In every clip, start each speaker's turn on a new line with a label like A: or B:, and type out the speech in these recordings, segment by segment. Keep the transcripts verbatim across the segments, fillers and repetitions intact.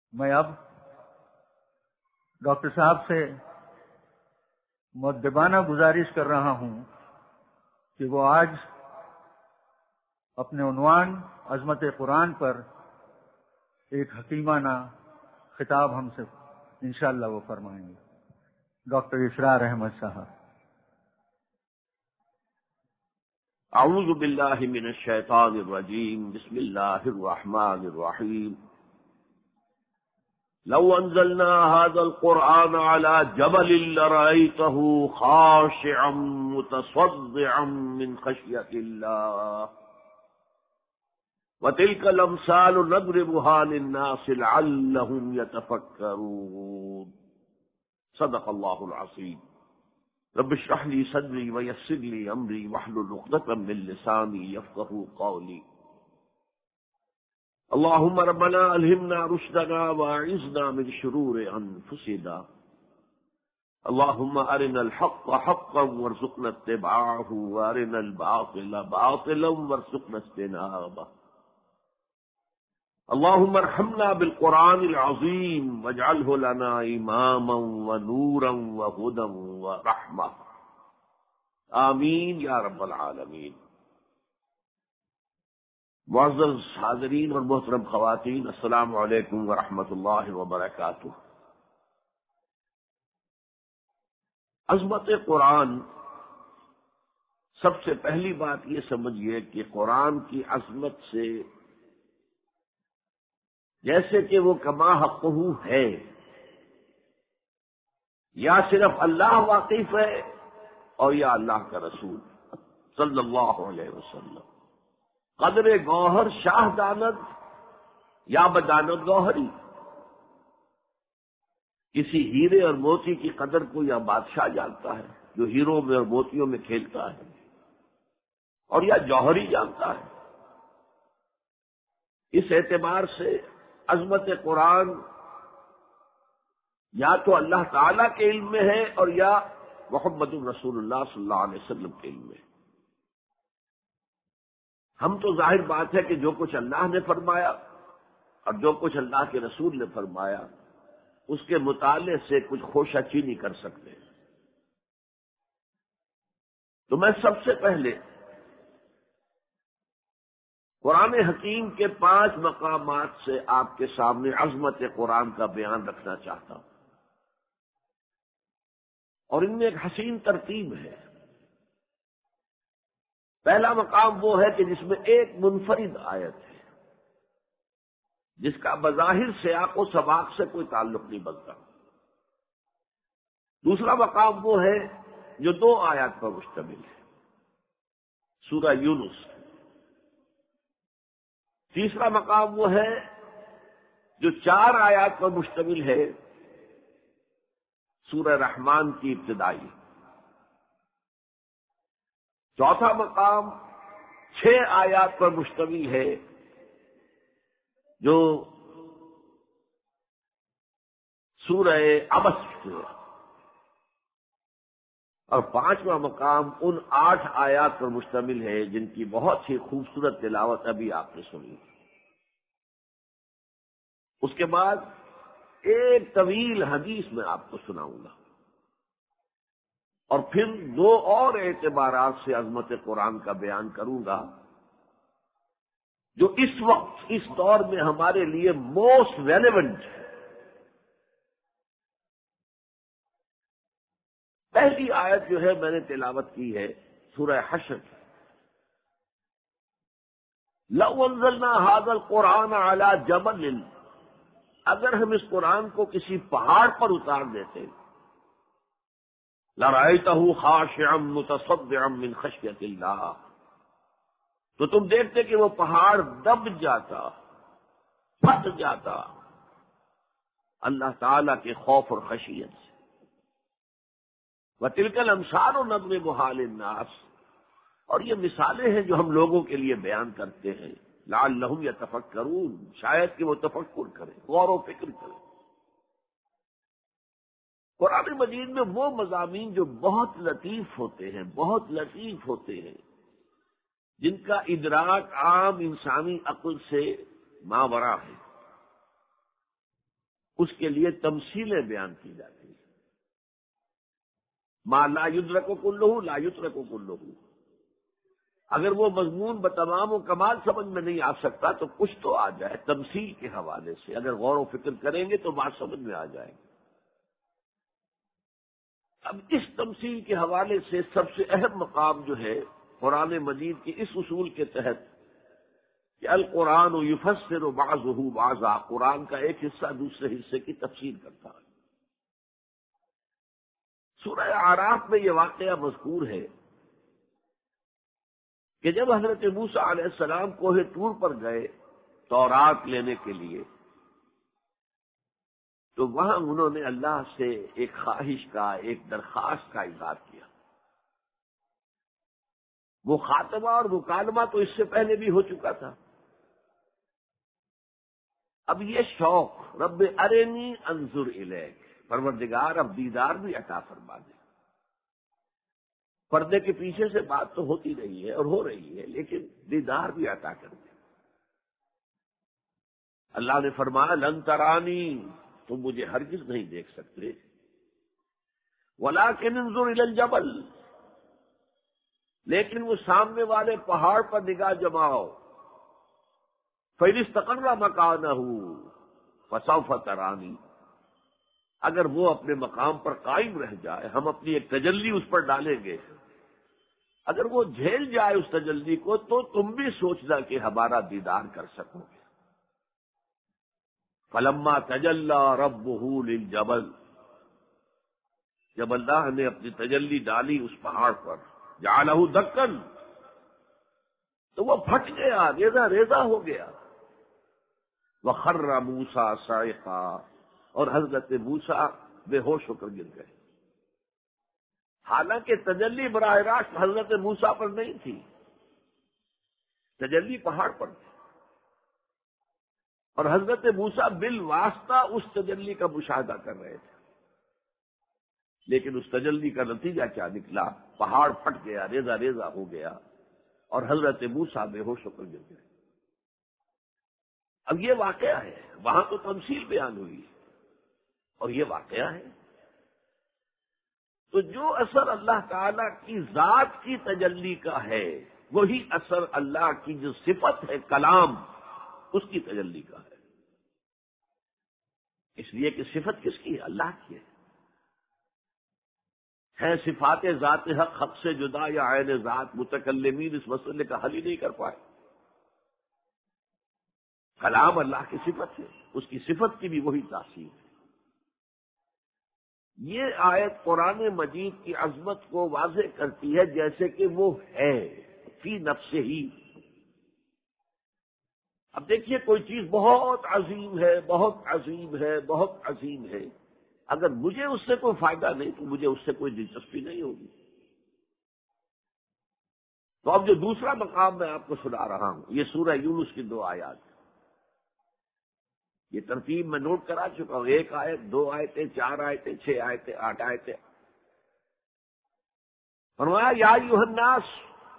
A: میں اب ڈاکٹر صاحب سے مؤدبانہ گزارش کر رہا ہوں کہ وہ آج اپنے عنوان عظمت قرآن پر ایک حکیمانہ خطاب ہم سے انشاءاللہ وہ فرمائیں گے۔ ڈاکٹر اسرار احمد صاحب۔
B: اعوذ باللہ من الشیطان الرجیم، بسم اللہ الرحمن الرحیم۔ لو انزلنا هذا القرآن على جبل لرأيته خاشعا متصدعا من خشية الله وتلك الأمثال نضربها للناس لعلهم يتفكرون۔ صدق اللہ العظیم۔ رب اشرح لي صدری ويسر لي امری واحلل عقدۃ من لسانی يفقهوا قولی۔ اللهم ربنا الهمنا رشدنا واعذنا من شرور انفسنا، اللهم ارنا الحق حقا وارزقنا اتباعه وارنا الباطل باطلا وارزقنا اجتنابه، اللهم ارحمنا بالقرآن العظيم واجعله لنا اماما ونورا وهدى ورحمة، آمین یا رب العالمین۔ معزز حاضرین اور محترم خواتین، السلام علیکم ورحمۃ اللہ وبرکاتہ۔ عظمت قرآن، سب سے پہلی بات یہ سمجھیے کہ قرآن کی عظمت سے جیسے کہ وہ کما حقہ ہے، یا صرف اللہ واقف ہے اور یا اللہ کا رسول صلی اللہ علیہ وسلم، قدر گوہر شاہ داند یا بداند گوہری، کسی ہیرے اور موتی کی قدر کو یا بادشاہ جانتا ہے جو ہیروں میں اور موتیوں میں کھیلتا ہے، اور یا جوہری جانتا ہے۔ اس اعتبار سے عظمت قرآن یا تو اللہ تعالی کے علم میں ہے اور یا محمد رسول اللہ صلی اللہ علیہ وسلم کے علم میں۔ ہم تو ظاہر بات ہے کہ جو کچھ اللہ نے فرمایا اور جو کچھ اللہ کے رسول نے فرمایا اس کے مطالعے سے کچھ خوشہ چینی کر سکتے ہیں۔ تو میں سب سے پہلے قرآن حکیم کے پانچ مقامات سے آپ کے سامنے عظمت قرآن کا بیان رکھنا چاہتا ہوں، اور ان میں ایک حسین ترتیب ہے۔ پہلا مقام وہ ہے کہ جس میں ایک منفرد آیت ہے جس کا بظاہر سیاق و سباق سے کوئی تعلق نہیں بنتا۔ دوسرا مقام وہ ہے جو دو آیات پر مشتمل ہے، سورہ یونس۔ تیسرا مقام وہ ہے جو چار آیات پر مشتمل ہے، سورہ رحمان کی ابتدائی۔ چوتھا مقام چھ آیات پر مشتمل ہے جو سورہ عبس ہے، اور پانچواں مقام ان آٹھ آیات پر مشتمل ہے جن کی بہت ہی خوبصورت تلاوت ابھی آپ نے سنی۔ اس کے بعد ایک طویل حدیث میں آپ کو سناؤں گا، اور پھر دو اور اعتبارات سے عظمت قرآن کا بیان کروں گا جو اس وقت اس دور میں ہمارے لیے موسٹ ریلیونٹ ہے۔ پہلی آیت جو ہے میں نے تلاوت کی ہے سورہ حشر کی، لو انزلنا هذا القرآن على جبل، اگر ہم اس قرآن کو کسی پہاڑ پر اتار دیتے، لرأيته خاشعا متصدعا من خشية الله، تو تم دیکھتے کہ وہ پہاڑ دب جاتا، پھٹ جاتا اللہ تعالی کے خوف اور خشیت سے۔ وَتِلْكَ الْأَمْثَالُ نَضْرِبُهَا لِلنَّاسِ، اور یہ مثالیں ہیں جو ہم لوگوں کے لیے بیان کرتے ہیں، لعلہم یتفکرون، شاید کہ وہ تفکر کریں، غور و فکر کریں۔ قرآن مجید میں وہ مضامین جو بہت لطیف ہوتے ہیں، بہت لطیف ہوتے ہیں، جن کا ادراک عام انسانی عقل سے ماورا ہے۔ اس کے لیے تمثیلیں بیان کی جاتی ہیں. ما لا یدرک کلہ لا یترک کلہ. اگر وہ مضمون بتمام و کمال سمجھ میں نہیں آ سکتا تو کچھ تو آ جائے تمثیل کے حوالے سے. اگر غور و فکر کریں گے تو بات سمجھ میں آ جائے گی. اب اس تمثیل کے حوالے سے سب سے اہم مقام جو ہے قرآن مجید کے اس اصول کے تحت کہ القرآن یفسر بعضہ بعضا، قرآن کا ایک حصہ دوسرے حصے کی تفسیر کرتا ہے. سورہ اعراف میں یہ واقعہ مذکور ہے کہ جب حضرت موسیٰ علیہ السلام کوہ طور پر گئے تورات لینے کے لیے تو وہاں انہوں نے اللہ سے ایک خواہش کا، ایک درخواست کا اظہار کیا. وہ خاتمہ اور مکالمہ تو اس سے پہلے بھی ہو چکا تھا. اب یہ شوق رب ارنی انظر الیک، پروردگار اب دیدار بھی عطا فرما دے. پردے کے پیچھے سے بات تو ہوتی رہی ہے اور ہو رہی ہے، لیکن دیدار بھی عطا کر دے. اللہ نے فرمایا لن ترانی، تم مجھے ہرگز نہیں دیکھ سکتے، ولکن انظر الی الجبل، لیکن وہ سامنے والے پہاڑ پر نگاہ جماؤ. فَإِنِ اسْتَقَرَّ مَكَانَهُ فَسَوْفَ تَرَانِي، اگر وہ اپنے مقام پر قائم رہ جائے، ہم اپنی ایک تجلی اس پر ڈالیں گے، اگر وہ جھیل جائے اس تجلی کو تو تم بھی سوچنا کہ ہمارا دیدار کر سکو گے. فَلَمَّا تَجَلَّى رَبُّهُ لِلْجَبَلِ، جب اللہ نے اپنی تجلی ڈالی اس پہاڑ پر، جعلہ دکن، تو وہ پھٹ گیا، ریزہ ریزہ ہو گیا. وَخَرَّ مُوسَىٰ صَعِقًا، اور حضرت موسیٰ بے ہوش ہو کر گر گئے. حالانکہ تجلی براہ راست حضرت موسیٰ پر نہیں تھی، تجلی پہاڑ پر تھی، اور حضرت موسیٰ بالواسطہ اس تجلی کا مشاہدہ کر رہے تھے. لیکن اس تجلی کا نتیجہ کیا نکلا؟ پہاڑ پھٹ گیا، ریزہ ریزہ ہو گیا، اور حضرت موسیٰ بے ہوش ہو کر گر گئے. اب یہ واقعہ ہے، وہاں تو تمثیل بیان ہوئی اور یہ واقعہ ہے. تو جو اثر اللہ تعالی کی ذات کی تجلی کا ہے وہی اثر اللہ کی جو صفت ہے کلام اس کی تجلی کا ہے. اس لیے کہ صفت کس کی ہے؟ اللہ کی ہے. ہے صفات ذات حق حق سے جدا یا عین ذات؟ متکلمین اس مسئلے کا حل ہی نہیں کر پائے. کلام اللہ کی صفت ہے، اس کی صفت کی بھی وہی تاثیر ہے. یہ آیت قرآن مجید کی عظمت کو واضح کرتی ہے جیسے کہ وہ ہے فی نفسہ ہی. اب دیکھیے کوئی چیز بہت عظیم ہے، بہت عظیم ہے، بہت عظیم ہے، اگر مجھے اس سے کوئی فائدہ نہیں تو مجھے اس سے کوئی دلچسپی نہیں ہوگی. تو اب جو دوسرا مقام میں آپ کو سنا رہا ہوں یہ سورہ یونس کی دو آیات، یہ ترتیب میں نوٹ کرا چکا ہوں. ایک آیت، دو آیتیں، چار آیتیں، چھ آیتیں، آٹھ آیتیں. فرمایا یا ایھا الناس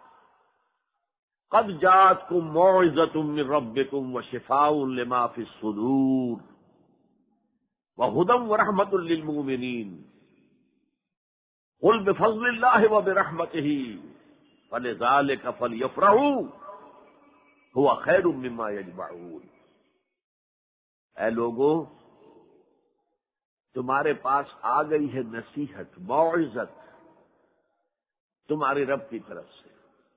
B: قد جاءتکم موعظۃ من ربکم وشفاء لما فی الصدور وہدی ورحمۃ للمؤمنین قل بفضل اللہ وبرحمتہ فلذلک فلیفرحوا ھو خیر مما یجمعون. اے لوگوں، تمہارے پاس آ گئی ہے نصیحت، موعظت تمہارے رب کی طرف سے.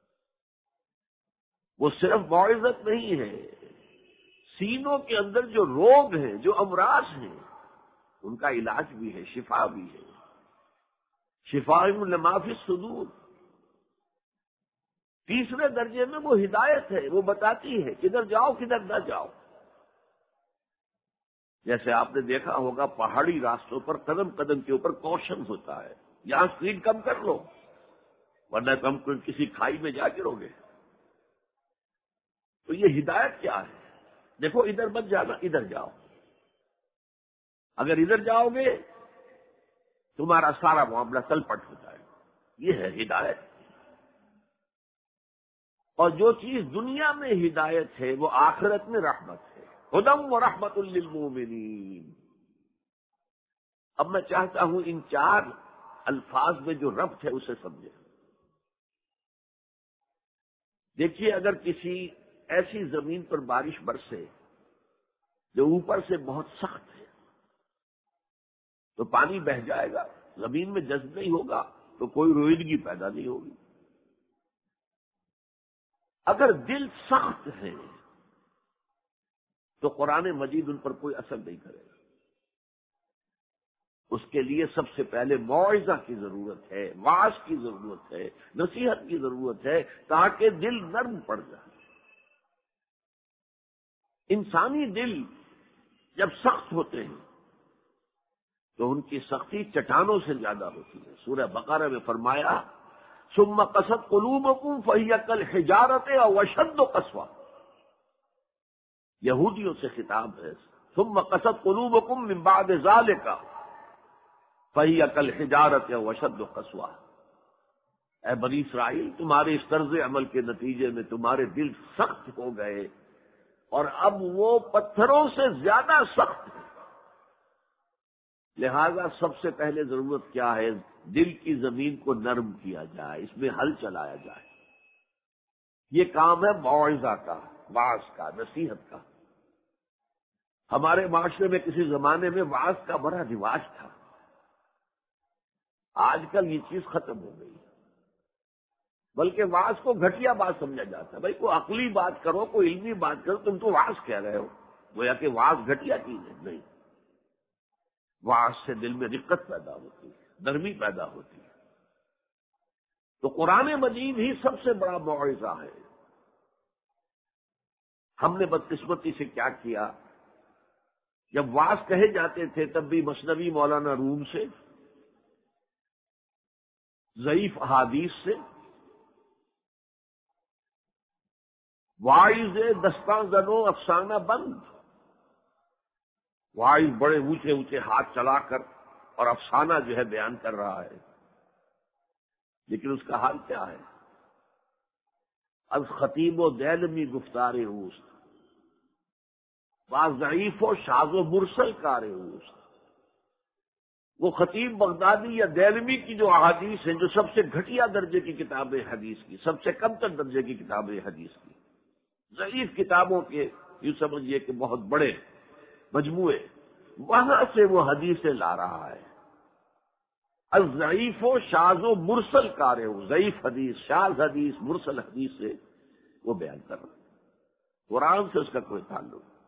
B: وہ صرف موعظت نہیں ہے، سینوں کے اندر جو روگ ہیں، جو امراض ہیں، ان کا علاج بھی ہے، شفا بھی ہے. شفاء لما فی الصدور. تیسرے درجے میں وہ ہدایت ہے، وہ بتاتی ہے کدھر جاؤ کدھر نہ جاؤ. جیسے آپ نے دیکھا ہوگا پہاڑی راستوں پر قدم قدم کے اوپر کوشن ہوتا ہے، یہاں سپیڈ کم کر لو ورنہ تم کسی کھائی میں جا گرو گے. تو یہ ہدایت کیا ہے؟ دیکھو ادھر مت جانا، ادھر جاؤ. اگر ادھر جاؤ گے تمہارا سارا معاملہ تل پٹ ہو جائے گا. یہ ہے ہدایت. اور جو چیز دنیا میں ہدایت ہے وہ آخرت میں رحمت ہے. ہدی ورحمۃ للمؤمنین. اب میں چاہتا ہوں ان چار الفاظ میں جو ربط ہے اسے سمجھیں۔ دیکھیے، اگر کسی ایسی زمین پر بارش برسے جو اوپر سے بہت سخت ہے تو پانی بہہ جائے گا، زمین میں جذب نہیں ہوگا تو کوئی روئیدگی پیدا نہیں ہوگی۔ اگر دل سخت ہے تو قرآن مجید ان پر کوئی اثر نہیں کرے گا۔ اس کے لیے سب سے پہلے موعظہ کی ضرورت ہے، واعظ کی ضرورت ہے، نصیحت کی ضرورت ہے، تاکہ دل نرم پڑ جائے۔ انسانی دل جب سخت ہوتے ہیں تو ان کی سختی چٹانوں سے زیادہ ہوتی ہے۔ سورہ بقرہ میں فرمایا ثم قست قلوبکم فہی کالحجارۃ او اشد قسوہ، یہودیوں سے خطاب ہے۔ ثم قست قلوبکم من بعد ذلک فہی کالحجارۃ او اشد قسوہ، اے بنی اسرائیل، تمہارے اس طرز عمل کے نتیجے میں تمہارے دل سخت ہو گئے اور اب وہ پتھروں سے زیادہ سخت ہے۔ لہذا سب سے پہلے ضرورت کیا ہے؟ دل کی زمین کو نرم کیا جائے، اس میں ہل چلایا جائے۔ یہ کام ہے موعظہ کا، واعظ کا، نصیحت کا۔ ہمارے معاشرے میں کسی زمانے میں واعظ کا بڑا رواج تھا، آج کل یہ چیز ختم ہو گئی، بلکہ واعظ کو گھٹیا بات سمجھا جاتا ہے۔ بھائی کوئی عقلی بات کرو، کوئی علمی بات کرو، تم تو واعظ کہہ رہے ہو، گویا کہ واعظ گھٹیا چیز ہے۔ نہیں، واعظ سے دل میں رقت پیدا ہوتی ہے، نرمی پیدا ہوتی ہے۔ تو قرآن مجید ہی سب سے بڑا موعظہ ہے۔ ہم نے بدقسمتی سے کیا کیا، جب واعظ کہے جاتے تھے تب بھی مثنوی مولانا روم سے، ضعیف احادیث سے، واعظ دستاں زنو افسانہ بند، واعظ بڑے اونچے اونچے ہاتھ چلا کر اور افسانہ جو ہے بیان کر رہا ہے، لیکن اس کا حال کیا ہے؟ از خطیب و دیلمی گفتار اوست، بعض ضعیف و شاذ و مرسل کار اوست۔ وہ خطیب بغدادی یا دیلمی کی جو احادیث ہیں، جو سب سے گھٹیا درجے کی کتاب حدیث کی، سب سے کم تر درجے کی کتاب حدیث کی، ضعیف کتابوں کے یوں سمجھیے کہ بہت بڑے مجموعے، وہاں سے وہ حدیثیں لا رہا ہے۔ الضعیف و شاذ و مرسل کار ہو، ضعیف حدیث، شاذ حدیث، مرسل حدیث سے وہ بیان کر رہا ہے، قرآن سے اس کا کوئی تعلق نہیں۔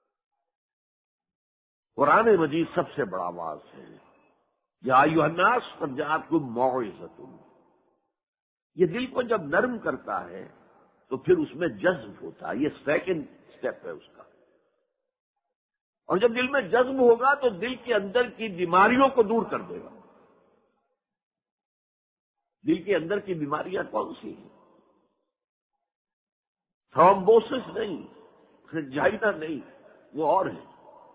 B: قرآن مجید سب سے بڑا واعظ ہے۔ یا ایھا الناس قد جاءتکم موعظۃ، یہ دل کو جب نرم کرتا ہے تو پھر اس میں جذب ہوتا ہے، یہ سیکنڈ سٹیپ ہے اس کا۔ اور جب دل میں جذب ہوگا تو دل کے اندر کی بیماریوں کو دور کر دے گا۔ دل کے اندر کی بیماریاں کون سی ہیں؟ تھرومبوسس نہیں، سنجائنا نہیں، وہ اور ہیں۔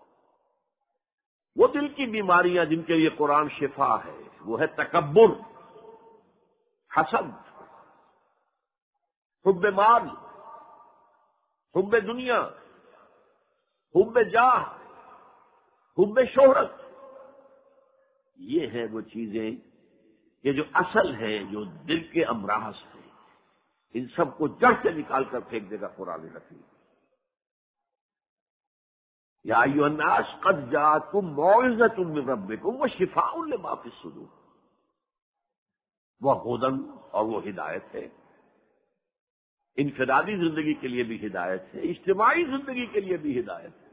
B: وہ دل کی بیماریاں جن کے لیے قرآن شفا ہے، وہ ہے تکبر، حسد، حب مال، حب دنیا، حب جاہ، حب شہرت۔ یہ ہے وہ چیزیں کہ جو اصل ہے، جو دل کے امراض ہیں، ان سب کو جڑ سے نکال کر پھینک دے گا قرآن حکیم۔ یا ایھا الناس قد جاءتکم موعظۃ من ربکم وشفاء لما فی الصدور، وہ ہدی اور وہ ہدایت ہے، انفرادی زندگی کے لیے بھی ہدایت ہے، اجتماعی زندگی کے لیے بھی ہدایت ہے۔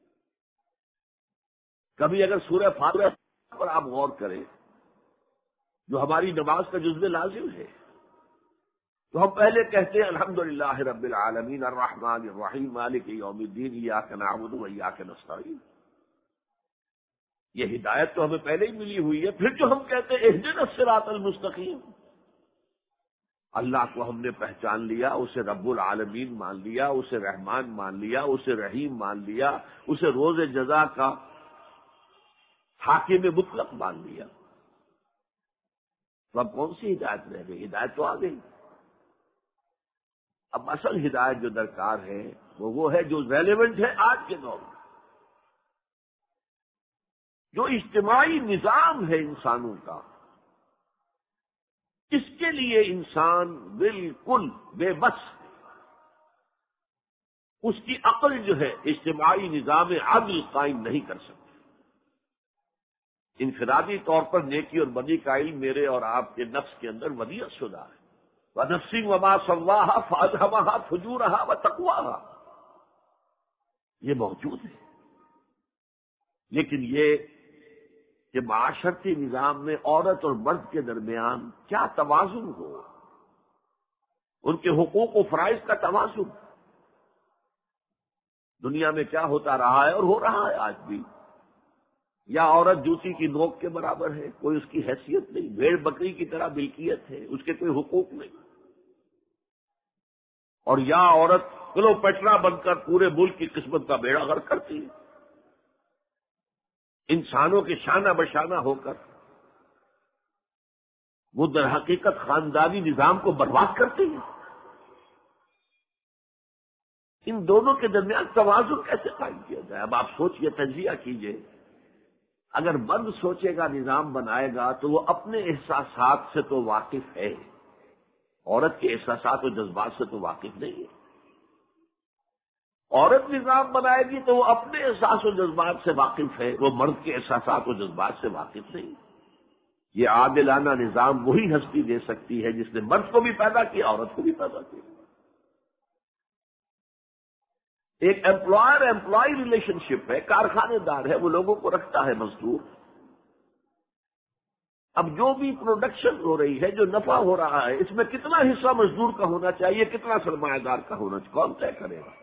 B: کبھی اگر سورہ فاتحہ پر آپ غور کریں، جو ہماری نماز کا جزو لازم ہے، تو ہم پہلے کہتے ہیں الحمدللہ رب العالمین الرحمن الرحیم مالک یوم الدین ایاک نعبد و ایاک نستعین۔ یہ ہدایت تو ہمیں پہلے ہی ملی ہوئی ہے۔ پھر جو ہم کہتے ہیں اہدنا الصراط المستقیم، اللہ کو ہم نے پہچان لیا، اسے رب العالمین مان لیا، اسے رحمان مان لیا، اسے رحیم مان لیا، اسے روز جزا کا حاکم مطلق مان لیا، تو اب کون سی ہدایت رہ گئی؟ ہدایت تو آ گئی۔ اب اصل ہدایت جو درکار ہے وہ وہ ہے جو ریلیونٹ ہے آج کے دور میں۔ جو اجتماعی نظام ہے انسانوں کا، اس کے لیے انسان بالکل بے بس، اس کی عقل جو ہے اجتماعی نظام عدل قائم نہیں کر سکتی۔ انفرادی طور پر نیکی اور بدی کا علم میرے اور آپ کے نفس کے اندر ودیعت شدہ ہے۔ وَنَفْسٍ وَمَا سَوَّاهَا فَأَلْهَمَهَا فُجُورَهَا وَتَقْوَاهَا، یہ موجود ہے، لیکن یہ کہ معاشرتی نظام میں عورت اور مرد کے درمیان کیا توازن ہو، ان کے حقوق و فرائض کا توازن۔ دنیا میں کیا ہوتا رہا ہے اور ہو رہا ہے آج بھی، یا عورت جوتی کی نوک کے برابر ہے، کوئی اس کی حیثیت نہیں، بھیڑ بکری کی طرح ملکیت ہے، اس کے کوئی حقوق نہیں، اور یا عورت کلوپیٹرا بن کر پورے ملک کی قسمت کا بیڑا غرق کرتی ہے، انسانوں کے شانہ بشانہ ہو کر وہ در حقیقت خاندانی نظام کو برباد کرتی ہے۔ ان دونوں کے درمیان توازن کیسے قائم کیا جائے؟ اب آپ سوچئے، تجزیہ کیجئے۔ اگر مرد سوچے گا، نظام بنائے گا، تو وہ اپنے احساسات سے تو واقف ہے، عورت کے احساسات و جذبات سے تو واقف نہیں ہے۔ عورت نظام بنائے گی تو وہ اپنے احساس و جذبات سے واقف ہے، وہ مرد کے احساسات و جذبات سے واقف نہیں۔ یہ عادلانہ نظام وہی ہستی دے سکتی ہے جس نے مرد کو بھی پیدا کیا، عورت کو بھی پیدا کیا۔ ایک امپلائر امپلائی ریلیشن شپ ہے، کارخانے دار ہے، وہ لوگوں کو رکھتا ہے مزدور۔ اب جو بھی پروڈکشن ہو رہی ہے، جو نفع ہو رہا ہے، اس میں کتنا حصہ مزدور کا ہونا چاہیے، کتنا سرمایہ دار کا ہونا چاہیے، کون طے کرے گا؟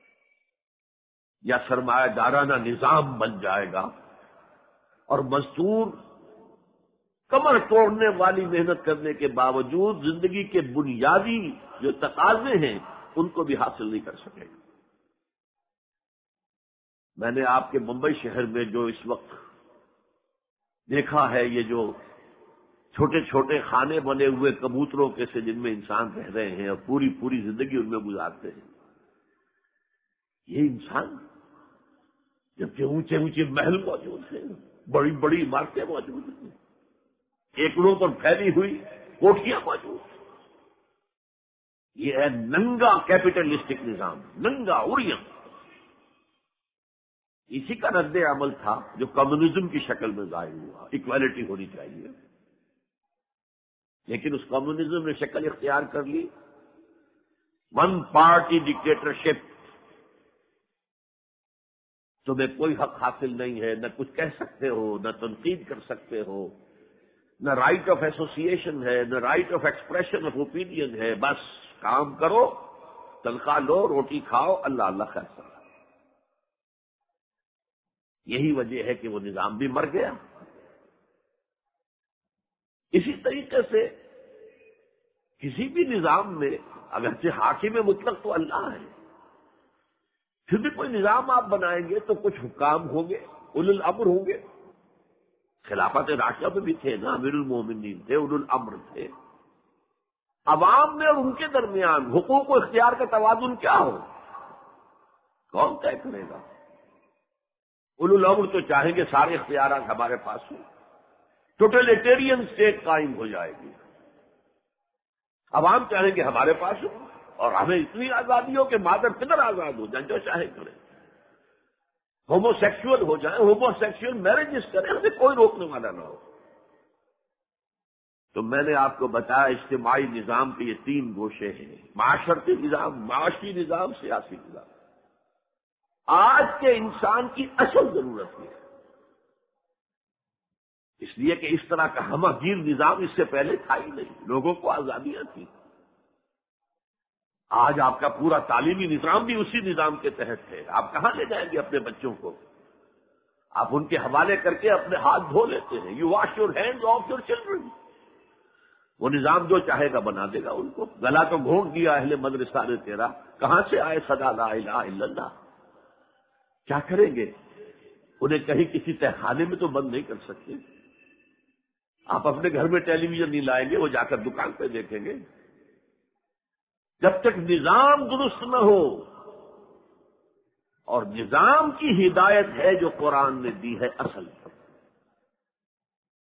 B: یا سرمایہ دارانہ نظام بن جائے گا اور مزدور کمر توڑنے والی محنت کرنے کے باوجود زندگی کے بنیادی جو تقاضے ہیں ان کو بھی حاصل نہیں کر سکے گا۔ میں نے آپ کے ممبئی شہر میں جو اس وقت دیکھا ہے، یہ جو چھوٹے چھوٹے خانے بنے ہوئے کبوتروں کے سے جن میں انسان رہ رہے ہیں اور پوری پوری زندگی ان میں گزارتے ہیں، یہ انسان جبکہ اونچے اونچے محل موجود ہیں، بڑی بڑی عمارتیں موجود ہیں، ایکڑوں پر پھیلی ہوئی کوٹھیاں موجود ہیں، یہ ہے ننگا کیپٹلسٹک نظام، ننگا اوریم۔ اسی کا رد عمل تھا جو کمیونزم کی شکل میں ظاہر ہوا، ایکویلٹی ہونی چاہیے، لیکن اس کمیونزم نے شکل اختیار کر لی ون پارٹی ڈکٹیٹرشپ۔ تمہیں کوئی حق حاصل نہیں ہے، نہ کچھ کہہ سکتے ہو، نہ تنقید کر سکتے ہو، نہ رائٹ آف ایسوسیشن ہے، نہ right of expression of opinion ہے، بس کام کرو، تنخواہ لو، روٹی کھاؤ، اللہ اللہ خیر کرو۔ یہی وجہ ہے کہ وہ نظام بھی مر گیا۔ اسی طریقے سے کسی بھی نظام میں اگرچہ حاکم مطلق تو اللہ ہے، پھر بھی کوئی نظام آپ بنائیں گے تو کچھ حکام ہوں گے، اولو الامر ہوں گے۔ خلافت راشدہ میں بھی تھے نا، امیر المومنین تھے، اولو الامر تھے۔ عوام میں اور ان کے درمیان حقوق و اختیار کا توازن کیا ہو، کون طے کرے گا؟ اولو الامر تو چاہیں گے سارے اختیارات ہمارے پاس ہوں، ٹوٹلیٹیرین اسٹیٹ قائم ہو جائے گی۔ عوام چاہیں گے ہمارے پاس ہوں اور ہمیں اتنی آزادی ہو کہ مادر پدر آزاد ہو جائیں، جو چاہے کریں، ہومو سیکسول ہو جائیں، ہومو سیکسول میرجز کریں، ہمیں کوئی روکنے والا نہ ہو۔ تو میں نے آپ کو بتایا اجتماعی نظام کے یہ تین گوشے ہیں، معاشرتی نظام، معاشی نظام، سیاسی نظام۔ آج کے انسان کی اصل ضرورت ہے، اس لیے کہ اس طرح کا ہمہ گیر نظام اس سے پہلے تھا ہی نہیں، لوگوں کو آزادیاں تھیں۔ آج آپ کا پورا تعلیمی نظام بھی اسی نظام کے تحت ہے۔ آپ کہاں لے جائیں گے اپنے بچوں کو؟ آپ ان کے حوالے کر کے اپنے ہاتھ دھو لیتے ہیں، you wash your hand of your children. وہ نظام جو چاہے گا بنا دے گا ان کو۔ گلا تو گھونٹ دیا اہل مدرسہ نے تیرا، کہاں سے آئے صدا لا الہ الا اللہ؟ کیا کریں گے؟ انہیں کہیں کسی تہخانے میں تو بند نہیں کر سکتے۔ آپ اپنے گھر میں ٹیلی ویژن نہیں لائیں گے، وہ جا کر دکان پہ دیکھیں گے۔ جب تک نظام درست نہ ہو، اور نظام کی ہدایت ہے جو قرآن نے دی ہے اصل،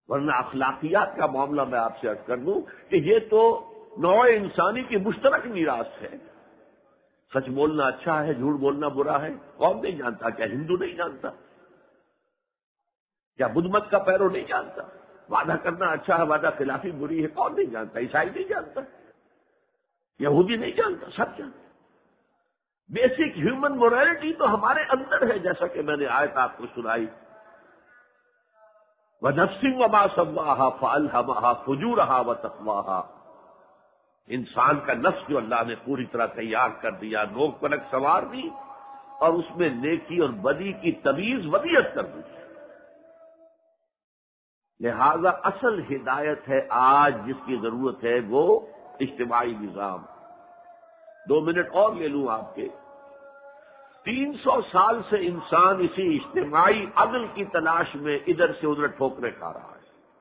B: ورنہ اخلاقیات کا معاملہ میں آپ سے عرض کر دوں کہ یہ تو نوع انسانی کی مشترک میراث ہے. سچ بولنا اچھا ہے، جھوٹ بولنا برا ہے، کون نہیں جانتا؟ کیا ہندو نہیں جانتا؟ کیا بدھ مت کا پیرو نہیں جانتا؟ وعدہ کرنا اچھا ہے، وعدہ خلافی بری ہے، کون نہیں جانتا؟ عیسائی نہیں جانتا، یہودی نہیں جانتا، سب جانتا. بیسک ہیومن مورالٹی تو ہمارے اندر ہے، جیسا کہ میں نے آیت آپ کو سنائی. وَنَفْسٍ وَمَا سَوَّاهَا فَأَلْهَمَهَا فُجُورَهَا وَتَقْوَاهَا. انسان کا نفس جو اللہ نے پوری طرح تیار کر دیا، نوک پلک سوار دی اور اس میں نیکی اور بدی کی تمیز ودیت کر دی. لہذا اصل ہدایت ہے آج جس کی ضرورت ہے وہ اجتماعی نظام. دو منٹ اور لے لوں آپ کے. تین سو سال سے انسان اسی اجتماعی عدل کی تلاش میں ادھر سے ادھر ٹھوکریں کھا رہا ہے.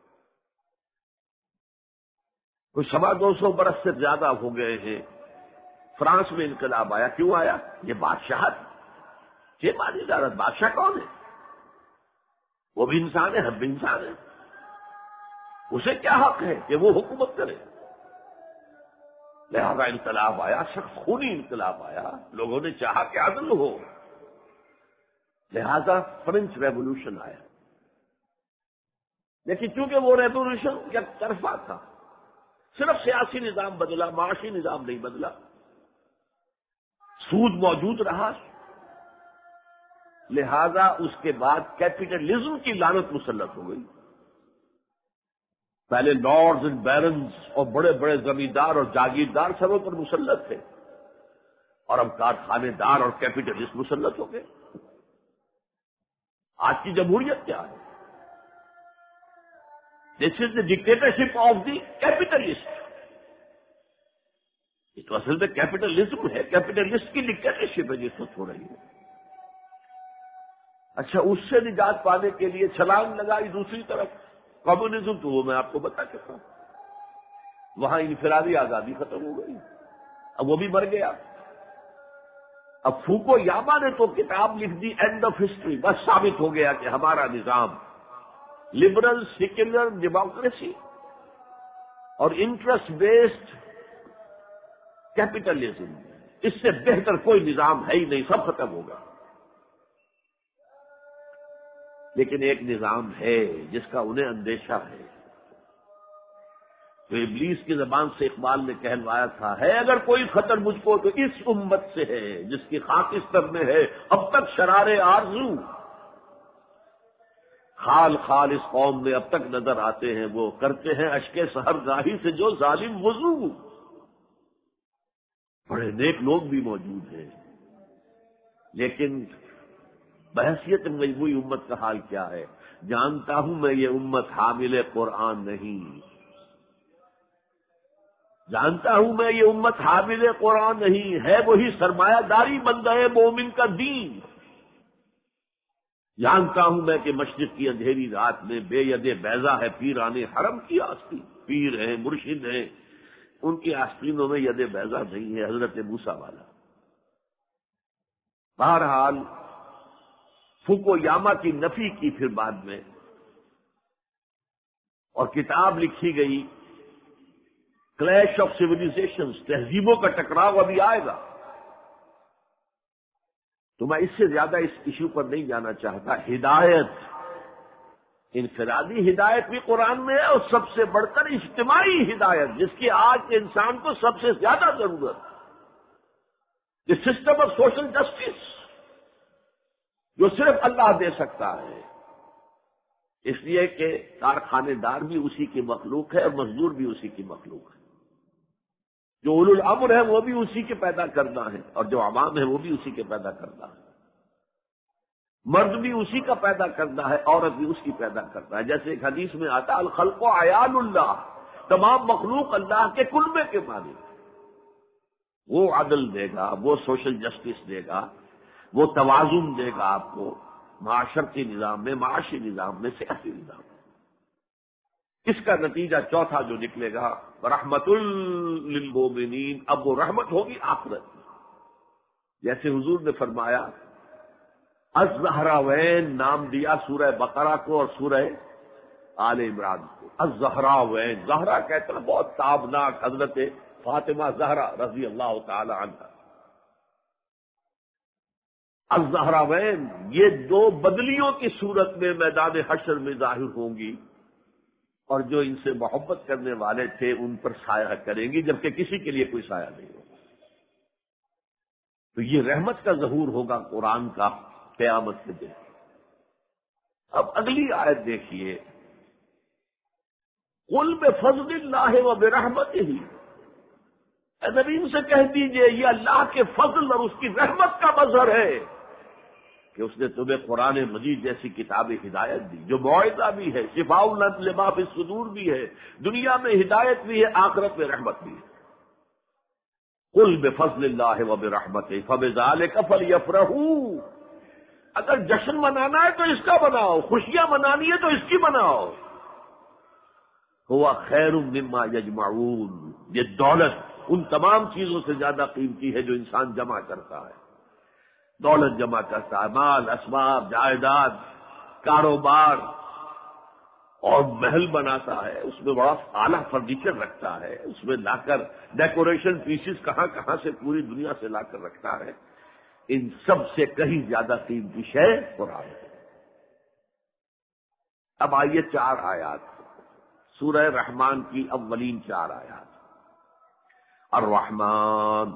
B: کوئی سوا دو سو برس سے زیادہ ہو گئے ہیں. فرانس میں انقلاب آیا، کیوں آیا؟ یہ بادشاہت، یہ مانی دارت. بادشاہ کون ہے؟ وہ بھی انسان ہے، ہم بھی انسان ہے. اسے کیا حق ہے کہ وہ حکومت کرے؟ لہذا انقلاب آیا، سخت خونی انقلاب آیا. لوگوں نے چاہا کہ عدل ہو، لہذا فرینچ ریولوشن آیا. لیکن چونکہ وہ ریولوشن یک طرفہ تھا، صرف سیاسی نظام بدلا، معاشی نظام نہیں بدلا. سود موجود رہا، لہذا اس کے بعد کیپٹلزم کی لعنت مسلط ہو گئی. پہلے لارڈز اینڈ بیرنز اور بڑے بڑے زمیندار اور جاگیردار سروں پر مسلط تھے، اور اب کارخانے دار اور کیپٹلسٹ مسلط ہو گئے. آج کی جمہوریت کیا ہے؟ This is the dictatorship of the capitalist. یہ تو اصل میں کیپٹلزم ہے، کیپٹلسٹ کی ڈکٹیٹرشپ ہے جس وقت ہو رہی ہے. اچھا، اس سے نجات پانے کے لیے چھلانگ لگائی دوسری طرف کمیونزم، تو وہ میں آپ کو بتا چکا ہوں. وہاں انفرادی آزادی ختم ہو گئی، اب وہ بھی مر گیا. اب فوکو یاما نے تو کتاب لکھ دی اینڈ آف ہسٹری. بس ثابت ہو گیا کہ ہمارا نظام لبرل سیکولر ڈیموکریسی اور انٹرسٹ بیسڈ کیپٹلزم، اس سے بہتر کوئی نظام ہے ہی نہیں، سب ختم ہوگا. لیکن ایک نظام ہے جس کا انہیں اندیشہ ہے. تو ابلیس کی زبان سے اقبال نے کہلوایا تھا، ہے اگر کوئی خطر مجھ کو تو اس امت سے ہے جس کی خاکستر میں ہے اب تک شرار آرزو. خال خال اس قوم میں اب تک نظر آتے ہیں، وہ کرتے ہیں اشک سحر گاہی سے جو ظالم وضو. بڑے نیک لوگ بھی موجود ہیں، لیکن بحیثیت مجموعی امت کا حال کیا ہے؟ جانتا ہوں میں یہ امت حامل قرآن نہیں، جانتا ہوں میں یہ امت حامل قرآن نہیں ہے، وہی سرمایہ داری بندہ ہے مومن کا دین. جانتا ہوں میں کہ مشرق کی اندھیری رات میں بے ید بیضا ہے پیرانے حرم کی آستین. پیر ہیں، مرشد ہیں، ان کی آستینوں میں ید بیضا نہیں ہے، حضرت موسیٰ والا. بہرحال فوکو یاما کی نفی کی پھر بعد میں، اور کتاب لکھی گئی کلیش آف سیویلائزیشنز، تہذیبوں کا ٹکراؤ ابھی آئے گا. تو میں اس سے زیادہ اس ایشو پر نہیں جانا چاہتا. ہدایت، انفرادی ہدایت بھی قرآن میں ہے، اور سب سے بڑھ کر اجتماعی ہدایت جس کی آج کے انسان کو سب سے زیادہ ضرورت. یہ سسٹم آف سوشل جسٹس جو صرف اللہ دے سکتا ہے، اس لیے کہ کارخانے دار بھی اسی کی مخلوق ہے اور مزدور بھی اسی کی مخلوق ہے. جو اولو الامر ہے وہ بھی اسی کے پیدا کرنا ہے، اور جو عوام ہے وہ بھی اسی کے پیدا کرنا ہے. مرد بھی اسی کا پیدا کرنا ہے، عورت بھی اس کی پیدا کرنا ہے. جیسے ایک حدیث میں آتا الخلق عیال اللہ، تمام مخلوق اللہ کے کلبے کے مالک. وہ عدل دے گا، وہ سوشل جسٹس دے گا، وہ توازن دے گا آپ کو معاشرتی نظام میں، معاشی نظام میں، سیاسی نظام میں. اس کا نتیجہ چوتھا جو نکلے گا رحمت للمومنین، اب وہ رحمت ہوگی آخرت میں. جیسے حضور نے فرمایا الزہراوین نام دیا سورہ بقرہ کو اور سورہ آل عمران کو الزہراوین، زہرا کہتے ہیں بہت تابناک حضرت فاطمہ زہرا رضی اللہ تعالی عنہ. الزہراوین یہ دو بدلیوں کی صورت میں میدان حشر میں ظاہر ہوں گی، اور جو ان سے محبت کرنے والے تھے ان پر سایہ کریں گی، جبکہ کسی کے لیے کوئی سایہ نہیں ہوگا. تو یہ رحمت کا ظہور ہوگا قرآن کا قیامت کے دن. اب اگلی آیت دیکھیے، قل بفضل اللہ و برحمتہ، اے نبی ان سے کہہ دیجئے یہ اللہ کے فضل اور اس کی رحمت کا مظہر ہے کہ اس نے تمہیں قرآن مجید جیسی کتاب ہدایت دی، جو موعظہ بھی ہے، شفاء لما فی الصدور بھی ہے، دنیا میں ہدایت بھی ہے، آخرت میں رحمت بھی ہے. قل بفضل اللہ و برحمتہ فبذلک فلیفرحوا، اگر جشن منانا ہے تو اس کا مناؤ، خوشیاں منانی ہے تو اس کی مناؤ. ہوا خیر مما یجمعون، یہ دولت ان تمام چیزوں سے زیادہ قیمتی ہے جو انسان جمع کرتا ہے. دولت جمع کرتا ہے، مال، اسباب، جائیداد، کاروبار، اور محل بناتا ہے، اس میں بڑا اعلیٰ فرنیچر رکھتا ہے، اس میں لا کر ڈیکوریشن پیسز کہاں کہاں سے پوری دنیا سے لا کر رکھتا ہے. ان سب سے کہیں زیادہ قیمتی شے قرآن ہے. اب آئیے چار آیات، سورہ رحمان کی اولین چار آیات. الرحمن،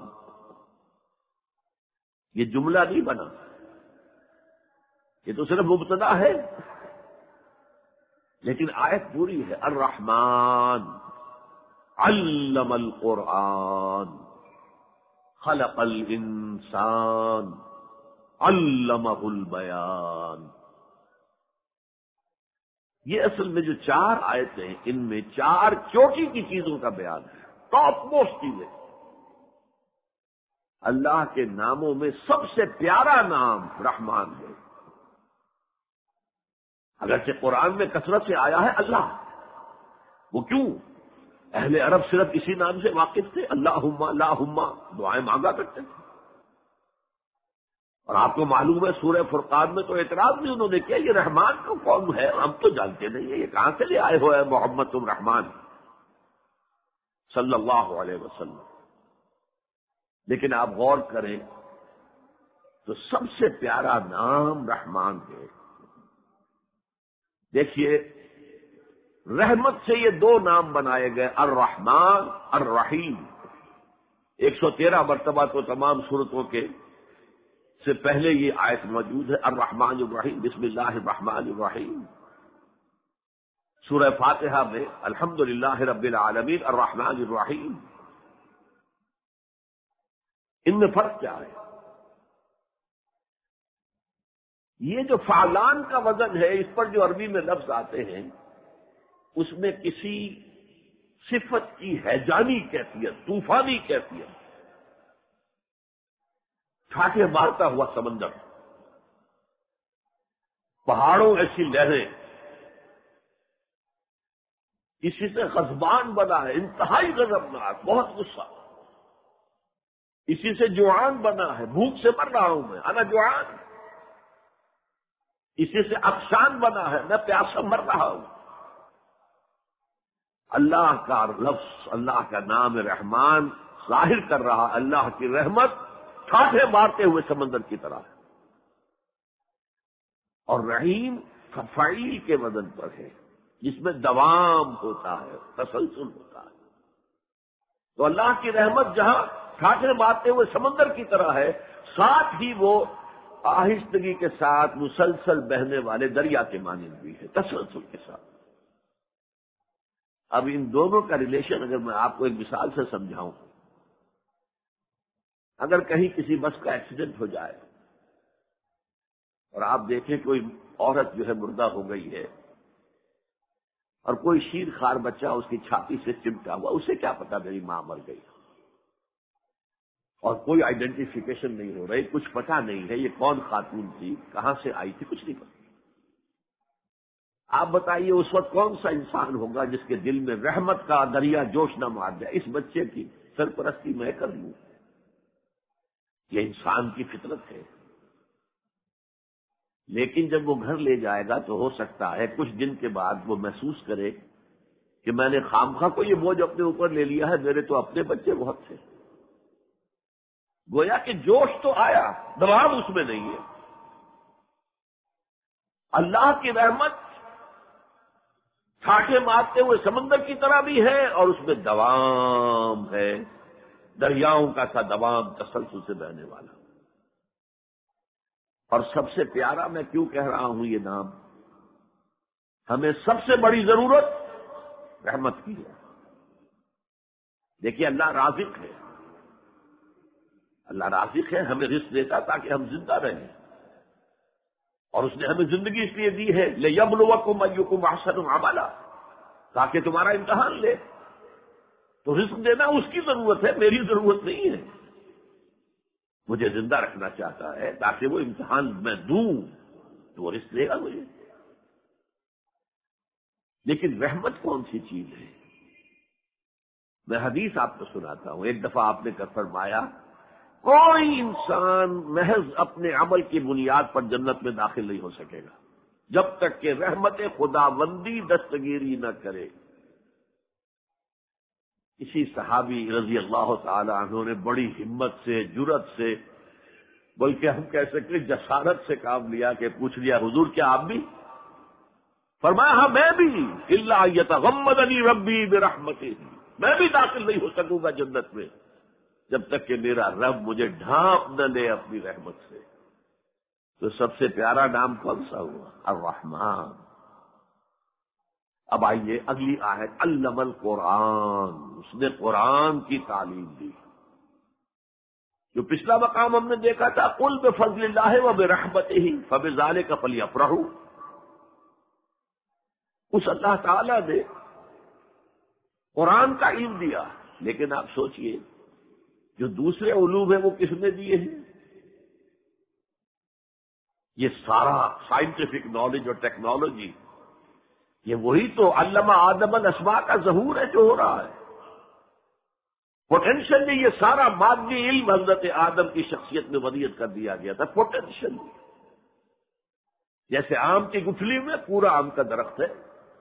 B: یہ جملہ نہیں بنا، یہ تو صرف مبتدا ہے، لیکن آیت پوری ہے. الرحمن علم القرآن خلق الانسان علمہ البیان. یہ اصل میں جو چار آیتیں ہیں ان میں چار چوٹی کی چیزوں کا بیان ہے، ٹاپ موسٹ چیزیں. اللہ کے ناموں میں سب سے پیارا نام رحمان ہے. اگرچہ قرآن میں کثرت سے آیا ہے اللہ، وہ کیوں؟ اہل عرب صرف اسی نام سے واقف تھے، اللہم اللہم دعائیں مانگا کرتے تھے. اور آپ کو معلوم ہے سورہ فرقان میں تو اعتراض بھی انہوں نے کیا، یہ رحمان کو کون ہے؟ ہم تو جانتے نہیں ہیں، یہ کہاں سے لے آئے ہوئے محمد تم رحمان صلی اللہ علیہ وسلم. لیکن آپ غور کریں تو سب سے پیارا نام رحمان ہے. دیکھیے رحمت سے یہ دو نام بنائے گئے، الرحمن الرحیم. ایک سو تیرہ مرتبہ تو تمام صورتوں کے سے پہلے یہ آیت موجود ہے، الرحمن الرحیم، بسم اللہ الرحمن الرحیم. سورہ فاتحہ میں الحمدللہ رب العالمین الرحمن الرحیم. ان میں فرق کیا ہے؟ یہ جو فعلان کا وزن ہے، اس پر جو عربی میں لفظ آتے ہیں اس میں کسی صفت کی ہیجانی کیفیت، طوفانی کیفیت، چھاٹے مارتا ہوا سمندر، پہاڑوں ایسی لہریں، اسی سے غضبان بنا ہے، انتہائی غضبناک، بہت غصہ. اسی سے جوعان بنا ہے، بھوک سے مر رہا ہوں میں، انا جوعان. اسی سے عطشان بنا ہے، میں پیاسا مر رہا ہوں. اللہ کا لفظ، اللہ کا نام رحمان ظاہر کر رہا اللہ کی رحمت چھاٹے مارتے ہوئے سمندر کی طرح ہے. اور رحیم فعیل کے وزن پر ہے، جس میں دوام ہوتا ہے، تسلسل ہوتا ہے. تو اللہ کی رحمت جہاں چھاٹے مارتے ہوئے سمندر کی طرح ہے، ساتھ ہی وہ آہستگی کے ساتھ مسلسل بہنے والے دریا کے مانند بھی ہے، تسلسل کے ساتھ. اب ان دونوں کا ریلیشن اگر میں آپ کو ایک مثال سے سمجھاؤں، اگر کہیں کسی بس کا ایکسیڈنٹ ہو جائے اور آپ دیکھیں کوئی عورت جو ہے مردہ ہو گئی ہے اور کوئی شیر خوار بچہ اس کی چھاتی سے چمٹا ہوا، اسے کیا پتا میری ماں مر گئی، اور کوئی آئیڈینٹیفیکیشن نہیں ہو رہی، کچھ پتا نہیں ہے یہ کون خاتون تھی، کہاں سے آئی تھی، کچھ نہیں پتا. آپ بتائیے اس وقت کون سا انسان ہوگا جس کے دل میں رحمت کا دریا جوش نہ مار جائے، اس بچے کی سرپرستی میں کر لوں. یہ انسان کی فطرت ہے، لیکن جب وہ گھر لے جائے گا تو ہو سکتا ہے کچھ دن کے بعد وہ محسوس کرے کہ میں نے خامخواہ کو یہ بوجھ اپنے اوپر لے لیا ہے، میرے تو اپنے بچے بہت تھے۔ گویا کہ جوش تو آیا، دباؤ اس میں نہیں ہے۔ اللہ کی رحمت چھاٹے مارتے ہوئے سمندر کی طرح بھی ہے اور اس میں دوام ہے، دریاؤں کا سا دوام تسلسل سے بہنے والا۔ اور سب سے پیارا میں کیوں کہہ رہا ہوں یہ نام، ہمیں سب سے بڑی ضرورت رحمت کی ہے۔ دیکھیے اللہ رازق ہے، اللہ رازق ہے، ہمیں رزق دیتا تاکہ ہم زندہ رہیں، اور اس نے ہمیں زندگی اس لیے دی ہے لِيَبْلُوَكُمْ أَيُّكُمْ أَحْسَنُ عَمَلًا، تاکہ تمہارا امتحان لے۔ تو رزق دینا اس کی ضرورت ہے، میری ضرورت نہیں ہے۔ مجھے زندہ رکھنا چاہتا ہے تاکہ وہ امتحان میں دوں تو وہ رزق دے گا مجھے۔ لیکن رحمت کون سی چیز ہے؟ میں حدیث آپ کو سناتا ہوں۔ ایک دفعہ آپ نے کر فرمایا کوئی انسان محض اپنے عمل کی بنیاد پر جنت میں داخل نہیں ہو سکے گا جب تک کہ رحمت خداوندی دستگیری نہ کرے۔ اسی صحابی رضی اللہ تعالی عنہ نے بڑی ہمت سے، جرأت سے، بلکہ ہم کہہ سکتے جسارت سے کام لیا کہ پوچھ لیا حضور کیا آپ بھی؟ فرمایا ہاں میں بھی، الا یتغمدنی ربی برحمتہ، میں بھی داخل نہیں ہو سکوں گا جنت میں جب تک کہ میرا رب مجھے ڈھانپ نہ لے اپنی رحمت سے۔ تو سب سے پیارا نام کون سا ہوا؟ الرحمن۔ اب آئیے اگلی آیت، علم القرآن، اس نے قرآن کی تعلیم دی۔ جو پچھلا مقام ہم نے دیکھا تھا قل بفضل اللہ وبرحمتہ فبذلک فلیفرحوا، اس اللہ تعالی نے قرآن کا علم دیا، لیکن آپ سوچئے جو دوسرے علوم ہیں وہ کس نے دیے ہیں؟ یہ سارا سائنٹیفک نالج اور ٹیکنالوجی، یہ وہی تو علامہ آدم الاسماء کا ظہور ہے جو ہو رہا ہے۔ پوٹینشل یہ سارا مادی علم حضرت آدم کی شخصیت میں ودیت کر دیا گیا تھا، پوٹینشل جیسے آم کی گٹھلی میں پورا آم کا درخت ہے۔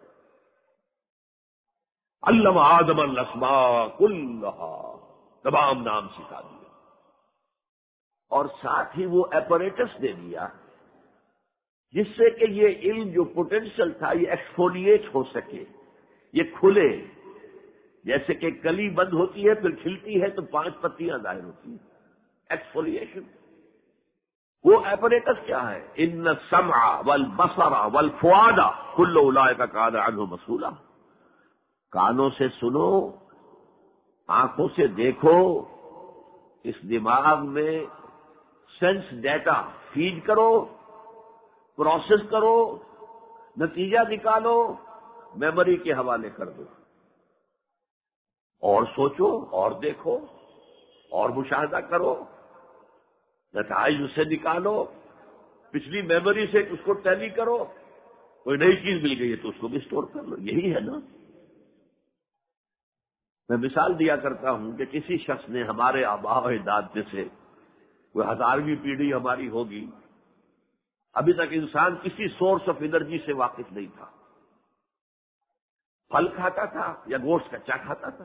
B: علامہ آدم الاسماء کلھا، تمام نام سکھا دیا، اور ساتھ ہی وہ ایپریٹس دے دیا جس سے کہ یہ علم جو پوٹینشل تھا یہ ایکسفولیٹ ہو سکے، یہ کھلے، جیسے کہ کلی بند ہوتی ہے پھر کھلتی ہے تو پانچ پتیاں ظاہر ہوتی ہیں، ایکسفولیشن۔ وہ ایپریٹس کیا ہے؟ ان السمع والبصر والفؤاد کل اولئک کان عنہ مسئولا، کانوں سے سنو، آنکھوں سے دیکھو، اس دماغ میں سینس ڈیٹا فیڈ کرو، پروسیس کرو، نتیجہ نکالو، میموری کے حوالے کر دو، اور سوچو اور دیکھو اور مشاہدہ کرو، نتائج اس سے نکالو، پچھلی میموری سے اس کو ٹیلی کرو، کوئی نئی چیز مل گئی ہے تو اس کو بھی اسٹور کر لو۔ یہی ہے نا۔ میں مثال دیا کرتا ہوں کہ کسی شخص نے ہمارے آباء و اجداد میں سے کوئی ہزارویں پیڑھی ہماری ہوگی، ابھی تک انسان کسی سورس آف انرجی سے واقف نہیں تھا، پھل کھاتا تھا یا گوشت کچا کھاتا تھا۔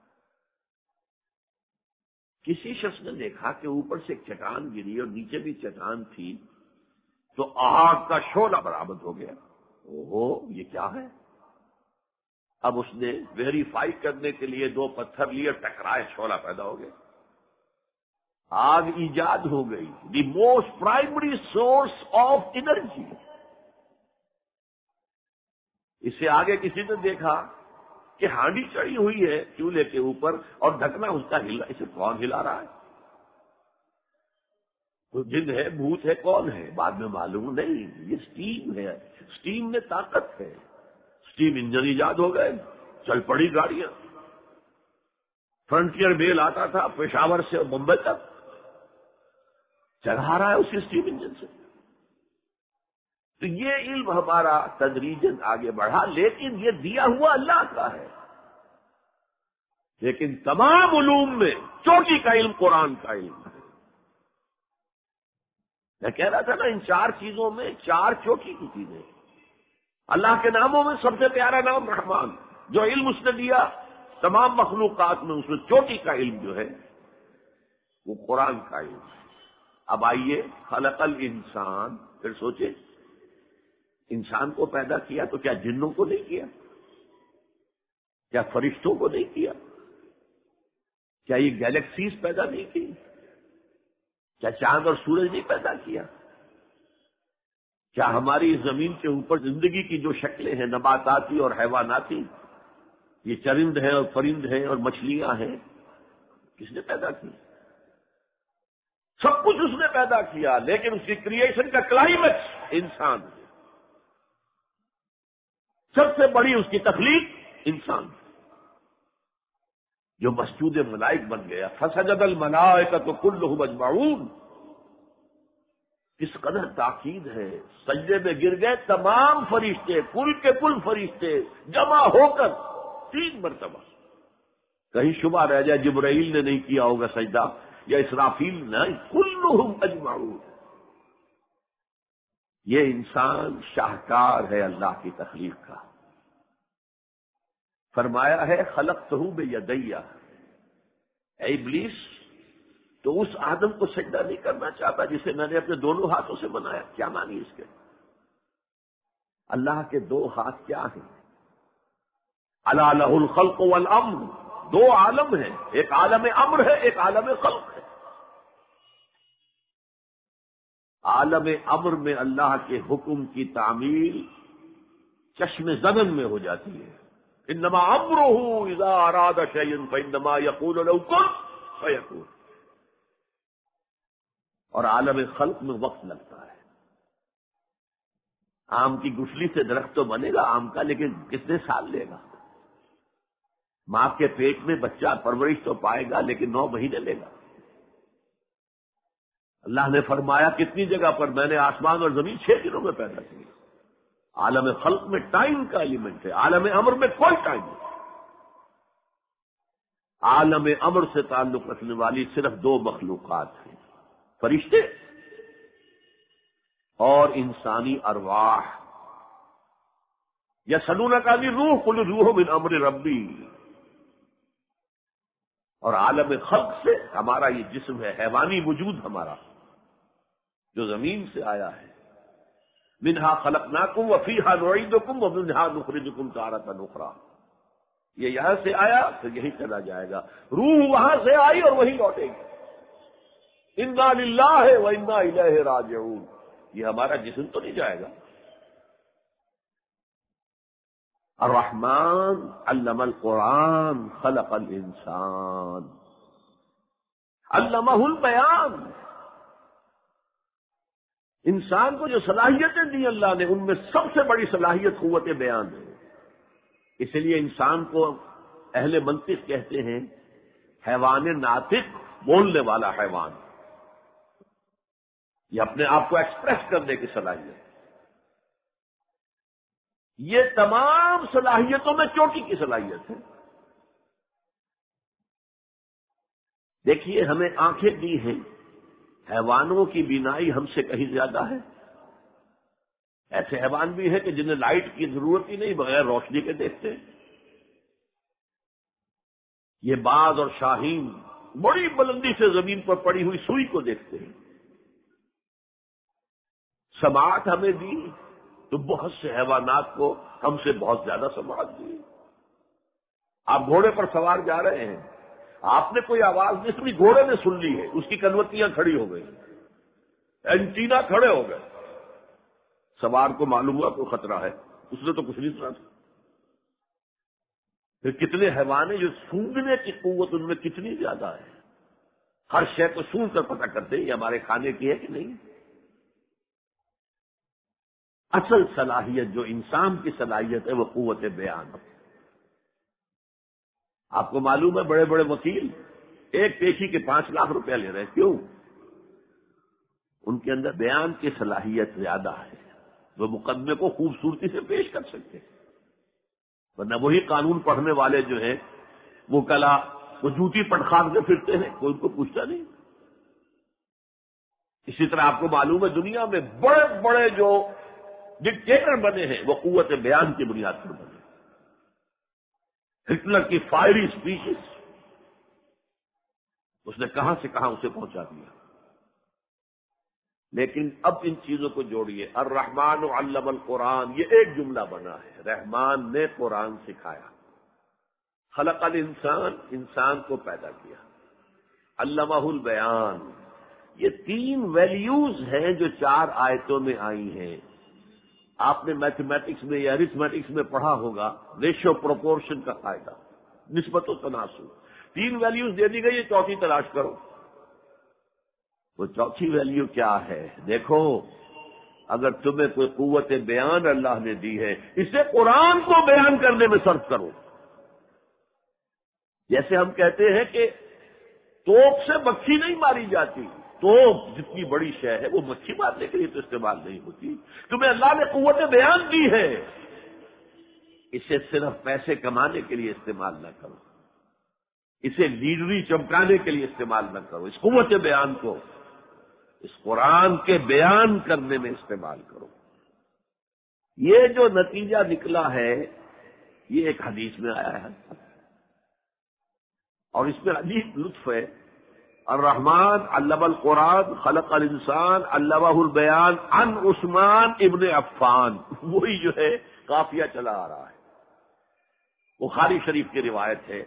B: کسی شخص نے دیکھا کہ اوپر سے ایک چٹان گری اور نیچے بھی چٹان تھی، تو آگ کا شعلہ برآمد ہو گیا۔ اوہو یہ کیا ہے؟ اب اس نے ویریفائی کرنے کے لیے دو پتھر لیے، ٹکرائے، شعلہ پیدا ہو گیا، آگ ایجاد ہو گئی، the most primary source of energy. اس سے آگے کسی نے دیکھا کہ ہانڈی چڑھی ہوئی ہے چولہے کے اوپر اور ڈھکنا اس کا ہلا، اسے کون ہلا رہا ہے؟ تو جن ہے، بھوت ہے، کون ہے؟ بعد میں معلوم نہیں، یہ سٹیم ہے، سٹیم میں طاقت ہے، سٹیم انجن ایجاد ہو گئے، چل پڑی گاڑیاں۔ فرنٹیئر میل آتا تھا پشاور سے ممبئی تک، چلا رہا ہے اسی سٹیم انجن سے۔ تو یہ علم ہمارا تدریجاً آگے بڑھا، لیکن یہ دیا ہوا اللہ کا ہے۔ لیکن تمام علوم میں چوٹی کا علم قرآن کا علم ہے۔ میں کہہ رہا تھا نا، ان چار چیزوں میں چار چوٹی کی چیزیں. اللہ کے ناموں میں سب سے پیارا نام رحمان، جو علم اس نے دیا تمام مخلوقات میں، اس میں چوٹی کا علم جو ہے وہ قرآن کا علم ہے. اب آئیے، خلق الانسان، پھر سوچے انسان کو پیدا کیا تو کیا جنوں کو نہیں کیا؟ کیا فرشتوں کو نہیں کیا؟ کیا یہ گیلیکسیز پیدا نہیں کی؟ کیا چاند اور سورج نہیں پیدا کیا؟ کیا ہماری زمین کے اوپر زندگی کی جو شکلیں ہیں، نباتاتی اور حیواناتی، یہ چرند ہیں اور پرند ہیں اور مچھلیاں ہیں، کس نے پیدا کی؟ سب کچھ اس نے پیدا کیا، لیکن اس کی کریشن کا کلائمیکس انسان ہے. سب سے بڑی اس کی تخلیق انسان ہے، جو مسجود ملائک بن گیا. فسجد الملائکۃ کلھم اجمعون، کس قدر تاکید ہے. سجدے میں گر گئے تمام فرشتے، کل کے کل فرشتے جمع ہو کر تین مرتبہ. کہیں شبہ رہ جائے جبرائیل نے نہیں کیا ہوگا سجدہ یا اسرافیل نے، کلھم اجمعون. یہ انسان شاہکار ہے اللہ کی تخلیق کا. فرمایا ہے خلقتہ بیدیہ، اے ابلیس تو اس آدم کو سجدہ نہیں کرنا چاہتا جسے میں نے اپنے دونوں ہاتھوں سے بنایا. کیا معنی اس کے؟ اللہ کے دو ہاتھ کیا ہیں؟ الا لہ الخلق والامر، دو عالم ہیں، ایک عالم امر ہے، ایک عالم خلق ہے. عالم امر میں اللہ کے حکم کی تعمیل چشم زدن میں ہو جاتی ہے. انما امرہ اذا اراد شیئا فانما یقول له کن فیکون. اور عالم خلق میں وقت لگتا ہے. آم کی گٹھلی سے درخت تو بنے گا آم کا، لیکن کتنے سال لے گا؟ ماں کے پیٹ میں بچہ پرورش تو پائے گا، لیکن نو مہینے لے گا. اللہ نے فرمایا کتنی جگہ پر میں نے آسمان اور زمین چھ دنوں میں پیدا کی. عالم خلق میں ٹائم کا ایلیمنٹ ہے، عالم امر میں کوئی ٹائم نہیں. عالم امر سے تعلق رکھنے والی صرف دو مخلوقات ہیں، فرشتے اور انسانی ارواح. یسألونک عن الروح قل الروح من امر ربی. اور عالم خلق سے ہمارا یہ جسم ہے، حیوانی وجود ہمارا جو زمین سے آیا ہے. منہا خلقناکم وفیہا نعیدکم ومنہا نخرجکم تارۃ اخری. یہ یہاں سے آیا پھر یہی چلا جائے گا. روح وہاں سے آئی اور وہی لوٹے گی. انا للہ وانا الیہ راجعون. یہ ہمارا جسم تو نہیں جائے گا. الرحمن علم القرآن خلق الانسان علمہ البیان. انسان کو جو صلاحیتیں دی اللہ نے، ان میں سب سے بڑی صلاحیت قوت بیان ہے. اس لیے انسان کو اہل منطق کہتے ہیں حیوان ناطق، بولنے والا حیوان. یہ اپنے آپ کو ایکسپریس کرنے کی صلاحیت. یہ تمام صلاحیتوں میں چوٹی کی صلاحیت ہے. دیکھیے ہمیں آنکھیں دی ہیں، حیوانوں کی بینائی ہم سے کہیں زیادہ ہے. ایسے حیوان بھی ہیں کہ جنہیں لائٹ کی ضرورت ہی نہیں، بغیر روشنی کے دیکھتے ہیں. یہ باز اور شاہین بڑی بلندی سے زمین پر پڑی ہوئی سوئی کو دیکھتے ہیں. سماعت ہمیں دی تو بہت سے حیوانات کو ہم سے بہت زیادہ سماعت دی. آپ گھوڑے پر سوار جا رہے ہیں، آپ نے کوئی آواز نہیں سنی، گھوڑے نے سن لی ہے، اس کی کنوتیاں کھڑی ہو گئی، اینٹینا کھڑے ہو گئے. سوار کو معلوم ہوا کوئی خطرہ ہے، اس نے تو کچھ نہیں سنا تھا. پھر کتنے حیوان ہیں جو سونگنے کی قوت ان میں کتنی زیادہ ہے، ہر شے کو سون کر پتہ کرتے ہیں یہ ہمارے کھانے کی ہے کہ نہیں. اصل صلاحیت جو انسان کی صلاحیت ہے وہ قوت بیان. آپ کو معلوم ہے بڑے بڑے وکیل ایک پیشی کے پانچ لاکھ روپیہ لے رہے ہیں. کیوں؟ ان کے اندر بیان کی صلاحیت زیادہ ہے، وہ مقدمے کو خوبصورتی سے پیش کر سکتے ہیں. ورنہ وہی قانون پڑھنے والے جو ہیں وہ کلا وہ جوتی پٹخان کے پھرتے ہیں، کوئی ان کو پوچھتا نہیں. اسی طرح آپ کو معلوم ہے دنیا میں بڑے بڑے جو ڈکٹیٹر بنے ہیں وہ قوت بیان کی بنیاد پر بنے. ہٹلر کی فائری اسپیچز اس نے کہاں سے کہاں اسے پہنچا دیا. لیکن اب ان چیزوں کو جوڑیے. الرحمن علم القرآن، یہ ایک جملہ بنا ہے. رحمان نے قرآن سکھایا. خلق الانسان، انسان کو پیدا کیا. علمہ البیان، یہ تین ویلیوز ہیں جو چار آیتوں میں آئی ہیں. آپ نے میتھمیٹکس میں یا ارتھمیٹکس میں پڑھا ہوگا ریشو پروپورشن کا قاعدہ، نسبت و تناسب. تین ویلیوز دے دی گئی، یہ چوتھی تلاش کرو. وہ چوتھی ویلیو کیا ہے؟ دیکھو، اگر تمہیں کوئی قوت بیان اللہ نے دی ہے، اسے قرآن کو بیان کرنے میں صرف کرو. جیسے ہم کہتے ہیں کہ توپ سے مکھی نہیں ماری جاتی. توپ جتنی بڑی شے ہے وہ مکھی مارنے کے لیے تو استعمال نہیں ہوتی. تمہیں اللہ نے قوت بیان دی ہے، اسے صرف پیسے کمانے کے لیے استعمال نہ کرو، اسے لیڈری چمکانے کے لیے استعمال نہ کرو. اس قوت بیان کو اس قرآن کے بیان کرنے میں استعمال کرو. یہ جو نتیجہ نکلا ہے یہ ایک حدیث میں آیا ہے اور اس میں عجیب لطف ہے. الرحمن علم القرآن خلق الانسان علمہ البیان عن عثمان ابن عفان. وہی جو ہے قافیہ چلا آ رہا ہے. بخاری شریف کی روایت ہے،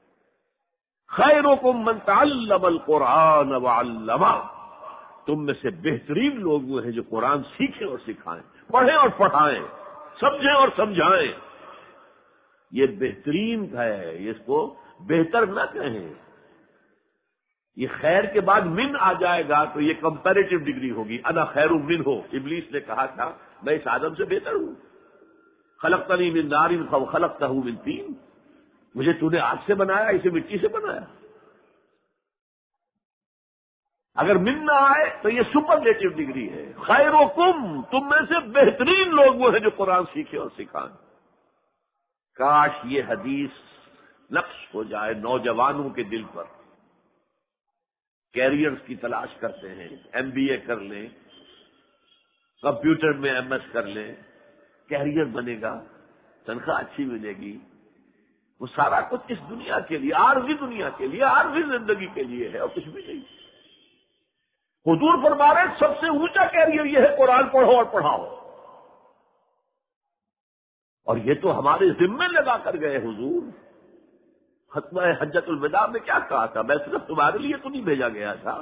B: خیرکم من تعلم القرآن وعلمہ. تم میں سے بہترین لوگ وہ ہیں جو قرآن سیکھیں اور سکھائیں، پڑھیں اور پڑھائیں، سمجھیں اور سمجھائیں. یہ بہترین ہے، اس کو بہتر نہ کہیں. یہ خیر کے بعد من آ جائے گا تو یہ کمپیریٹو ڈگری ہوگی. انا خیر من ہو، ابلیس نے کہا تھا میں اس آدم سے بہتر ہوں. خلقتنی من نار خلقتہ من طین، مجھے تو نے آگ سے بنایا، اسے مٹی سے بنایا. اگر من نہ آئے تو یہ سپرلیٹو ڈگری ہے. خیرکم، تم میں سے بہترین لوگ وہ ہیں جو قرآن سیکھیں اور سکھائیں. کاش یہ حدیث نقش ہو جائے نوجوانوں کے دل پر. کیریئرز کی تلاش کرتے ہیں، ایم بی اے کر لیں، کمپیوٹر میں ایم ایس کر لیں، کیریئر بنے گا، تنخواہ اچھی ملے گی. وہ سارا کچھ اس دنیا کے لیے، عارضی دنیا کے لیے، عارضی زندگی کے لیے ہے اور کچھ بھی نہیں. حضور فرما رہے سب سے اونچا کیریئر یہ ہے قرآن پڑھو اور پڑھاؤ. اور یہ تو ہمارے ذمے لگا کر گئے حضور. ختمہ حجت الوداع میں کیا کہا تھا؟ میں صرف تمہارے لیے تو نہیں بھیجا گیا تھا.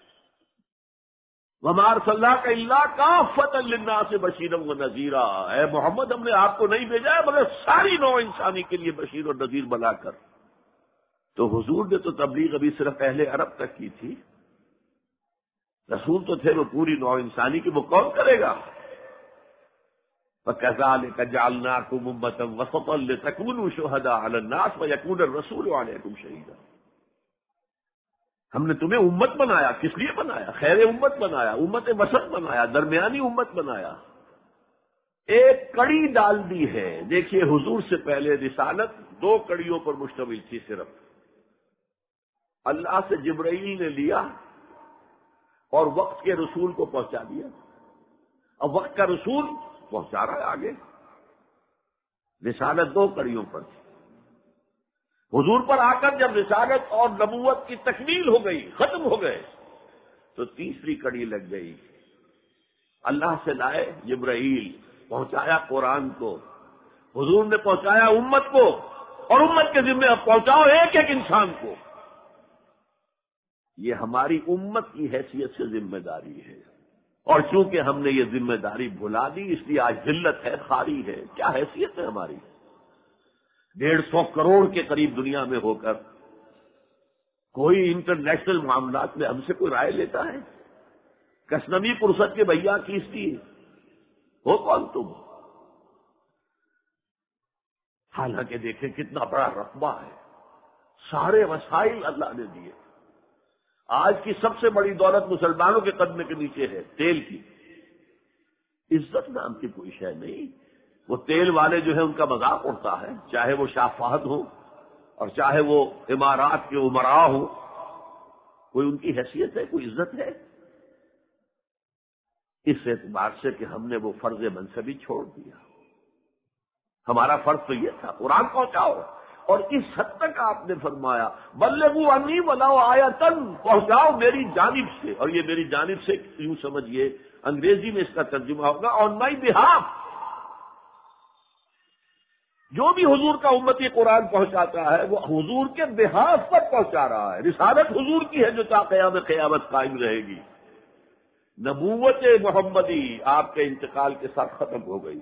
B: وَمَا أَرْسَلْنَاكَ إِلَّا كَافَّةً لِلنَّاسِ بَشِيرًا وَنَذِيرًا. اے محمد، ہم نے آپ کو نہیں بھیجا ہے مگر ساری نوع انسانی کے لیے بشیر اور نذیر بنا کر. تو حضور نے تو تبلیغ ابھی صرف اہل عرب تک کی تھی. رسول تو تھے وہ پوری نوع انسانی کی، وہ کون کرے گا؟ وَكَذَلِكَ جَعَلْنَاكُمْ أُمَّةً وَسَطًا لِتَكُونُوا شُهَدَاءَ عَلَى النَّاسِ وَيَكُونَ الرَّسُولُ عَلَيْكُمْ شَهِيدًا. ہم نے تمہیں امت بنایا. کس لیے بنایا؟ خیر امت بنایا، امت وسط بنایا، درمیانی امت بنایا. ایک کڑی ڈال دی ہے. دیکھیے حضور سے پہلے رسالت دو کڑیوں پر مشتمل تھی صرف. اللہ سے جبرائیل نے لیا اور وقت کے رسول کو پہنچا دیا. اب وقت کا رسول پہنچا رہا ہے آگے. رسالت دو کڑیوں پر تھی. حضور پر آ کر جب رسالت اور نبوت کی تکمیل ہو گئی، ختم ہو گئے، تو تیسری کڑی لگ گئی. اللہ سے لائے جبرائیل، پہنچایا قرآن کو. حضور نے پہنچایا امت کو، اور امت کے ذمہ اب پہنچاؤ ایک ایک انسان کو. یہ ہماری امت کی حیثیت سے ذمہ داری ہے. اور چونکہ ہم نے یہ ذمہ داری بھلا دی اس لیے آج ذلت ہے، خاری ہے. کیا حیثیت ہے ہماری؟ ڈیڑھ سو کروڑ کے قریب دنیا میں ہو کر کوئی انٹرنیشنل معاملات میں ہم سے کوئی رائے لیتا ہے؟ کسنمی پرست کے بھیا کیستی ہو کون تم؟ حالانکہ دیکھیں کتنا بڑا رقبہ ہے، سارے وسائل اللہ نے دیے. آج کی سب سے بڑی دولت مسلمانوں کے قدمے کے نیچے ہے، تیل کی. عزت نام کی کوئی شے نہیں. وہ تیل والے جو ہے ان کا مذاق اڑتا ہے، چاہے وہ شاہ فہد ہو اور چاہے وہ امارات کے امراء ہو. کوئی ان کی حیثیت ہے؟ کوئی عزت ہے؟ اس اعتبار سے کہ ہم نے وہ فرض منصبی چھوڑ دیا. ہمارا فرض تو یہ تھا قرآن پہنچاؤ، اور اس حد تک آپ نے فرمایا بلغوا انی ولو آیۃ، پہنچاؤ میری جانب سے. اور یہ میری جانب سے یوں سمجھیے انگریزی میں اس کا ترجمہ ہوگا آن مائی بہاف. جو بھی حضور کا امتی قرآن پہنچاتا ہے وہ حضور کے بہاف پر پہنچا رہا ہے. رسالت حضور کی ہے جو تا قیام قیامت قائم رہے گی. نبوت محمدی آپ کے انتقال کے ساتھ ختم ہو گئی.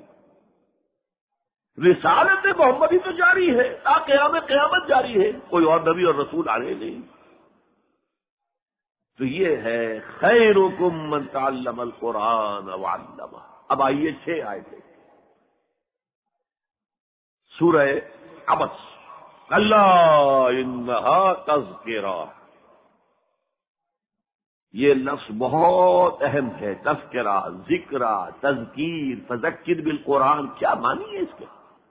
B: رسالت محمدی تو جاری ہے، تا قیام قیامت جاری ہے، کوئی اور نبی اور رسول آ رہے نہیں. تو یہ ہے خیرکم من تعلم القرآن وعلمہ. اب آئیے چھ آیتیں سورہ عبس. کلا انہا تذکرہ، یہ لفظ بہت اہم ہے. تذکرہ، ذکرہ، تذکیر، فذکر بالقرآن، کیا معنی ہے اس کے؟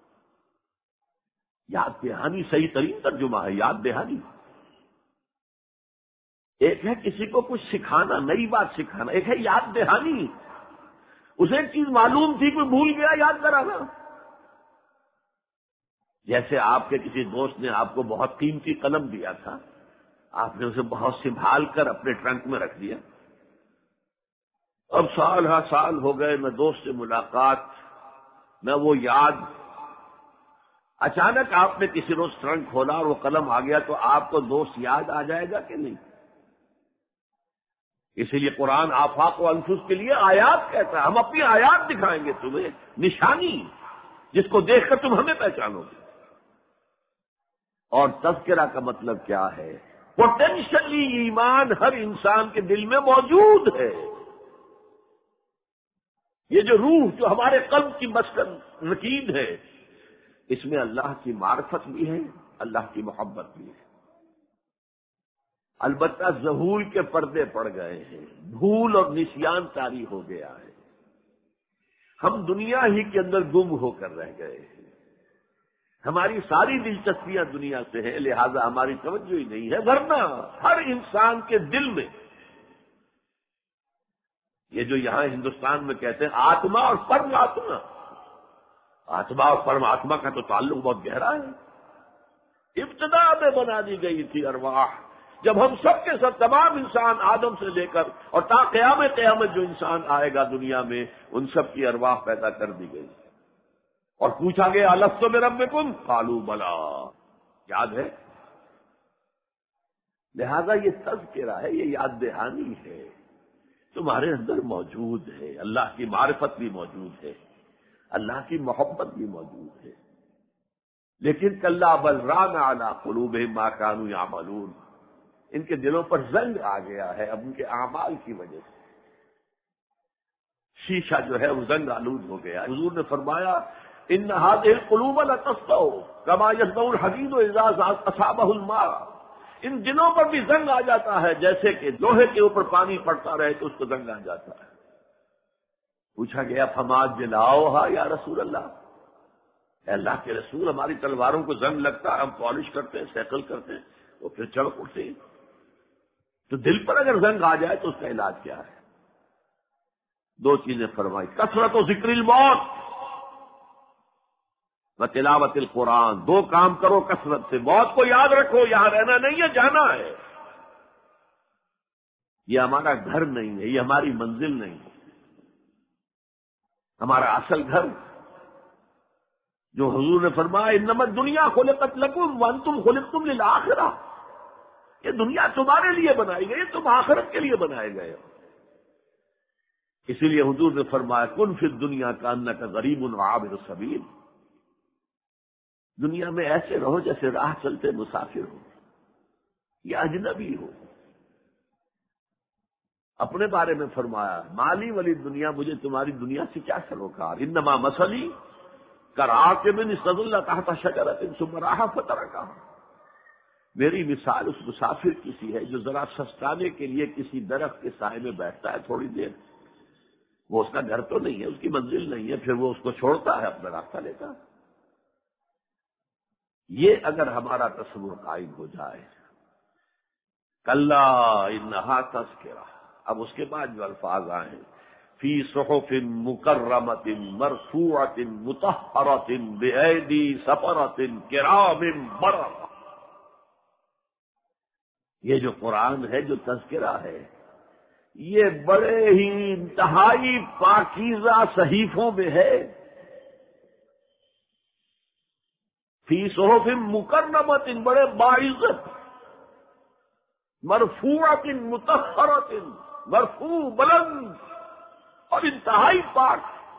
B: یاد دہانی صحیح ترین ترجمہ ہے، یاد دہانی. ایک ہے کسی کو کچھ سکھانا، نئی بات سکھانا، ایک ہے یاد دہانی. اسے ایک چیز معلوم تھی کوئی بھول گیا، یاد کرانا. جیسے آپ کے کسی دوست نے آپ کو بہت قیمتی قلم دیا تھا، آپ نے اسے بہت سنبھال کر اپنے ٹرنک میں رکھ دیا. اب سال ہا سال ہو گئے، نہ دوست سے ملاقات نہ وہ یاد. اچانک آپ نے کسی روز ٹرنک کھولا اور وہ قلم آ گیا تو آپ کو دوست یاد آ جائے گا کہ نہیں؟ اسی لیے قرآن آفاق و انفس کے لیے آیات کہتا ہے. ہم اپنی آیات دکھائیں گے تمہیں، نشانی جس کو دیکھ کر تم ہمیں پہچانو گے. اور تذکرہ کا مطلب کیا ہے؟ پوٹینشلی ایمان ہر انسان کے دل میں موجود ہے. یہ جو روح جو ہمارے قلب کی مسکن رکید ہے، اس میں اللہ کی معرفت بھی ہے، اللہ کی محبت بھی ہے. البتہ ظہور کے پردے پڑ گئے ہیں، بھول اور نسیان طاری ہو گیا ہے. ہم دنیا ہی کے اندر گم ہو کر رہ گئے ہیں. ہماری ساری دلچسپیاں دنیا سے ہیں، لہذا ہماری توجہ ہی نہیں ہے. ورنہ ہر انسان کے دل میں یہ جو یہاں ہندوستان میں کہتے ہیں آتما اور پرم آتما، آتما اور پرم آتما کا تو تعلق بہت گہرا ہے. ابتدا میں بنا دی گئی تھی ارواح، جب ہم سب کے سب تمام انسان آدم سے لے کر اور تا قیام قیامت جو انسان آئے گا دنیا میں، ان سب کی ارواح پیدا کر دی گئی. اور پوچھا گیا الستو بربکم قالوا بلا، یاد ہے؟ لہذا یہ تذکرہ ہے، یہ یاد دہانی ہے، تمہارے اندر موجود ہے. اللہ کی معرفت بھی موجود ہے، اللہ کی محبت بھی موجود ہے. لیکن کلا بل ران علی قلوبہم ما کانوا یعملون، ان کے دلوں پر زنگ آ گیا ہے اب ان کے اعمال کی وجہ سے. شیشہ جو ہے وہ زنگ آلود ہو گیا. حضور نے فرمایا ان هذه القلوب لتسطو كما يسطو الحديد اذا اصابه الماء، ان دلوں پر بھی زنگ آ جاتا ہے جیسے کہ لوہے کے اوپر پانی پڑتا رہے تو اس کو زنگ آ جاتا ہے. پوچھا گیا فما جلاؤها یا رسول اللہ، اے اللہ کے رسول ہماری تلواروں کو زنگ لگتا ہے، ہم پالش کرتے ہیں، سیکل کرتے ہیں، وہ پھر چڑھ اٹھتے ہیں. تو دل پر اگر زنگ آ جائے تو اس کا علاج کیا ہے؟ دو چیزیں فرمائی، کثرت و ذکر الموت و تلاوت القرآن. دو کام کرو کثرت سے، موت کو یاد رکھو، یہاں رہنا نہیں ہے، جانا ہے. یہ ہمارا گھر نہیں ہے، یہ ہماری منزل نہیں ہے. ہمارا اصل گھر جو حضور نے فرمایا انما الدنیا خلقت لکم وانتم خلقتم للآخرہ، یہ دنیا تمہارے لیے بنائی گئی، تم آخرت کے لیے بنائے گئے ہو. اسی لیے حضور نے فرمایا کن فی الدنیا کانک غریب عابر السبیل، دنیا میں ایسے رہو جیسے راہ چلتے مسافر ہو یا اجنبی ہو. اپنے بارے میں فرمایا مالی ولی دنیا، مجھے تمہاری دنیا سے کیا سروکار، انما مثلی کراکب استظل تحت شجرۃ ثم راح فترکها، میری مثال اس مسافر کی سی ہے جو ذرا سستانے کے لیے کسی درخت کے سائے میں بیٹھتا ہے تھوڑی دیر. وہ اس کا گھر تو نہیں ہے، اس کی منزل نہیں ہے، پھر وہ اس کو چھوڑتا ہے، اپنا راستہ لیتا ہے. یہ اگر ہمارا تصور قائم ہو جائے، کلا انہا تذکرہ. اب اس کے بعد جو الفاظ آئے ہیں فی صحف مکرمۃ مرفوعۃ مطہرۃ بأیدی سفرۃ کرام بررہ. یہ جو قرآن ہے، جو تذکرہ ہے، یہ بڑے ہی انتہائی پاکیزہ صحیفوں میں ہے. فی صحف مکرمۃ، بڑے باعزت، مرفوعۃ مطہرۃ، مرفوع بلند اور انتہائی پاک.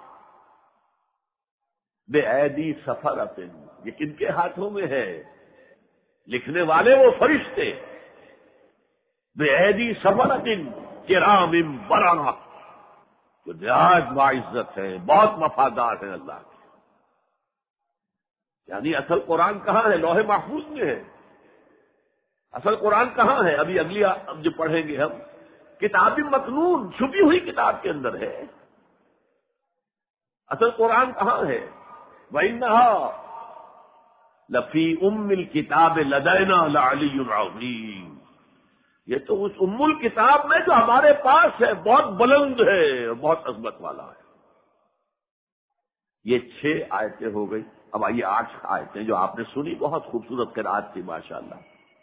B: بأیدی سفرۃ، یہ کن کے ہاتھوں میں ہے؟ لکھنے والے وہ فرشتے. بأیدی سفرۃ کرام بررہ، جو نہایت باعزت ہے، بہت وفادار ہے اللہ کے. یعنی اصل قرآن کہاں ہے؟ لوح محفوظ میں ہے. اصل قرآن کہاں ہے؟ ابھی اگلی اب جو پڑھیں گے ہم، کتاب مکنون، چھپی ہوئی کتاب کے اندر ہے. اصل قرآن کہاں ہے؟ وَإِنَّهَا لَفِي أُمِّ الْكِتَابِ لَدَيْنَا لَعَلِيٌّ عَظِيمٌ. یہ تو اس ام الکتاب میں جو ہمارے پاس ہے، بہت بلند ہے، بہت عظمت والا ہے. یہ چھ آیتیں ہو گئی. اب آئیے آٹھ آیتیں جو آپ نے سنی، بہت خوبصورت قرآت تھی ماشاءاللہ.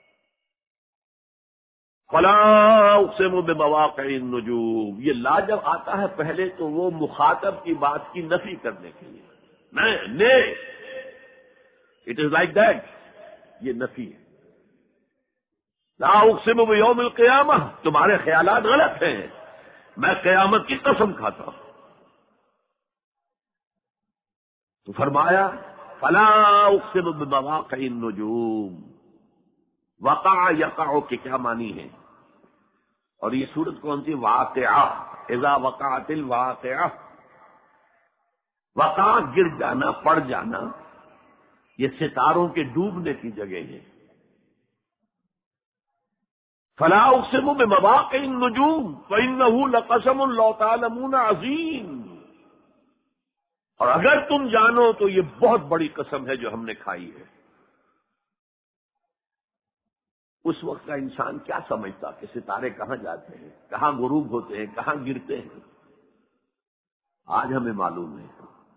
B: فلا اقسم بمواقع النجوم، یہ لا جب آتا ہے پہلے تو وہ مخاطب کی بات کی نفی کرنے کے لیے، نہیں، اٹ از لائک دیٹ، یہ نفی ہے. لا اقسم بیوم القیامہ، تمہارے خیالات غلط ہیں، میں قیامت کی قسم کھاتا ہوں. تو فرمایا فلا اقسم بمواقع النجوم. وقع یقع کے کیا معنی ہے؟ اور یہ سورت کون سی؟ واقعہ. اذا وقعت الواقعہ، وقع گر جانا، پڑ جانا. یہ ستاروں کے ڈوبنے کی جگہ ہے. فلا اقسم بمواقع النجوم وانه لقسم لو تعلمون عظیم. اور اگر تم جانو تو یہ بہت بڑی قسم ہے جو ہم نے کھائی ہے. اس وقت کا انسان کیا سمجھتا کہ ستارے کہاں جاتے ہیں، کہاں غروب ہوتے ہیں، کہاں گرتے ہیں؟ آج ہمیں معلوم ہے.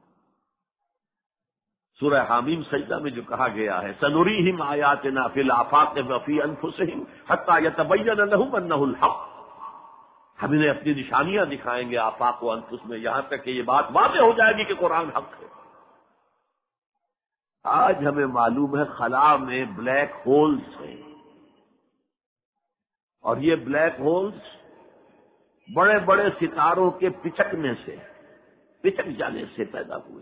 B: سورہ حامیم سجدہ میں جو کہا گیا ہے سنریہم آیاتنا فی الآفاق وفی انفسہم حتی یتبین لہم انہ الحق، ہم انہیں اپنی نشانیاں دکھائیں گے آفاق و انفس میں، یہاں تک کہ یہ بات واضح ہو جائے گی کہ قرآن حق ہے. آج ہمیں معلوم ہے خلا میں بلیک ہولز ہیں، اور یہ بلیک ہولز بڑے بڑے ستاروں کے پچکنے سے، پچک جانے سے پیدا ہوئے.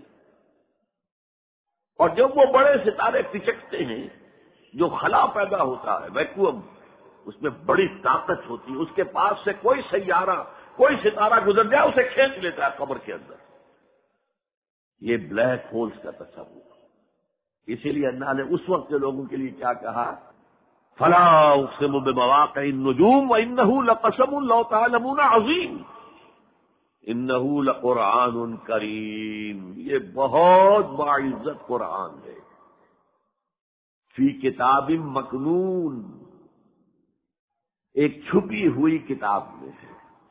B: اور جب وہ بڑے ستارے پچکتے ہیں، جو خلا پیدا ہوتا ہے، ویکیوم، اس میں بڑی طاقت ہوتی ہے. اس کے پاس سے کوئی سیارہ، کوئی ستارہ گزر جائے اسے کھینچ لیتا ہے قبر کے اندر. یہ بلیک ہولز کا تصور. اسی لیے اللہ نے اس وقت کے لوگوں کے لیے کیا کہا؟ فلا اقسم بمواقع النجوم وانه لقسم لو تعلمون عظیم. انه لقرآن کریم، یہ بہت باعزت قرآن ہے. فی کتاب مکنون، ایک چھپی ہوئی کتاب میں ہے.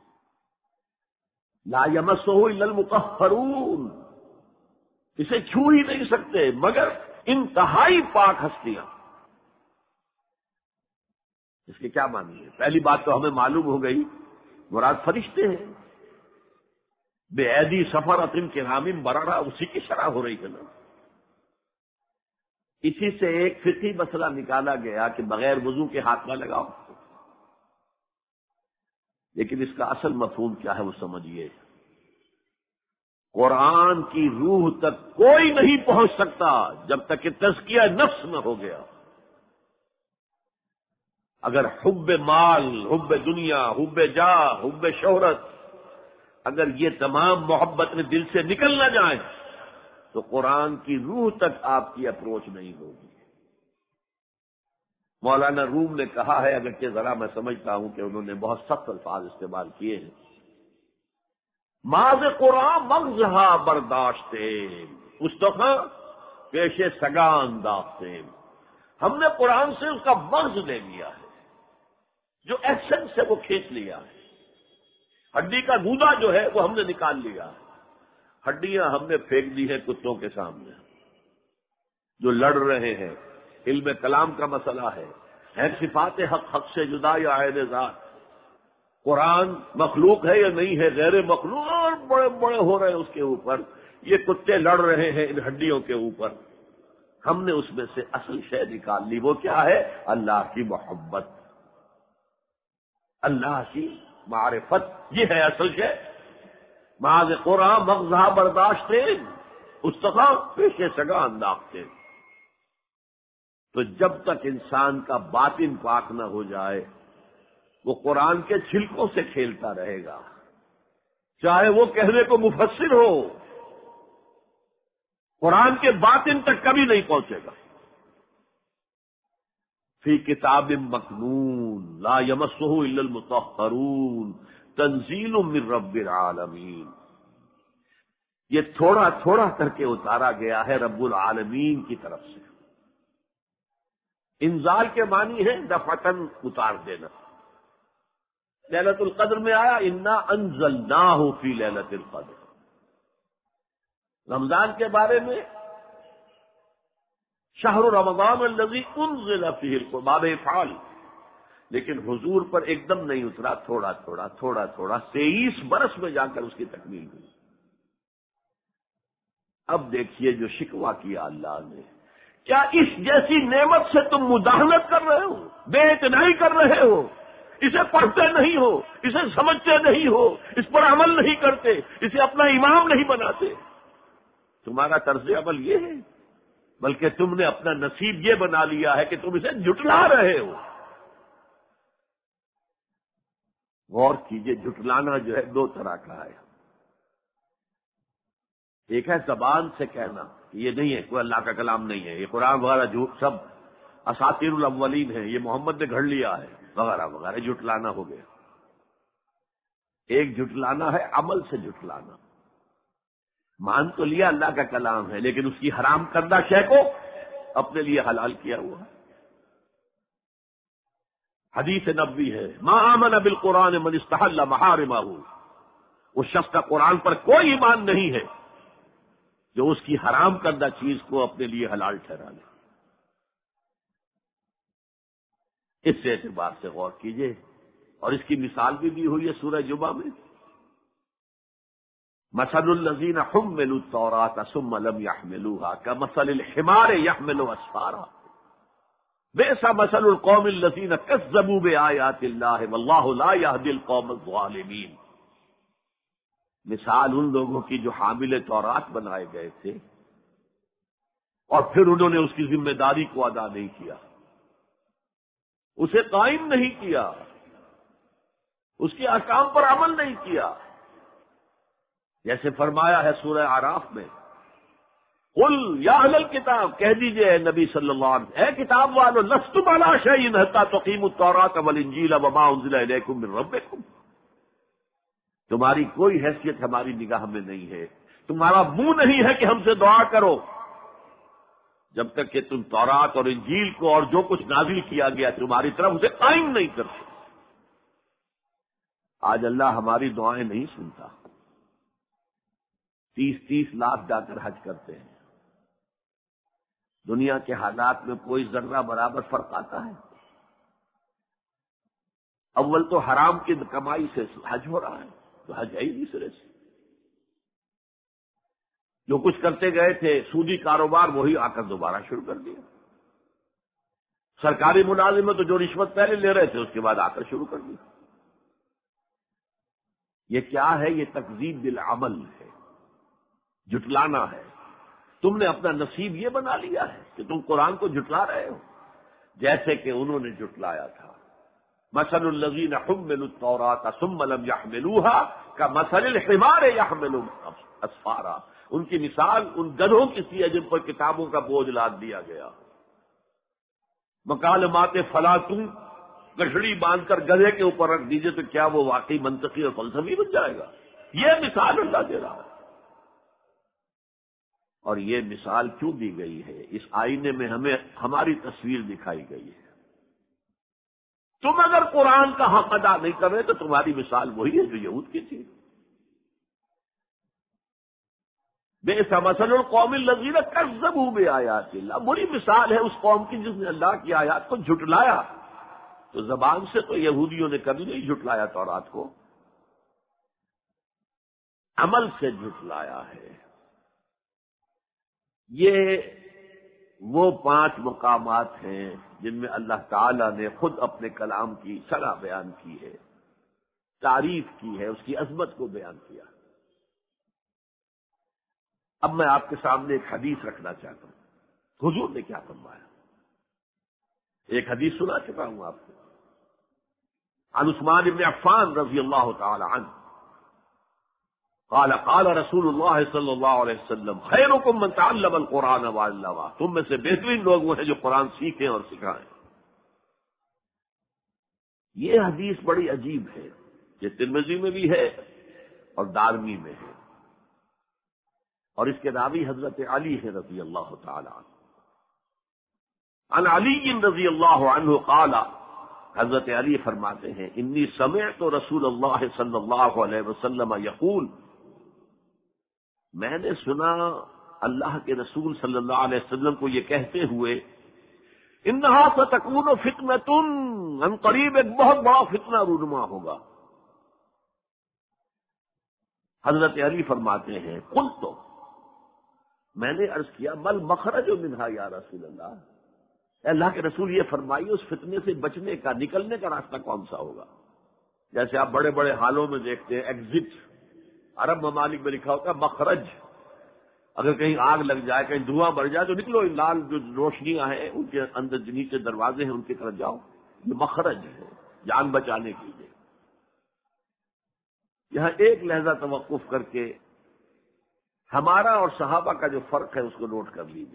B: لا یمسہ الا المطہرون، اسے چھو ہی نہیں سکتے مگر انتہائی پاک ہستیاں. اس کے کیا معنی ہے؟ پہلی بات تو ہمیں معلوم ہو گئی، مراد فرشتے ہیں. بے ایدی سفرۃ کرام بررہ، اسی کی شرح ہو رہی ہے نا. اسی سے ایک فقہی مسئلہ نکالا گیا کہ بغیر وضو کے ہاتھ نہ لگاؤ. لیکن اس کا اصل مفہوم کیا ہے وہ سمجھیے. قرآن کی روح تک کوئی نہیں پہنچ سکتا جب تک کہ تزکیہ نفس نہ ہو گیا. اگر حب مال، حب دنیا، حب جاہ، حب شہرت، اگر یہ تمام محبت میں دل سے نکل نہ جائیں تو قرآن کی روح تک آپ کی اپروچ نہیں ہوگی. مولانا روم نے کہا ہے، اگرچہ ذرا میں سمجھتا ہوں کہ انہوں نے بہت سخت الفاظ استعمال کیے ہیں، ماذ قرآن مغزہا برداشتے استخاں پیش سگا انداختے. ہم نے قرآن سے اس کا مغز لے لیا ہے، جو ایکسنس ہے وہ کھینچ لیا ہے. ہڈی کا گودا جو ہے وہ ہم نے نکال لیا، ہڈیاں ہم نے پھینک دی ہیں کتوں کے سامنے جو لڑ رہے ہیں۔ علم کلام کا مسئلہ ہے، ہے صفات حق حق سے جدا یا عین ذات، قرآن مخلوق ہے یا نہیں ہے، غیر مخلوق، اور بڑے بڑے ہو رہے ہیں اس کے اوپر۔ یہ کتے لڑ رہے ہیں ان ہڈیوں کے اوپر، ہم نے اس میں سے اصل شے نکال لی۔ وہ کیا ہے؟ اللہ کی محبت، اللہ کی معرفت، یہ ہے اصل شے۔ معاذ قرآن مغزہ برداشتے استفا پیشے سگا انداختے۔ تو جب تک انسان کا باطن پاک نہ ہو جائے وہ قرآن کے چھلکوں سے کھیلتا رہے گا، چاہے وہ کہنے کو مفسر ہو، قرآن کے باطن تک کبھی نہیں پہنچے گا۔ فی کتاب مکنون لا یمسہ الا المطہرون تنزیل من رب العالمین، یہ تھوڑا تھوڑا کر کے اتارا گیا ہے رب العالمین کی طرف سے۔ انزال کے معنی ہے دفعتاً اتار دینا۔ لیلۃ القدر میں آیا انا انزلناہ فی لیلۃ القدر، رمضان کے بارے میں شہر رمضان الذی انزل فیہ القرآن افعال، لیکن حضور پر ایک دم نہیں اترا، تھوڑا تھوڑا تھوڑا تھوڑا تیئیس برس میں جا کر اس کی تکمیل ہوئی۔ اب دیکھیے جو شکوہ کیا اللہ نے، کیا اس جیسی نعمت سے تم مداہنت کر رہے ہو، بے اعتنائی کر رہے ہو، اسے پڑھتے نہیں ہو، اسے سمجھتے نہیں ہو، اس پر عمل نہیں کرتے، اسے اپنا امام نہیں بناتے؟ تمہارا طرز عمل یہ ہے، بلکہ تم نے اپنا نصیب یہ بنا لیا ہے کہ تم اسے جھٹلا رہے ہو۔ غور کیجئے، جھٹلانا جو ہے دو طرح کا ہے۔ ایک ہے زبان سے کہنا یہ نہیں ہے، کوئی اللہ کا کلام نہیں ہے، یہ قرآن وغیرہ جھوٹ سب اساطیر الاولین ہیں، یہ محمد نے گھڑ لیا ہے وغیرہ وغیرہ، جھٹلانا ہو گیا۔ ایک جھٹلانا ہے عمل سے جھٹلانا، مان تو لیا اللہ کا کلام ہے لیکن اس کی حرام کردہ شے کو اپنے لیے حلال کیا ہوا ہے۔ حدیث نبوی ہے ما آمن بالقرآن من استحل محارمہ، اس شخص کا قرآن پر کوئی ایمان نہیں ہے جو اس کی حرام کردہ چیز کو اپنے لیے حلال ٹھہرا لے۔ اس اعتبار سے غور کیجئے، اور اس کی مثال بھی دی ہوئی ہے سورہ جمعہ میں، مثل الذین حملوا التوراۃ ثم لم يحملوها كمثل الحمار يحمل اسفارا بئس مثل القوم الذین کذبوا بآیات اللہ واللہ لا يهدی القوم الظالمین۔ مثال ان لوگوں کی جو حامل تورات بنائے گئے تھے اور پھر انہوں نے اس کی ذمہ داری کو ادا نہیں کیا، اسے قائم نہیں کیا، اس کے احکام پر عمل نہیں کیا۔ جیسے فرمایا ہے سورہ اعراف میں، قل یا اہل الکتاب، کہہ دیجئے اے نبی صلی اللہ علیہ وسلم، اے کتاب والو، لستم علی شیء حتی تقیموا التوراۃ والانجیل وما انزل الیکم من ربکم، تمہاری کوئی حیثیت ہماری نگاہ میں نہیں ہے، تمہارا منہ نہیں ہے کہ ہم سے دعا کرو، جب تک کہ تم تورات اور انجیل کو اور جو کچھ نازل کیا گیا تمہاری طرف اسے قائم نہیں کرتے۔ آج اللہ ہماری دعائیں نہیں سنتا، تیس تیس لاکھ جا کر حج کرتے ہیں، دنیا کے حالات میں کوئی ذرہ برابر فرق آتا ہے؟ اول تو حرام کی کمائی سے حج ہو رہا ہے، تو حج ہے ہی نہیں سرے سے۔ جو کچھ کرتے گئے تھے سودی کاروبار وہی آ کر دوبارہ شروع کر دیا، سرکاری ملازم میں تو جو رشوت پہلے لے رہے تھے اس کے بعد آ کر شروع کر دیا۔ یہ کیا ہے؟ یہ تکذیب بالعمل ہے، جھٹلانا ہے۔ تم نے اپنا نصیب یہ بنا لیا ہے کہ تم قرآن کو جھٹلا رہے ہو، جیسے کہ انہوں نے جھٹلایا تھا۔ مثل الذین حملوا التوراۃ ثم لم يحملوها كمثل الحمار يحمل اسفارا، ان کی مثال ان گدھوں کی سی ہے جن پر کتابوں کا بوجھ لاد دیا گیا۔ مکالمات فلاطوں، گٹھڑی باندھ کر گدھے کے اوپر رکھ دیجئے تو کیا وہ واقعی منطقی اور فلسفی بن جائے گا؟ یہ مثال اللہ دے رہا ہے۔ اور یہ مثال کیوں دی گئی ہے؟ اس آئینے میں ہمیں ہماری تصویر دکھائی گئی ہے تم اگر قرآن کا حق ادا نہیں کر رہے تو تمہاری مثال وہی ہے جو یہود کی تھی. بئس مثل القوم الذین کذبوا بآیات اللہ، بری مثال ہے اس قوم کی جس نے اللہ کی آیات کو جھٹلایا. تو زبان سے تو یہودیوں نے کبھی نہیں جھٹلایا تورات کو، عمل سے جھٹلایا ہے. یہ وہ پانچ مقامات ہیں جن میں اللہ تعالی نے خود اپنے کلام کی صلاح بیان کی ہے، تعریف کی ہے، اس کی عظمت کو بیان کیا. اب میں آپ کے سامنے ایک حدیث رکھنا چاہتا ہوں، حضور نے کیا فرمایا. ایک حدیث سنا چکا ہوں آپ کو، عن عثمان بن عفان رضی اللہ تعالی عنہ قال قال رسول اللہ صلی اللہ علیہ وسلم خیرکم من تعلم القرآن وعلمہ، تم میں سے بہترین لوگ وہ ہیں جو قرآن سیکھیں اور سکھائیں. یہ حدیث بڑی عجیب ہے، یہ ترمذی میں بھی ہے اور دارمی میں ہے، اور اس کے راوی حضرت علی ہے رضی اللہ تعالی عنہ. عن علی رضی اللہ عنہ قال، حضرت علی فرماتے ہیں انی سمعت رسول اللہ صلی اللہ علیہ وسلم یقول، میں نے سنا اللہ کے رسول صلی اللہ علیہ وسلم کو یہ کہتے ہوئے انہا ستکون فتنۃ، ان قریب ایک بہت بڑا فتنہ رونما ہوگا. حضرت علی فرماتے ہیں قلت تو میں نے عرض کیا مل مخرج منہا یا رسول اللہ، اے اللہ کے رسول یہ فرمائیے اس فتنے سے بچنے کا، نکلنے کا راستہ کون سا ہوگا. جیسے آپ بڑے بڑے حالوں میں دیکھتے ہیں ایگزٹ، عرب ممالک میں لکھا ہوتا ہے مخرج، اگر کہیں آگ لگ جائے، کہیں دھواں بڑھ جائے تو نکلو، لال جو روشنیاں ہیں ان کے اندر نیچے دروازے ہیں ان کی طرف جاؤ، یہ مخرج ہے جان بچانے کے لیے. یہاں ایک لہجہ توقف کر کے ہمارا اور صحابہ کا جو فرق ہے اس کو نوٹ کر لیجیے.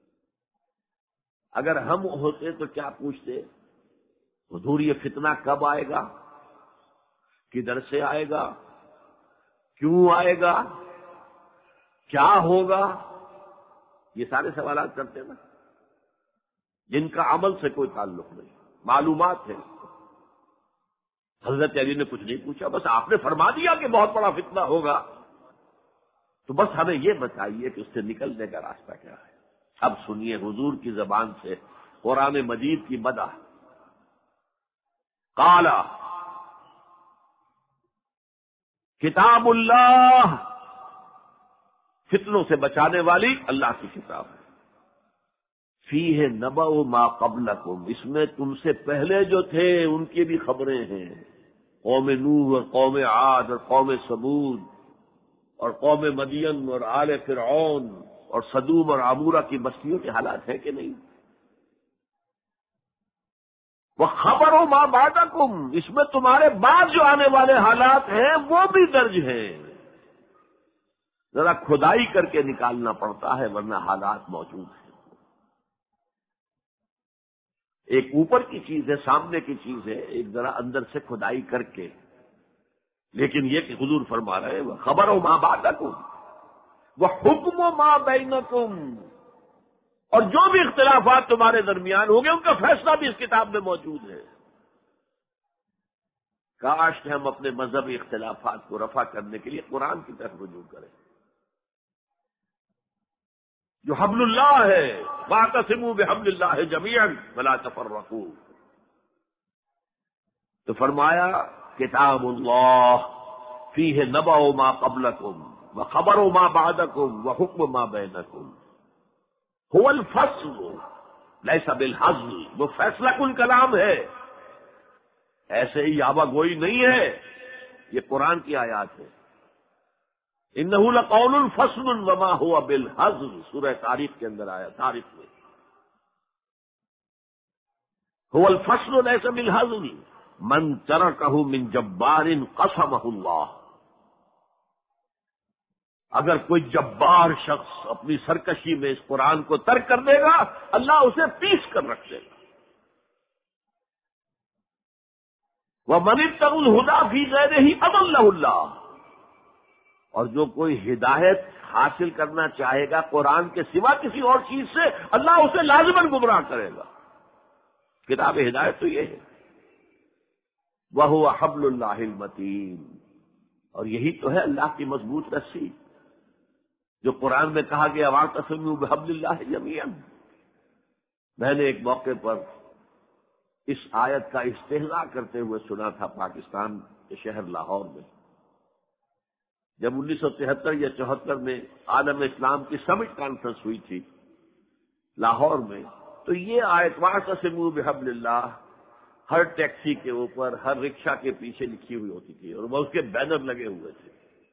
B: اگر ہم ہوتے تو کیا پوچھتے، حضور یہ فتنہ کب آئے گا، کدھر سے آئے گا، کیوں آئے گا، کیا ہوگا، یہ سارے سوالات کرتے نا جن کا عمل سے کوئی تعلق نہیں، معلومات ہے. حضرت علی نے کچھ نہیں پوچھا، بس آپ نے فرما دیا کہ بہت بڑا فتنہ ہوگا، تو بس ہمیں یہ بتائیے کہ اس سے نکلنے کا راستہ کیا ہے. اب سنیے حضور کی زبان سے قرآن مجید کی مدح. قال کتاب اللہ، فتنوں سے بچانے والی اللہ کی کتاب ہے. فیہ نبأ ما قبلکم، اس میں تم سے پہلے جو تھے ان کی بھی خبریں ہیں، قوم نوح اور قوم عاد اور قوم ثمود اور قوم مدین اور آل فرعون اور سدوم اور عمورہ کی بستیوں کے حالات ہیں کہ نہیں. وَخَبَرُ مَا بَعْدَكُمْ، اس میں تمہارے بعد جو آنے والے حالات ہیں وہ بھی درج ہیں. ذرا کھدائی کر کے نکالنا پڑتا ہے ورنہ حالات موجود ہیں. ایک اوپر کی چیز ہے، سامنے کی چیز ہے، ایک ذرا اندر سے کھدائی کر کے. لیکن یہ کہ حضور فرما رہے ہیں خبر ہو ماں بعدکم وحکم ما بینکم، اور جو بھی اختلافات تمہارے درمیان ہوں گے ان کا فیصلہ بھی اس کتاب میں موجود ہے. کاش کہ ہم اپنے مذہبی اختلافات کو رفع کرنے کے لیے قرآن کی طرف رجوع کریں جو حبل اللہ ہے. واعتصموا بحبل اللہ جميعا ولا تفرقوا. تو فرمایا کتاب اللہ فیہ نبأ ما قبلکم وخبر ما بعدکم وحکم ما بینکم. هو الفصل لیس بالحزل، وہ فیصلہ کن کلام ہے، ایسے ہی یابہ گوئی نہیں ہے. یہ قرآن کی آیات ہے. انہ لقول فصل وما هو بالحزل، سورہ تاریخ کے اندر آیا، تاریخ میں. هو الفصل لیس بالحزل من ترکہ من جبار قسمہ اللہ. اگر کوئی جبار شخص اپنی سرکشی میں اس قرآن کو ترک کر دے گا اللہ اسے پیس کر رکھ دے گا. وَمَنِ ابْتَغَى الْهُدَىٰ فِي غَيْرِهِ أَضَلَّهُ اللَّهُ، اور جو کوئی ہدایت حاصل کرنا چاہے گا قرآن کے سوا کسی اور چیز سے اللہ اسے لازماً گمراہ کرے گا. کتاب ہدایت تو یہ ہے. وَهُوَ حَبْلُ اللَّهِ الْمَتِينُ، اور یہی تو ہے اللہ کی مضبوط رسی جو قرآن میں کہا گیا وَاعْتَصِمُوا بِحَبْلِ اللَّهِ جَمِيعًا۔ میں نے ایک موقع پر اس آیت کا استہزاء کرتے ہوئے سنا تھا پاکستان کے شہر لاہور میں، جب انیس سو تہتر یا چوہتر میں عالم اسلام کی سمٹ کانفرنس ہوئی تھی لاہور میں، تو یہ آیت وَاعْتَصِمُوا بِحَبْلِ اللَّهِ ہر ٹیکسی کے اوپر، ہر رکشا کے پیچھے لکھی ہوئی ہوتی تھی، اور وہ اس کے بینر لگے ہوئے تھے۔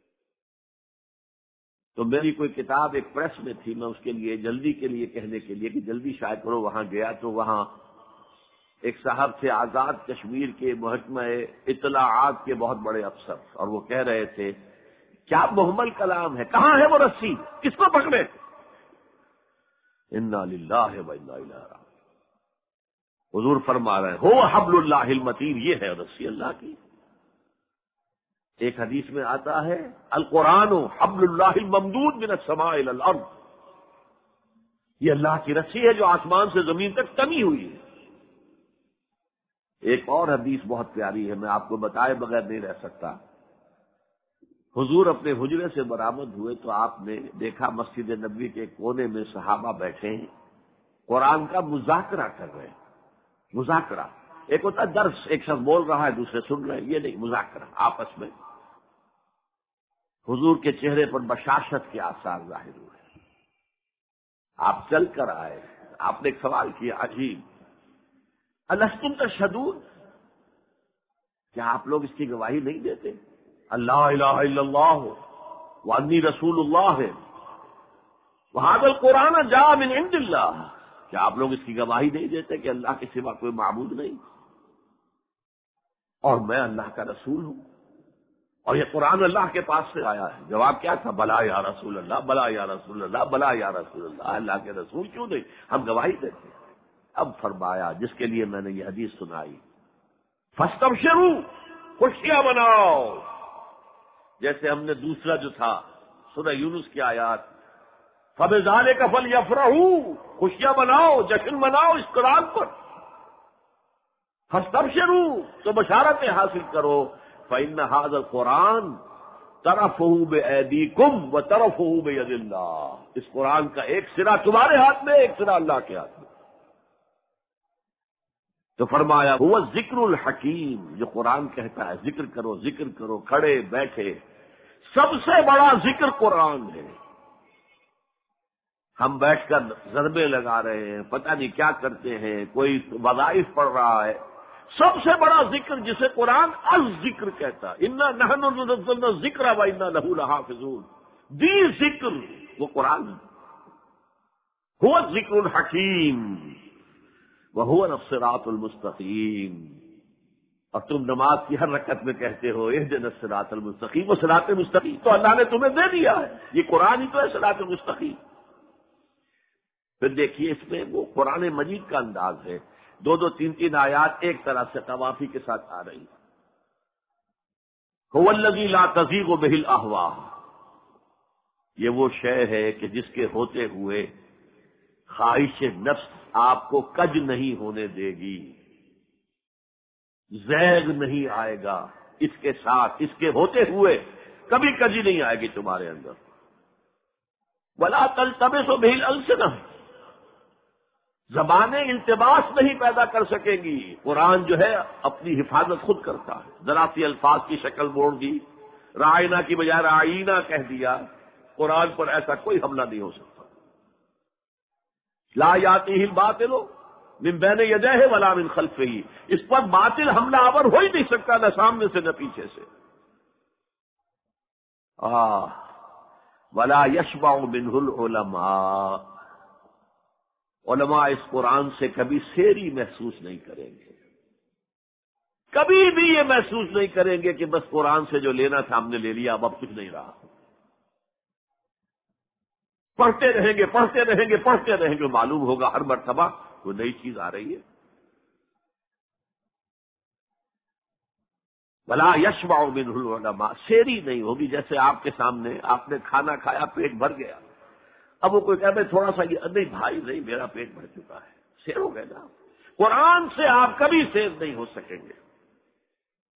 B: تو میری کوئی کتاب ایک پریس میں تھی، میں اس کے لیے جلدی کے لیے کہنے کے لیے کہ جلدی شائع کرو، وہاں گیا تو وہاں ایک صاحب تھے آزاد کشمیر کے محکمہ اطلاعات کے بہت بڑے افسر، اور وہ کہہ رہے تھے کیا محمل کلام ہے، کہاں ہے وہ رسی، کس کو پکڑے؟ انا للہ و انا الیہ راجعون۔ حضور فرما رہے ہیں ہو حبل اللہ المتین، یہ ہے رسی اللہ کی۔ ایک حدیث میں آتا ہے القرآن حبل اللہ الممدود من السماء الى الارض، یہ اللہ کی رسی ہے جو آسمان سے زمین تک تنی ہوئی ہے۔ ایک اور حدیث بہت پیاری ہے، میں آپ کو بتائے بغیر نہیں رہ سکتا۔ حضور اپنے حجرے سے برآمد ہوئے تو آپ نے دیکھا مسجد نبوی کے کونے میں صحابہ بیٹھے ہیں، قرآن کا مذاکرہ کر رہے ہیں۔ مذاکرہ ایک ہوتا ہے درس، ایک شخص بول رہا ہے دوسرے سن رہے ہیں، یہ نہیں، مذاکرہ آپس میں۔ حضور کے چہرے پر بشاشت کے آثار ظاہر ہوئے، آپ چل کر آئے، آپ نے ایک سوال کیا عجیب، الستم تشہدون، کیا آپ لوگ اس کی گواہی نہیں دیتے اللہ الہ الا اللہ وانی رسول اللہ وہذا القرآن جاء من عند اللہ، کیا آپ لوگ اس کی گواہی نہیں دیتے کہ اللہ کے سوا کوئی معبود نہیں اور میں اللہ کا رسول ہوں اور یہ قرآن اللہ کے پاس سے آیا ہے؟ جواب کیا تھا؟ بلا یا رسول اللہ، بلا یا رسول اللہ، بلا یا رسول اللہ، اللہ کے رسول کیوں نہیں، ہم گواہی دیتے ہیں۔ اب فرمایا جس کے لیے میں نے یہ حدیث سنائی، فاستبشروا، خوشیاں مناؤ، جیسے ہم نے دوسرا جو تھا سورہ یونس کی آیات فَبِذَلِكَ فَلْيَفْرَحُوا، خوشیاں مناؤ، جشن مناؤ اس قرآن پر، فاستبشروا، تو بشارتیں حاصل کرو، فَإِنَّ هَذَا الْقُرْآنَ طَرَفُهُ بِأَيْدِيكُمْ وَطَرَفُهُ بِيَدِ اللَّهِ، اس قرآن کا ایک سرا تمہارے ہاتھ میں، ایک سرا اللہ کے ہاتھ میں۔ تو فرمایا هو الذکر الحکیم، جو قرآن کہتا ہے ذکر کرو ذکر کرو، کھڑے بیٹھے، سب سے بڑا ذکر قرآن ہے۔ ہم بیٹھ کر ضربے لگا رہے ہیں، پتہ نہیں کیا کرتے ہیں، کوئی وظائف پڑھ رہا ہے، سب سے بڑا ذکر جسے قرآن الذکر کہتا ہے، انا نحن نزلنا الذکر وانا لہ لحافظون، دی ذکر وہ قرآن ہے، هو الذکر الحکیم وَهُوَ الصِّرَاطُ الْمُسْتَقِيمُ، اور تم نماز کی ہر رکعت میں کہتے ہو اهدنا الصراط المستقیم، وہ صراط مستقیم تو اللہ نے تمہیں دے دیا ہے، یہ قرآن ہی تو ہے صراط مستقیم۔ پھر دیکھیے اس میں وہ قرآن مجید کا انداز ہے، دو دو تین تین آیات ایک طرح سے توافی کے ساتھ آ رہی، هُوَ الَّذِي لَا تَزِيغُ بِهِ الْأَهْوَاءُ، یہ وہ شے ہے کہ جس کے ہوتے ہوئے خواہش نفس آپ کو کج نہیں ہونے دے گی، زیغ نہیں آئے گا، اس کے ساتھ اس کے ہوتے ہوئے کبھی کجی نہیں آئے گی تمہارے اندر۔ وَلَا تَلْتَبِسُ بِهِ الْأَلْسِنَةُ، زبانیں التباس نہیں پیدا کر سکیں گی، قرآن جو ہے اپنی حفاظت خود کرتا ہے، ذرا سی الفاظ کی شکل موڑ دی، رائنا کی بجائے رائنا کہہ دیا، قرآن پر ایسا کوئی حملہ نہیں ہو سکتا۔ لا یاتیہ الباطل من بین یدیہ ولا من خلفہ، اس پر باطل حملہ آور ہو ہی نہیں سکتا، نہ سامنے سے نہ پیچھے سے۔ آہ ولا یشبع منہ العلماء، علماء اس قرآن سے کبھی سیری محسوس نہیں کریں گے، کبھی بھی یہ محسوس نہیں کریں گے کہ بس قرآن سے جو لینا تھا ہم نے لے لیا، اب اب کچھ نہیں رہا۔ پڑھتے رہیں گے پڑھتے رہیں گے پڑھتے رہیں گے، معلوم ہوگا ہر مرتبہ کوئی نئی چیز آ رہی ہے۔ بلا یشبع منہ العلماء، سیری نہیں ہوگی، جیسے آپ کے سامنے آپ نے کھانا کھایا، پیٹ بھر گیا، اب وہ کوئی کہہ تھوڑا سا یہ، نہیں بھائی نہیں میرا پیٹ بھر چکا ہے، سیر ہو گئے نا۔ قرآن سے آپ کبھی سیر نہیں ہو سکیں گے۔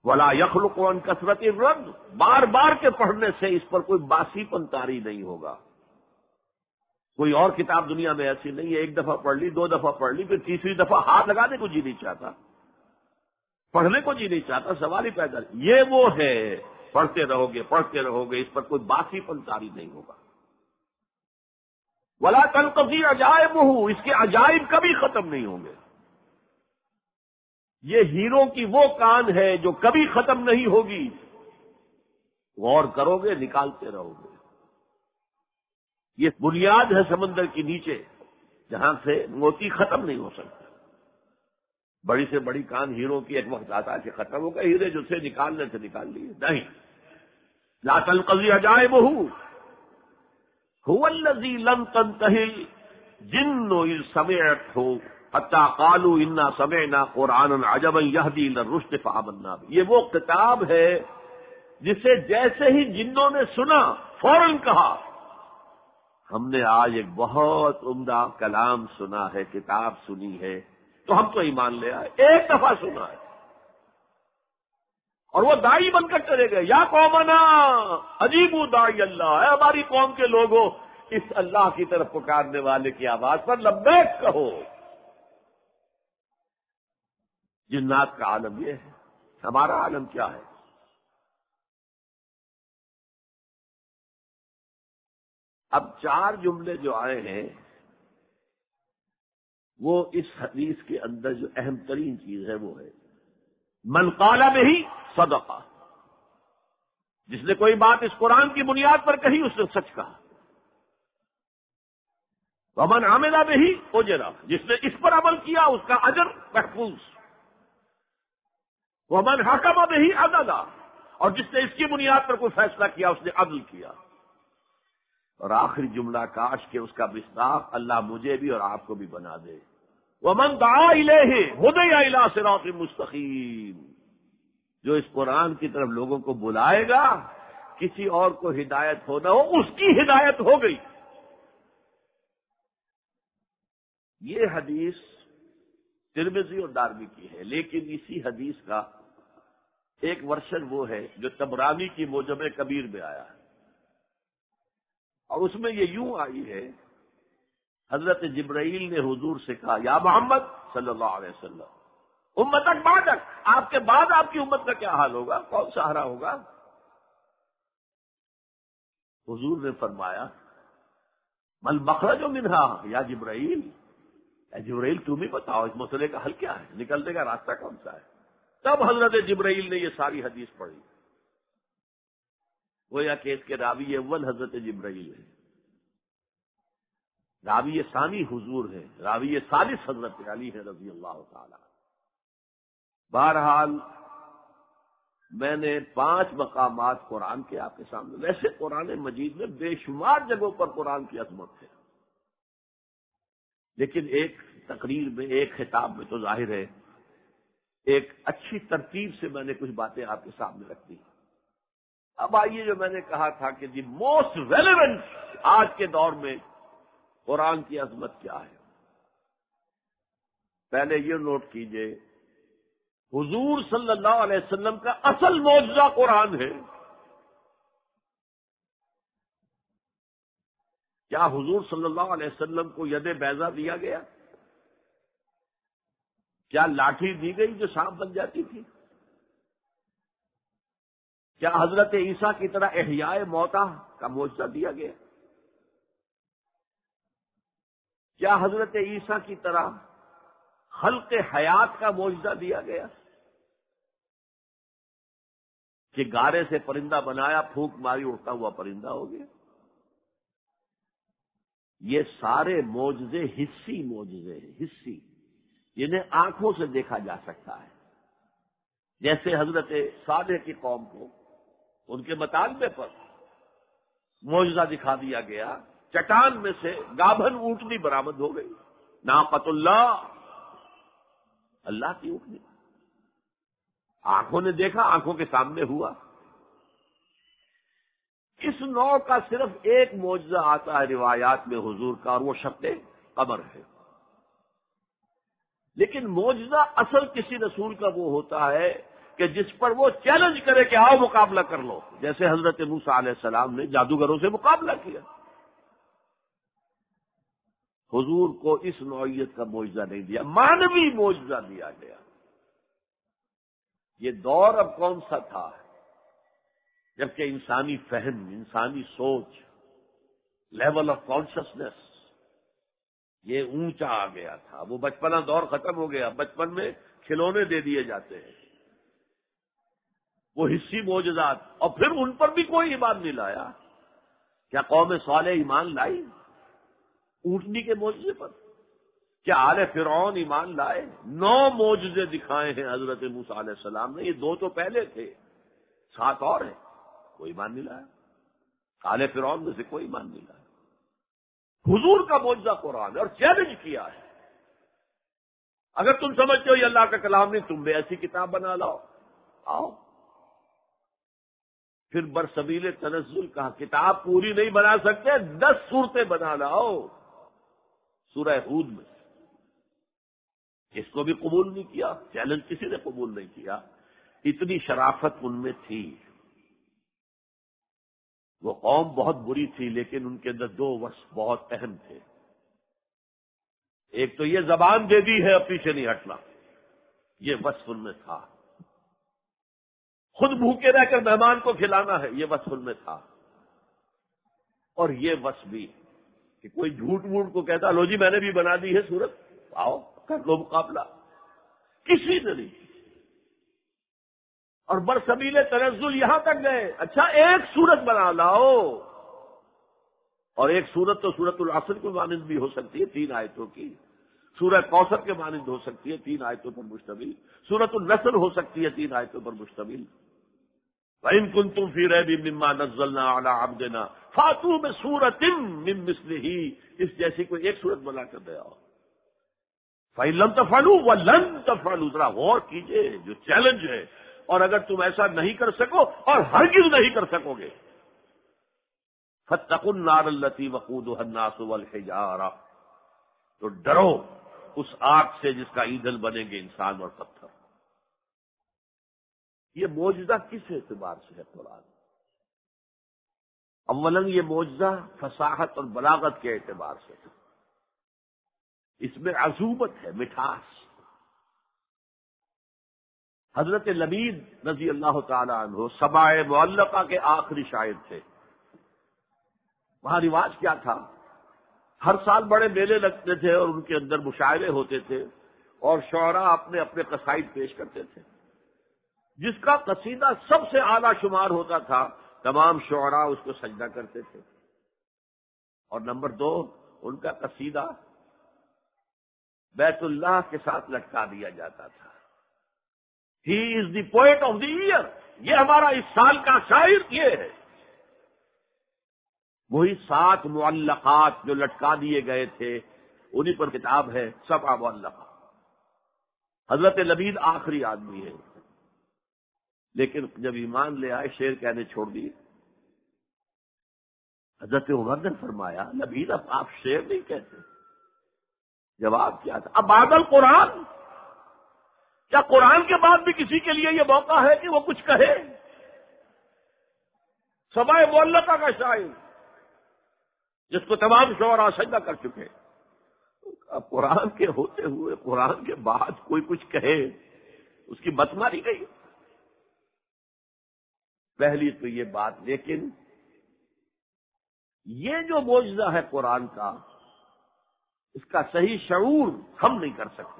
B: ولا یخلق عن کثرت الرد، بار بار کے پڑھنے سے اس پر کوئی باسی پن طاری نہیں ہوگا۔ کوئی اور کتاب دنیا میں ایسی نہیں ہے، ایک دفعہ پڑھ لی، دو دفعہ پڑھ لی، پھر تیسری دفعہ ہاتھ لگانے کو جی نہیں چاہتا، پڑھنے کو جی نہیں چاہتا، سوال ہی پیدا نہیں۔ یہ وہ ہے، پڑھتے رہو گے پڑھتے رہو گے، اس پر کوئی باسی پن طاری نہیں ہوگا۔ ولا تنقضی عجائبہ، اس کے عجائب کبھی ختم نہیں ہوں گے۔ یہ ہیروں کی وہ کان ہے جو کبھی ختم نہیں ہوگی، غور کرو گے نکالتے رہو گے۔ یہ بنیاد ہے سمندر کے نیچے جہاں سے موتی ختم نہیں ہو سکتا۔ بڑی سے بڑی کان ہیروں کی ایک وقت آتا ہے کہ ختم ہو گئے ہیرے، جو سے نکالنے سے نکال لیے، نہیں۔ لا تنقضی عجائبہ هو الذی لم تنتہی الجن اذ سمعتہ حتی قالوا انا سمعنا قرآنا عجبا یہدی الی الرشد فآمنا بہ۔ یہ وہ کتاب ہے جسے جیسے ہی جنوں نے سنا فوراً کہا ہم نے آج ایک بہت عمدہ کلام سنا ہے، کتاب سنی ہے، تو ہم تو ایمان لے آئے۔ ایک دفعہ سنا ہے اور وہ داعی بن کر چلے گئے۔ یا قومنا اجیبوا داعی اللہ، اے ہماری قوم کے لوگوں، اس اللہ کی طرف پکارنے والے کی آواز پر لبیک کہو۔ جنات کا عالم یہ ہے، ہمارا عالم کیا ہے؟ اب چار جملے جو آئے ہیں وہ اس حدیث کے اندر جو اہم ترین چیز ہے وہ ہے من قال بہ صدقہ، جس نے کوئی بات اس قرآن کی بنیاد پر کہی اس نے سچ کہا۔ ومن عمل بہ اجر، جس نے اس پر عمل کیا اس کا اجر محفوظ۔ ومن حکم بہ عدل، اور جس نے اس کی بنیاد پر کوئی فیصلہ کیا اس نے عدل کیا۔ اور آخری جملہ کاش کہ اس کا مصداق اللہ مجھے بھی اور آپ کو بھی بنا دے۔ ومن دعا الیہ ہدی الی صراط مستقیم، جو اس قرآن کی طرف لوگوں کو بلائے گا، کسی اور کو ہدایت ہو نہ ہو، اس کی ہدایت ہو گئی۔ یہ حدیث ترمذی اور دارمی کی ہے، لیکن اسی حدیث کا ایک ورژن وہ ہے جو طبرانی کی موجم کبیر میں آیا ہے، اور اس میں یہ یوں آئی ہے، حضرت جبرائیل نے حضور سے کہا یا محمد صلی اللہ علیہ وسلم امتک بعدک، آپ کے بعد آپ کی امت کا کیا حال ہوگا، کون سہارا ہوگا؟ حضور نے فرمایا مل مخرج منہا یا جبرائیل، اے جبرائیل تم ہی بتاؤ اس مسئلے کا حل کیا ہے، نکلنے کا راستہ کون سا ہے؟ تب حضرت جبرائیل نے یہ ساری حدیث پڑھی۔ گویا کہ اس کے راوی اول حضرت جبرائیل ہے، راوی ثانی حضور ہے، راوی ثالث حضرت علی ہے رضی اللہ تعالی۔ بہرحال میں نے پانچ مقامات قرآن کے آپ کے سامنے، ویسے قرآن مجید میں بے شمار جگہوں پر قرآن کی عظمت ہے، لیکن ایک تقریر میں، ایک خطاب میں تو ظاہر ہے ایک اچھی ترتیب سے میں نے کچھ باتیں آپ کے سامنے رکھ دی۔ اب آئیے جو میں نے کہا تھا کہ دی موسٹ ریلیونٹ آج کے دور میں قرآن کی عظمت کیا ہے، پہلے یہ نوٹ کیجئے حضور صلی اللہ علیہ وسلم کا اصل معجزہ قرآن ہے۔ کیا حضور صلی اللہ علیہ وسلم کو ید بیضا دیا گیا؟ کیا لاٹھی دی گئی جو سانپ بن جاتی تھی؟ کیا حضرت عیسیٰ کی طرح احیاء موتا کا معجزہ دیا گیا؟ کیا حضرت عیسیٰ کی طرح خلق حیات کا معجزہ دیا گیا کہ گارے سے پرندہ بنایا، پھونک ماری اڑتا ہوا پرندہ ہو گیا؟ یہ سارے معجزے حسی معجزے ہیں، حسی، جنہیں آنکھوں سے دیکھا جا سکتا ہے۔ جیسے حضرت صالح کی قوم کو ان کے مطالبے پر معجزہ دکھا دیا گیا، چٹان میں سے گابھن اونٹنی برآمد ہو گئی، ناقۃ اللہ، اللہ کی اونٹنی، آنکھوں نے دیکھا، آنکھوں کے سامنے ہوا۔ اس نوع کا صرف ایک معجزہ آتا ہے روایات میں حضور کا، اور وہ شق قمر ہے۔ لیکن معجزہ اصل کسی رسول کا وہ ہوتا ہے کہ جس پر وہ چیلنج کرے کہ آؤ مقابلہ کر لو، جیسے حضرت موسیٰ علیہ السلام نے جادوگروں سے مقابلہ کیا۔ حضور کو اس نوعیت کا معجزہ نہیں دیا، مانوی معجزہ دیا گیا۔ یہ دور اب کون سا تھا جبکہ انسانی فہم، انسانی سوچ، لیول آف کانشسنس یہ اونچا آ گیا تھا۔ وہ بچپنا دور ختم ہو گیا، بچپن میں کھلونے دے دیے جاتے ہیں، وہ حصی معجزات، اور پھر ان پر بھی کوئی ایمان نہیں لایا۔ کیا قوم صالح ایمان لائی اونٹنی کے معجزے پر؟ کیا آل فرعون ایمان لائے؟ نو معجزے دکھائے ہیں حضرت موسیٰ علیہ السلام نے، یہ دو تو پہلے تھے، سات اور ہیں، کوئی ایمان نہیں لایا۔ آل فرعون میں سے کوئی ایمان نہیں لایا۔ حضور کا معجزہ قرآن ہے اور چیلنج کیا ہے، اگر تم سمجھتے ہو یہ اللہ کا کلام نہیں، تم بھی ایسی کتاب بنا لاؤ، آؤ۔ پھر برسبیل تنزل کہا کتاب پوری نہیں بنا سکتے، دس صورتیں بنا لاؤ سورہ ہود میں۔ اس کو بھی قبول نہیں کیا، چیلنج کسی نے قبول نہیں کیا۔ اتنی شرافت ان میں تھی، وہ قوم بہت بری تھی لیکن ان کے اندر دو وصف بہت اہم تھے۔ ایک تو یہ زبان دے دی ہے اب پیچھے نہیں ہٹنا، یہ وصف ان میں تھا۔ خود بھوکے رہ کر مہمان کو کھلانا ہے، یہ وصف ان میں تھا۔ اور یہ وصف بھی کہ کوئی جھوٹ موٹ کو کہتا لو جی میں نے بھی بنا دی ہے سورت، آؤ کر لو مقابلہ، کسی نے نہیں۔ اور برسبیل تنزل یہاں تک گئے، اچھا ایک سورت بنا لاؤ، اور ایک سورت تو سورت العصر کے مانند بھی ہو سکتی ہے، تین آیتوں کی، سورہ کوثر کے مانند ہو سکتی ہے، تین آیتوں پر مشتمل، سورت النصر ہو سکتی ہے، تین آیتوں پر مشتمل۔ وَإِن كُنتُمْ فِي رَيْبٍ مِّمَّا نَزَّلْنَا عَلَىٰ عَبْدِنَا فَأْتُوا بِسُورَةٍ مِّن مِّثْلِهِ، اس جیسی کوئی ایک سورت بنا کر دے آؤ۔ فَإِن لَّمْ تَفْعَلُوا وَلَن تَفْعَلُوا، ذرا غور کیجئے، جو چیلنج ہے، اور اگر تم ایسا نہیں کر سکو اور ہرگز نہیں کر سکو گے، فَاتَّقُوا النَّارَ الَّتِي وَقُودُهَا النَّاسُ وَالْحِجَارَةُ، تو ڈرو اس آگ سے جس کا ایندھن بنیں گے انسان اور پتھر۔ یہ معجزہ کس اعتبار سے ہے قرآن؟ اولاً یہ معجزہ فصاحت اور بلاغت کے اعتبار سے ہے، اس میں عذوبت ہے، مٹھاس۔ حضرت لبید رضی اللہ تعالی عنہ سبع معلقہ کے آخری شاعر تھے۔ وہاں رواج کیا تھا، ہر سال بڑے میلے لگتے تھے اور ان کے اندر مشاعرے ہوتے تھے اور شعراء اپنے اپنے قصائد پیش کرتے تھے۔ جس کا قصیدہ سب سے اعلیٰ شمار ہوتا تھا تمام شعراء اس کو سجدہ کرتے تھے، اور نمبر دو ان کا قصیدہ بیت اللہ کے ساتھ لٹکا دیا جاتا تھا۔ He is the poet of the year, یہ ہمارا اس سال کا شاعر یہ ہے۔ وہی سات معلقات جو لٹکا دیے گئے تھے انہی پر کتاب ہے سبع معلقہ۔ حضرت لبید آخری آدمی ہے، لیکن جب ایمان لے آئے شعر کہنے چھوڑ دیے۔ حضرت عمر نے فرمایا لبید اب آپ شعر نہیں کہتے، جواب کیا تھا، اب بعد القرآن، کیا قرآن کے بعد بھی کسی کے لیے یہ موقع ہے کہ وہ کچھ کہے؟ سبع معلقہ کا شاعر جس کو تمام شعراء سجدہ کر چکے، اب قرآن کے ہوتے ہوئے قرآن کے بعد کوئی کچھ کہے، اس کی مت ماری گئی۔ پہلی تو یہ بات، لیکن یہ جو معجزہ ہے قرآن کا، اس کا صحیح شعور ہم نہیں کر سکتے۔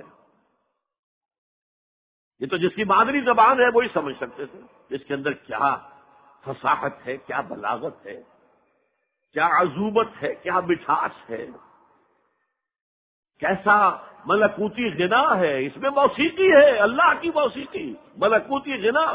B: یہ تو جس کی مادری زبان ہے وہی سمجھ سکتے تھے، اس کے اندر کیا فصاحت ہے، کیا بلاغت ہے، کیا عذوبت ہے، کیا مٹھاس ہے، کیسا ملکوتی غنا ہے، اس میں موسیقی ہے، اللہ کی موسیقی، ملکوتی غنا،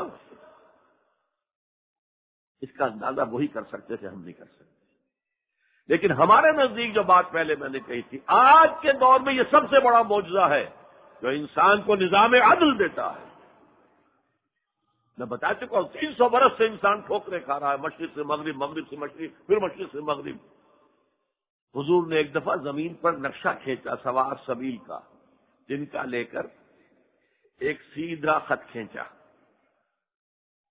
B: اس کا اندازہ وہی کر سکتے تھے، ہم نہیں کر سکتے۔ لیکن ہمارے نزدیک جو بات پہلے میں نے کہی تھی، آج کے دور میں یہ سب سے بڑا معجزہ ہے جو انسان کو نظام عدل دیتا ہے۔ میں بتا چکا ہوں تین سو برس سے انسان ٹھوکریں کھا رہا ہے، مشرق سے مغرب، مغرب سے مشرق، پھر مشرق سے مغرب۔ حضور نے ایک دفعہ زمین پر نقشہ کھینچا سوار سبیل کا، جن کا لے کر ایک سیدھا خط کھینچا،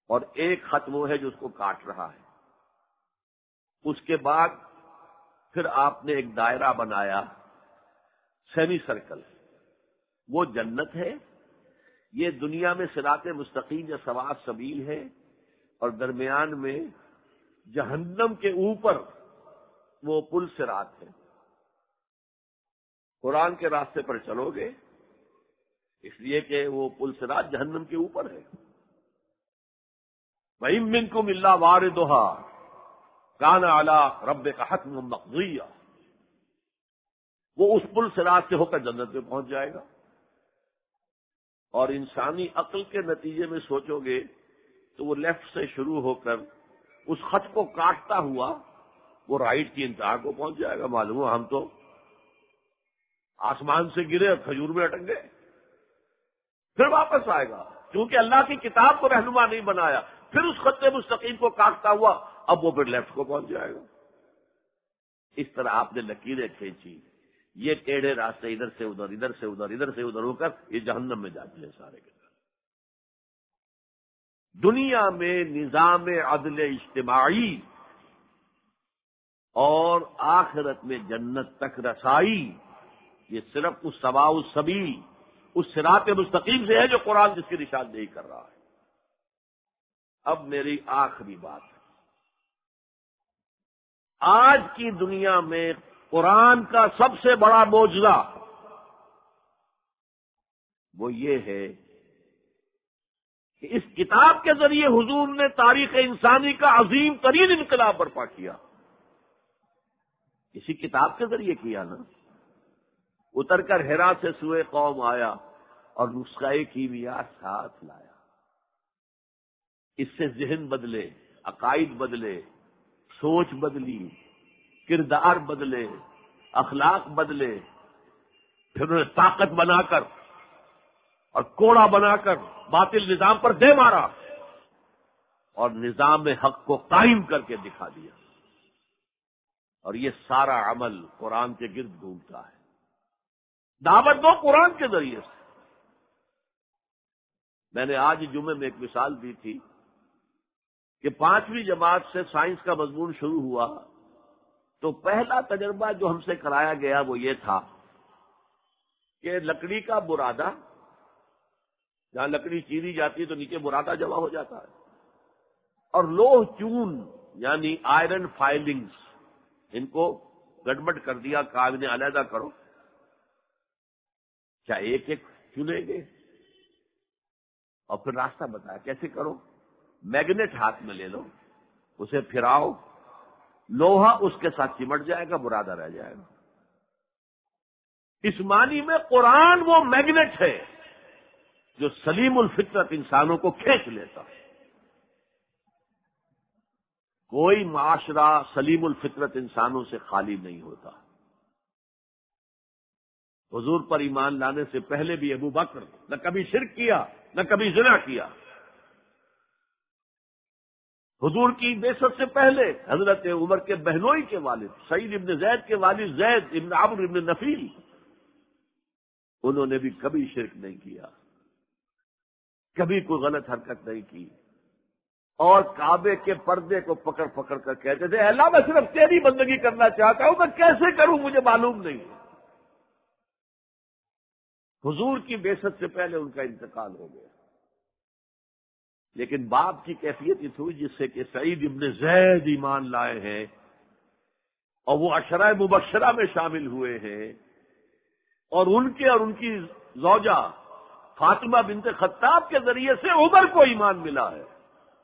B: اور ایک خط وہ ہے جو اس کو کاٹ رہا ہے. اس کے بعد پھر آپ نے ایک دائرہ بنایا، سیمی سرکل، وہ جنت ہے. یہ دنیا میں صراط مستقیم یا سواء سبیل ہے، اور درمیان میں جہنم کے اوپر وہ پل صراط ہے. قرآن کے راستے پر چلو گے اس لیے کہ وہ پل صراط جہنم کے اوپر ہے. وَإِن مِّنكُمْ إِلَّا وَارِدُهَا كَانَ عَلَىٰ رَبِّكَ حَتْمًا مَّقْضِيًّا. وہ اس پل صراط سے ہو کر جنت میں پہنچ جائے گا. اور انسانی عقل کے نتیجے میں سوچو گے تو وہ لیفٹ سے شروع ہو کر اس خط کو کاٹتا ہوا وہ رائٹ کی انتہا کو پہنچ جائے گا. معلوم ہو ہم تو آسمان سے گرے اور کھجور میں اٹک گئے. پھر واپس آئے گا کیونکہ اللہ کی کتاب کو رہنما نہیں بنایا. پھر اس خط مستقیم کو کاٹتا ہوا اب وہ پھر لیفٹ کو پہنچ جائے گا. اس طرح آپ نے لکیریں کھینچی، یہ ٹیڑھے راستے ادھر سے ادھر ادھر سے ادھر ادھر سے ادھر ہو کر یہ جہنم میں جاتے ہیں سارے کے سارے. دنیا میں نظام عدل اجتماعی اور آخرت میں جنت تک رسائی یہ صرف اس سواء السبیل، اس صراط مستقیم سے ہے جو قرآن جس کی نشاندہی کر رہا ہے. اب میری آخری بات ہے. آج کی دنیا میں قرآن کا سب سے بڑا معجزہ وہ یہ ہے کہ اس کتاب کے ذریعے حضور نے تاریخ انسانی کا عظیم ترین انقلاب برپا کیا. اسی کتاب کے ذریعے کیا نا. اتر کر ہرا سے سوئے قوم آیا اور نسخہ کیمیا ساتھ لایا. اس سے ذہن بدلے، عقائد بدلے، سوچ بدلی، کردار بدلے، اخلاق بدلے. پھر انہیں طاقت بنا کر اور کوڑا بنا کر باطل نظام پر دے مارا اور نظام حق کو قائم کر کے دکھا دیا. اور یہ سارا عمل قرآن کے گرد گھومتا ہے. دعوت دو قرآن کے ذریعے سے. میں نے آج جمعے میں ایک مثال دی تھی کہ پانچویں جماعت سے سائنس کا مضمون شروع ہوا تو پہلا تجربہ جو ہم سے کرایا گیا وہ یہ تھا کہ لکڑی کا برادہ، جہاں لکڑی چیری جاتی ہے تو نیچے برادہ جمع ہو جاتا ہے، اور لوہ چون یعنی آئرن فائلنگز، ان کو گڑبڑ کر دیا، کہا انہیں علیحدہ کرو. کیا ایک ایک چنیں گے؟ اور پھر راستہ بتایا کیسے کرو. میگنیٹ ہاتھ میں لے لو، اسے پھراؤ، لوہا اس کے ساتھ چمٹ جائے گا، برادہ رہ جائے گا. اس معنی میں قرآن وہ میگنیٹ ہے جو سلیم الفطرت انسانوں کو کھینچ لیتا ہے. کوئی معاشرہ سلیم الفطرت انسانوں سے خالی نہیں ہوتا. حضور پر ایمان لانے سے پہلے بھی ابو بکر نہ کبھی شرک کیا نہ کبھی زنا کیا. حضور کی بعثت سے پہلے حضرت عمر کے بہنوئی کے والد سعید ابن زید کے والد زید ابن عمرو ابن نفیل، انہوں نے بھی کبھی شرک نہیں کیا، کبھی کوئی غلط حرکت نہیں کی، اور کعبے کے پردے کو پکڑ پکڑ کر کہتے تھے اللہ میں صرف تیری بندگی کرنا چاہتا ہوں، میں کیسے کروں مجھے معلوم نہیں. حضور کی بعثت سے پہلے ان کا انتقال ہو گیا، لیکن باپ کی کیفیت یہ ہوئی جس سے کہ سعید ابن زید ایمان لائے ہیں اور وہ عشرہ مبشرہ میں شامل ہوئے ہیں، اور ان کے اور ان کی زوجہ فاطمہ بنت خطاب کے ذریعے سے عمر کو ایمان ملا ہے.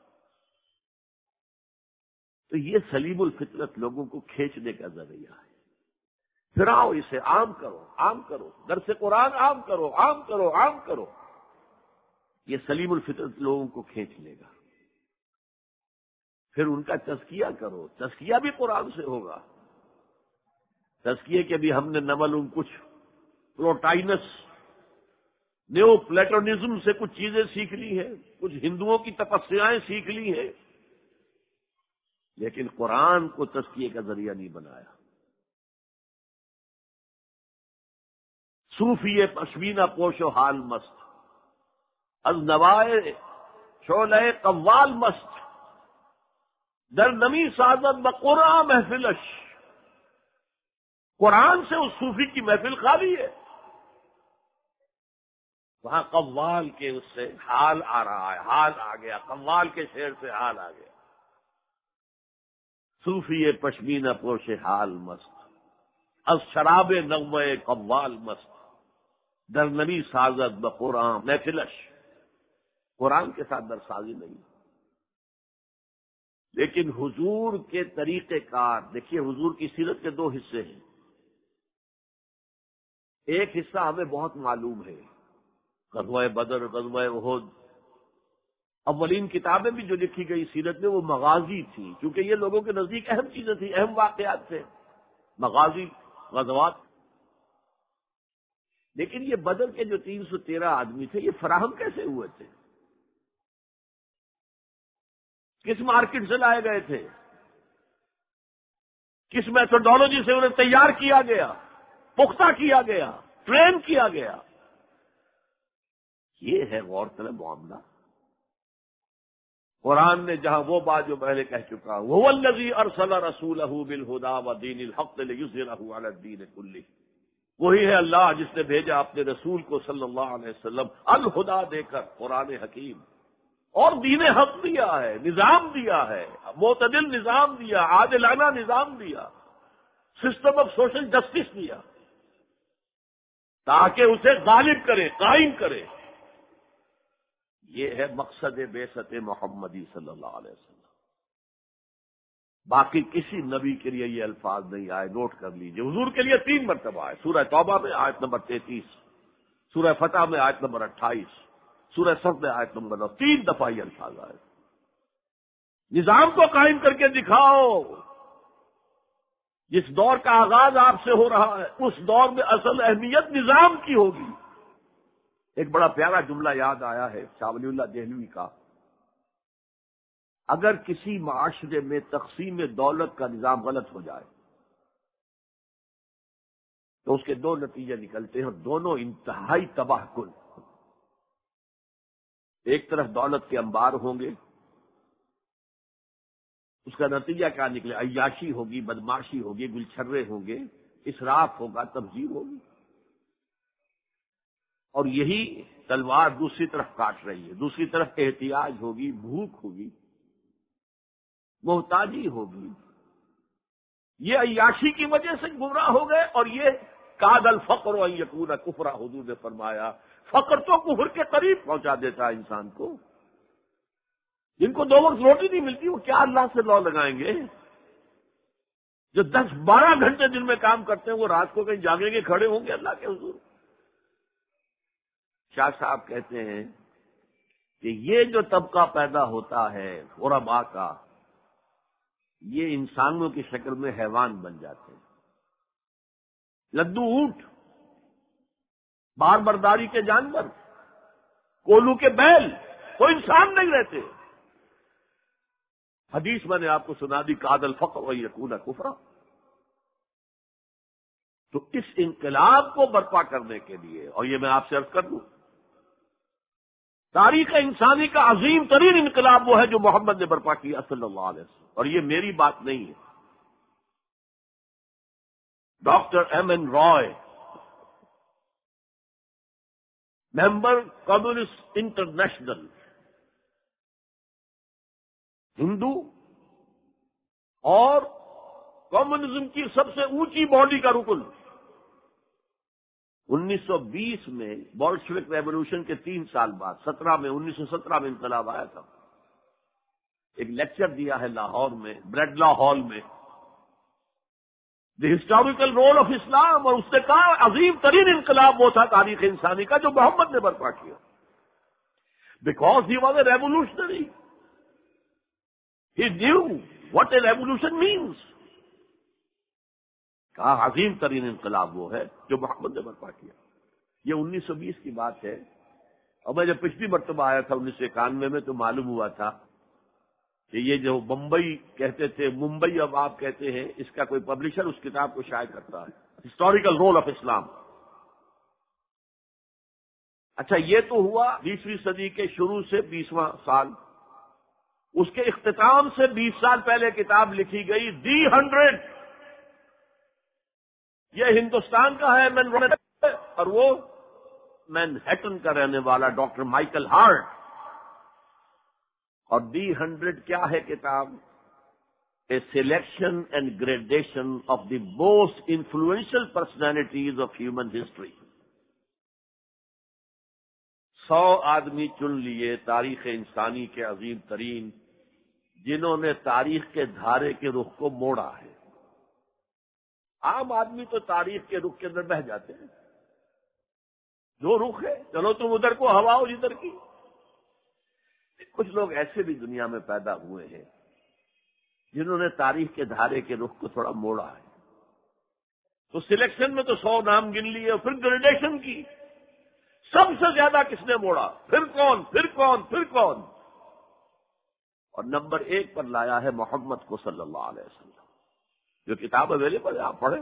B: تو یہ سلیم الفطرت لوگوں کو کھینچنے کا ذریعہ ہے. پھر آؤ اسے عام کرو، عام کرو، درس قرآن عام کرو، عام کرو، عام کرو. یہ سلیم الفطرت لوگوں کو کھینچ لے گا. پھر ان کا تزکیہ کرو، تزکیہ بھی قرآن سے ہوگا. تزکیے کے بھی ہم نے نمل کچھ پروٹائنس نیو پلیٹونزم سے کچھ چیزیں سیکھ لی ہیں، کچھ ہندوؤں کی تپسیائیں سیکھ لی ہیں، لیکن قرآن کو تزکیے کا ذریعہ نہیں بنایا. صوفی پشمینہ پوش و حال مست از نوائے شعلہ قوال مست در نمی سازد بقرآن محفلش. قرآن سے اس صوفی کی محفل خالی ہے. وہاں قوال کے اس سے حال آ رہا ہے، حال آ گیا، قوال کے شعر سے حال آ گیا. صوفی پشمینہ پوش حال مست از شراب نغمہ قوال مست در نمی سازد بقرآن محفلش. قرآن کے ساتھ در سازی نہیں. لیکن حضور کے طریقہ کار دیکھیے، حضور کی سیرت کے دو حصے ہیں. ایک حصہ ہمیں بہت معلوم ہے، غزوہ بدر، غزوہ احد. اولین کتابیں بھی جو لکھی گئی سیرت میں وہ مغازی تھی، کیونکہ یہ لوگوں کے نزدیک اہم چیزیں تھیں، اہم واقعات تھے، مغازی، غزوات. لیکن یہ بدر کے جو تین سو تیرہ آدمی تھے، یہ فراہم کیسے ہوئے تھے؟ کس مارکیٹ سے لائے گئے تھے؟ کس میتھڈالوجی سے انہیں تیار کیا گیا، پختہ کیا گیا، ٹرین کیا گیا؟ یہ ہے غور طلب معاملہ. قرآن نے جہاں وہ بات جو پہلے کہہ چکا، وہ الذی ارسل رسولہ بالہدی ودین الحق لیظہرہ علی الدین کلہ، وہی ہے اللہ جس نے بھیجا اپنے رسول کو صلی اللہ علیہ وسلم الہدا دے کر، قرآن حکیم، اور دین حق دیا ہے، نظام دیا ہے، معتدل نظام دیا، عادلانہ نظام دیا، سسٹم آف سوشل جسٹس دیا، تاکہ اسے غالب کرے، قائم کرے. یہ ہے مقصد بعثت محمدی صلی اللہ علیہ وسلم. باقی کسی نبی کے لیے یہ الفاظ نہیں آئے، نوٹ کر لیجئے. حضور کے لیے تین مرتبہ آئے، سورہ توبہ میں آیت نمبر تینتیس، سورہ فتح میں آیت نمبر اٹھائیس، سورہ صف میں آیت نمبر نو. تین دفعہ یہ الفاظ آئے. نظام کو قائم کر کے دکھاؤ. جس دور کا آغاز آپ سے ہو رہا ہے، اس دور میں اصل اہمیت نظام کی ہوگی. ایک بڑا پیارا جملہ یاد آیا ہے شاہ ولی اللہ دہلوی کا. اگر کسی معاشرے میں تقسیم دولت کا نظام غلط ہو جائے تو اس کے دو نتیجے نکلتے ہیں، اور دونوں انتہائی تباہ کن. ایک طرف دولت کے انبار ہوں گے، اس کا نتیجہ کیا نکلے؟ عیاشی ہوگی، بدماشی ہوگی، گلچھرے ہوں گے، اسراف ہوگا، تبذیر ہوگی. اور یہی تلوار دوسری طرف کاٹ رہی ہے. دوسری طرف احتیاج ہوگی، بھوک ہوگی، محتاجی ہوگی. یہ عیاشی کی وجہ سے گمراہ ہو گئے، اور یہ کاد الفقر ان یکون کفرا، حضور نے فرمایا فقر تو کفر کے قریب پہنچا دیتا ہے انسان کو. جن کو دو وقت روٹی نہیں ملتی وہ کیا اللہ سے لو لگائیں گے؟ جو دس بارہ گھنٹے دن میں کام کرتے ہیں وہ رات کو کہیں جاگیں گے، کھڑے ہوں گے اللہ کے حضور؟ شاہ صاحب کہتے ہیں کہ یہ جو طبقہ پیدا ہوتا ہے غرباء کا، یہ انسانوں کی شکل میں حیوان بن جاتے ہیں. لدو اونٹ، بار برداری کے جانور، کولو کے بیل، کوئی انسان نہیں رہتے. حدیث میں نے آپ کو سنا دی، کاد الفقر و یکون کفرا. تو اس انقلاب کو برپا کرنے کے لیے، اور یہ میں آپ سے عرض کر دوں، تاریخ انسانی کا عظیم ترین انقلاب وہ ہے جو محمد نے برپا کیا صلی اللہ علیہ وسلم. اور یہ میری بات نہیں ہے، doctor M N Roy, member communist international, ہندو اور کمیونزم کی سب سے اونچی باڈی کا رکن، انیس سو بیس میں بولشوک ریولوشن کے تین سال بعد سترہ میں انیس سو سترہ میں انقلاب آیا تھا. ایک لیکچر دیا ہے لاہور میں، بریڈلا ہال میں، the historical role of Islam, اور اس نے کہا عظیم ترین انقلاب وہ تھا تاریخ انسانی کا جو محمد نے برپا کیا. Because he was a revolutionary, he knew what a revolution means. کہا عظیم ترین انقلاب وہ ہے جو محمد نے برپا کیا. یہ انیس سو بیس کی بات ہے. اور میں جب پچھلی مرتبہ آیا تھا انیس سو اکانوے میں تو معلوم ہوا تھا کہ یہ جو بمبئی کہتے تھے، ممبئی اب آپ کہتے ہیں، اس کا کوئی پبلشر اس کتاب کو شائع کرتا ہے، ہسٹوریکل رول آف اسلام. اچھا، یہ تو ہوا بیسویں صدی کے شروع سے بیسواں سال. اس کے اختتام سے بیس سال پہلے کتاب لکھی گئی دی ہنڈریڈ. یہ ہندوستان کا ہے مین اور وہ مینہٹن کا رہنے والا ڈاکٹر مائیکل ہارٹ. اور دی ہنڈریڈ کیا ہے کتاب؟ A selection and gradation of the most influential personalities of human history. سو آدمی چن لیے تاریخ انسانی کے عظیم ترین، جنہوں نے تاریخ کے دھارے کے رخ کو موڑا ہے. عام آدمی تو تاریخ کے رخ کے اندر بہہ جاتے ہیں، جو رخ ہے چلو تم ادھر کو ہواؤ ادھر کی. کچھ لوگ ایسے بھی دنیا میں پیدا ہوئے ہیں جنہوں نے تاریخ کے دھارے کے رخ کو تھوڑا موڑا ہے. تو سلیکشن میں تو سو نام گن لیے، اور پھر گریڈیشن کی سب سے زیادہ کس نے موڑا، پھر کون پھر کون پھر کون اور نمبر ایک پر لایا ہے محمد کو صلی اللہ علیہ وسلم. جو کتاب اویلیبل ہے آپ پڑھیں،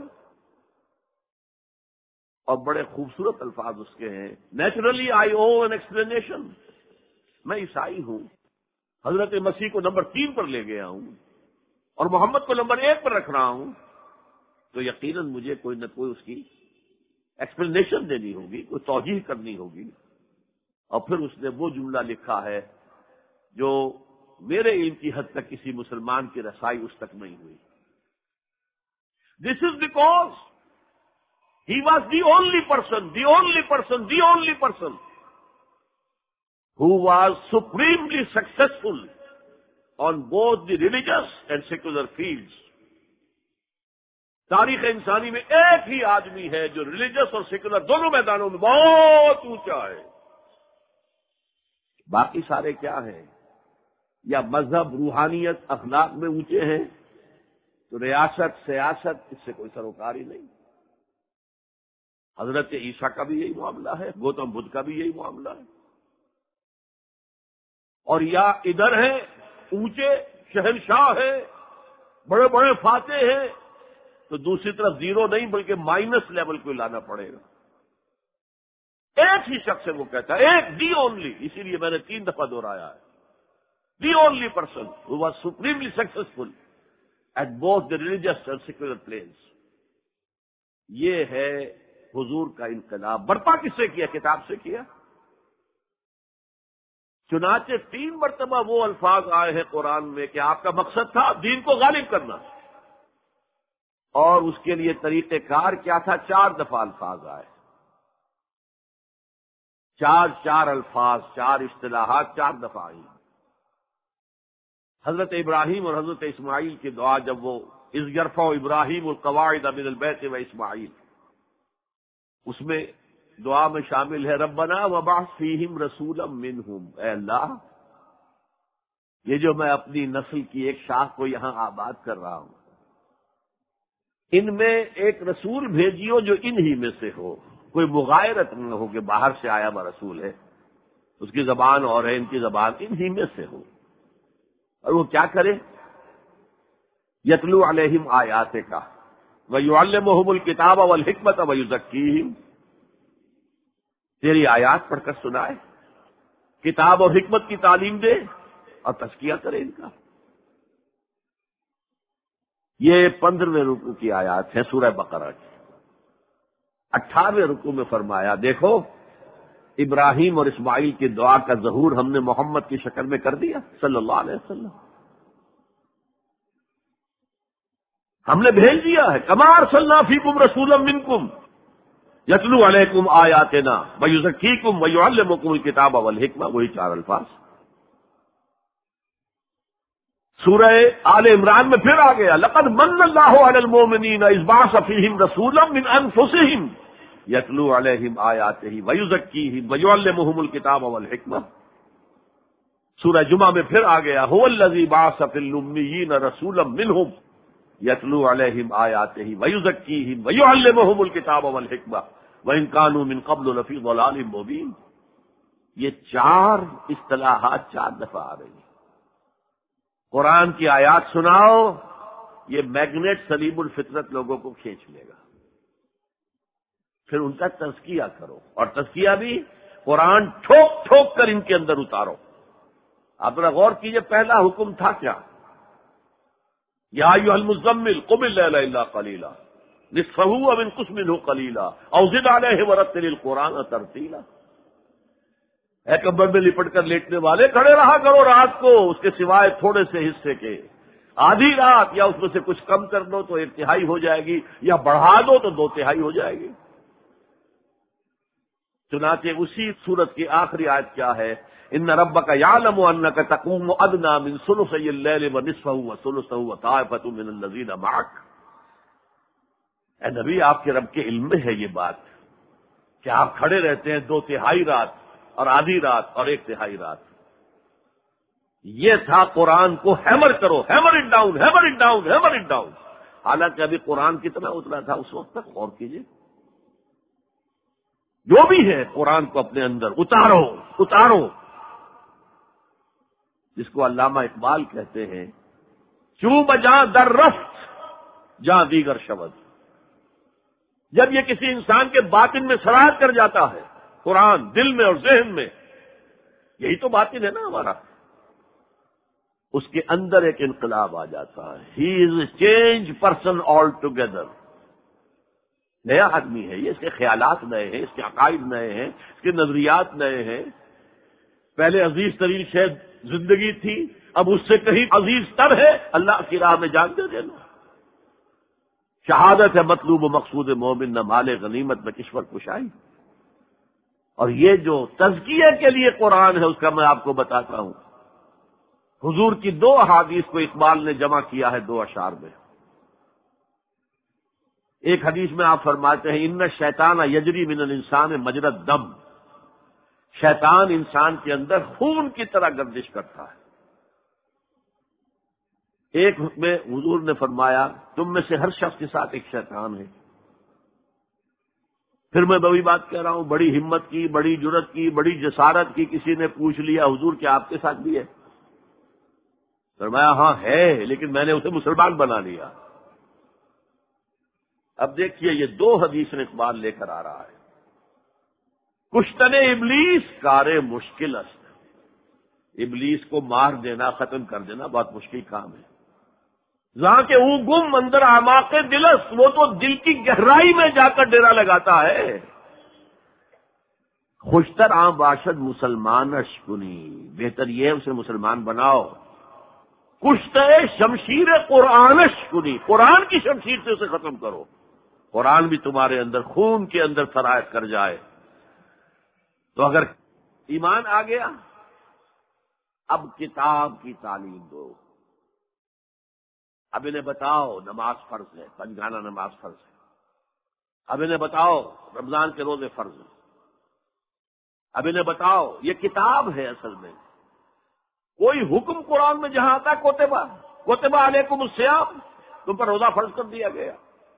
B: اور بڑے خوبصورت الفاظ اس کے ہیں. Naturally I owe an explanation. میں عیسائی ہوں، حضرت مسیح کو نمبر تین پر لے گیا ہوں اور محمد کو نمبر ایک پر رکھ رہا ہوں، تو یقیناً مجھے کوئی نہ کوئی اس کی ایکسپلینیشن دینی ہوگی، کوئی توجیہ کرنی ہوگی. اور پھر اس نے وہ جملہ لکھا ہے جو میرے علم کی حد تک کسی مسلمان کی رسائی اس تک نہیں ہوئی. This is because he was the only person the only person the only person who was supremely successful on both the religious and secular fields. تاریخ انسانی میں ایک ہی آدمی ہے جو ریلیجس اور سیکولر دونوں میدانوں میں بہت اونچا ہے. باقی سارے کیا ہیں؟ یا مذہب، روحانیت، اخلاق میں اونچے ہیں، تو ریاست، سیاست اس سے کوئی سروکار ہی نہیں. حضرت عیسیٰ کا بھی یہی معاملہ ہے، گوتم بدھ کا بھی یہی معاملہ ہے. اور یا ادھر ہیں اونچے شہنشاہ ہیں، بڑے بڑے فاتح ہیں، تو دوسری طرف زیرو نہیں بلکہ مائنس لیول کو لانا پڑے گا. ایک ہی شخص ہے، وہ کہتا ہے ایک دی اونلی. اسی لیے میں نے تین دفعہ دہرایا ہے، the only person who was supremely successful at both the religious and secular planes. یہ ہے حضور کا انقلاب. برپا کس سے کیا؟ کتاب سے کیا. چنانچہ تین مرتبہ وہ الفاظ آئے ہیں قرآن میں کہ آپ کا مقصد تھا دین کو غالب کرنا، اور اس کے لیے طریقہ کار کیا تھا؟ چار دفعہ الفاظ آئے، چار چار الفاظ، چار اصطلاحات چار دفعہ آئی. حضرت ابراہیم اور حضرت اسماعیل کی دعا، جب وہ اذ یرفع ابراہیم القواعد من البیت و اسماعیل، اس میں دعا میں شامل ہے ربنا وبعث فیہم رسولا منہم. اے اللہ، یہ جو میں اپنی نسل کی ایک شاخ کو یہاں آباد کر رہا ہوں، ان میں ایک رسول بھیجیو جو انہی میں سے ہو. کوئی مغایرت نہ ہو کہ باہر سے آیا ہوا رسول ہے، اس کی زبان اور ہے، ان کی زبان انہی میں سے ہو. اور وہ کیا کرے؟ یتلو علیہم آیاتک ویعلمہم الکتاب والحکمت ویزکیہم. تیری آیات پڑھ کر سنائے، کتاب اور حکمت کی تعلیم دے اور تزکیہ کرے ان کا. یہ پندرہویں رکوع کی آیات ہے سورہ بقرہ کی. اٹھارہویں رکوع میں فرمایا دیکھو ابراہیم اور اسماعیل کی دعا کا ظہور ہم نے محمد کی شکل میں کر دیا صلی اللہ علیہ وسلم. ہم نے بھیج دیا ہے کما ارسلنا فیکم رسولا منکم یتلو علیکم آیاتنا ویزکیکم ویعلمکم الکتاب والحکمہ. وہی چار الفاظ. سورہ آل عمران میں پھر آ گیا لقد من اللہ علی المؤمنین اذ بعث فیہم رسولا من انفسہم یتلو علیہم آیاتہ ویزکیہم ویعلمہم الکتاب والحکمہ. سورہ جمعہ میں پھر آ گیا هو الذی بعث فی الامیین رسولا منہم یتلو علیہم آیاتہ ویزکیہم ویعلمہم الکتاب والحکمہ وان کانوا من قبل لفی ضلال مبین. یہ چار اصطلاحات چار دفعہ آ رہی ہیں. قرآن کی آیات سناؤ، یہ میگنیٹ سلیم الفطرت لوگوں کو کھینچ لے گا. پھر ان کا تزکیہ کرو، اور تزکیہ بھی قرآن ٹھوک ٹھوک کر ان کے اندر اتارو. آپ ذرا غور کیجئے پہلا حکم تھا کیا؟ یا ایھا المزمل قم اللیل الا قلیلا نصفہ او انقص منہ قلیلا او زد علیہ ورتل القرآن ترتیلا. اے کمبل میں لپٹ کر لیٹنے والے کھڑے رہا کرو رات کو اس کے سوائے تھوڑے سے حصے کے. آدھی رات یا اس میں سے کچھ کم کر دو تو ایک تہائی ہو جائے گی، یا بڑھا دو تو دو تہائی ہو جائے گی. چنانچہ اسی سورت کی آخری آیت کیا ہے؟ ان ربک یعلم انک تقوم ادنی من ثلثی اللیل ونصفہ وثلثہ وطائفۃ من الذین معک. اے نبی آپ کے رب کے علم میں ہے یہ بات کہ آپ کھڑے رہتے ہیں دو تہائی رات اور آدھی رات اور ایک تہائی رات. یہ تھا قرآن کو ہیمر کرو، hammer it down, hammer it down, hammer it down. حالانکہ ابھی قرآن کتنا اترا تھا اس وقت تک؟ غور کیجیے. جو بھی ہے قرآن کو اپنے اندر اتارو اتارو، جس کو علامہ اقبال کہتے ہیں چوں بجاں در رفت جہاں دیگر شبد. جب یہ کسی انسان کے باطن میں سرایت کر جاتا ہے قرآن، دل میں اور ذہن میں، یہی تو باطن ہے نا ہمارا، اس کے اندر ایک انقلاب آ جاتا ہے. He is a change person altogether. نیا آدمی ہے یہ، اس کے خیالات نئے ہیں، اس کے عقائد نئے ہیں، اس کے نظریات نئے ہیں. پہلے عزیز ترین شے زندگی تھی، اب اس سے کہیں عزیز تر ہے اللہ کی راہ میں جان دے دینا. شہادت ہے مطلوب و مقصود مومن، نہ مال غنیمت نہ کشور کشائی. اور یہ جو تزکیے کے لیے قرآن ہے اس کا میں آپ کو بتاتا ہوں. حضور کی دو احادیث کو اقبال نے جمع کیا ہے دو اشعار میں. ایک حدیث میں آپ فرماتے ہیں ان الشیطان یجری من الانسان مجری الدم. شیطان انسان کے اندر خون کی طرح گردش کرتا ہے. ایک میں حضور نے فرمایا تم میں سے ہر شخص کے ساتھ ایک شیطان ہے. پھر میں وہی بات کہہ رہا ہوں، بڑی ہمت کی، بڑی جرت کی، بڑی جسارت کی کسی نے پوچھ لیا حضور کیا آپ کے ساتھ بھی ہے؟ فرمایا ہاں ہے، لیکن میں نے اسے مسلمان بنا لیا. اب دیکھیے یہ دو حدیث اقبال لے کر آ رہا ہے. کشتن ابلیس کار مشکل است. ابلیس کو مار دینا، ختم کر دینا بہت مشکل کام ہے. جہاں کہ وہ گم اندر اعماق دلست، وہ تو دل کی گہرائی میں جا کر ڈیرا لگاتا ہے. خوشتر عام باشد مسلمان اشکنی، بہتر یہ ہے اسے مسلمان بناؤ. کشتہ شمشیر قرآن اشکنی، قرآن کی شمشیر سے اسے ختم کرو. قرآن بھی تمہارے اندر خون کے اندر سرایت کر جائے. تو اگر ایمان آ گیا اب کتاب کی تعلیم دو. اب انہیں بتاؤ نماز فرض ہے، پنجگانہ نماز فرض ہے. اب انہیں بتاؤ رمضان کے روزے فرض ہیں. اب انہیں بتاؤ یہ کتاب ہے اصل میں. کوئی حکم قرآن میں جہاں آتا ہے کوتبہ کوتبہ علیکم الصیام، تم پر روزہ فرض کر دیا گیا.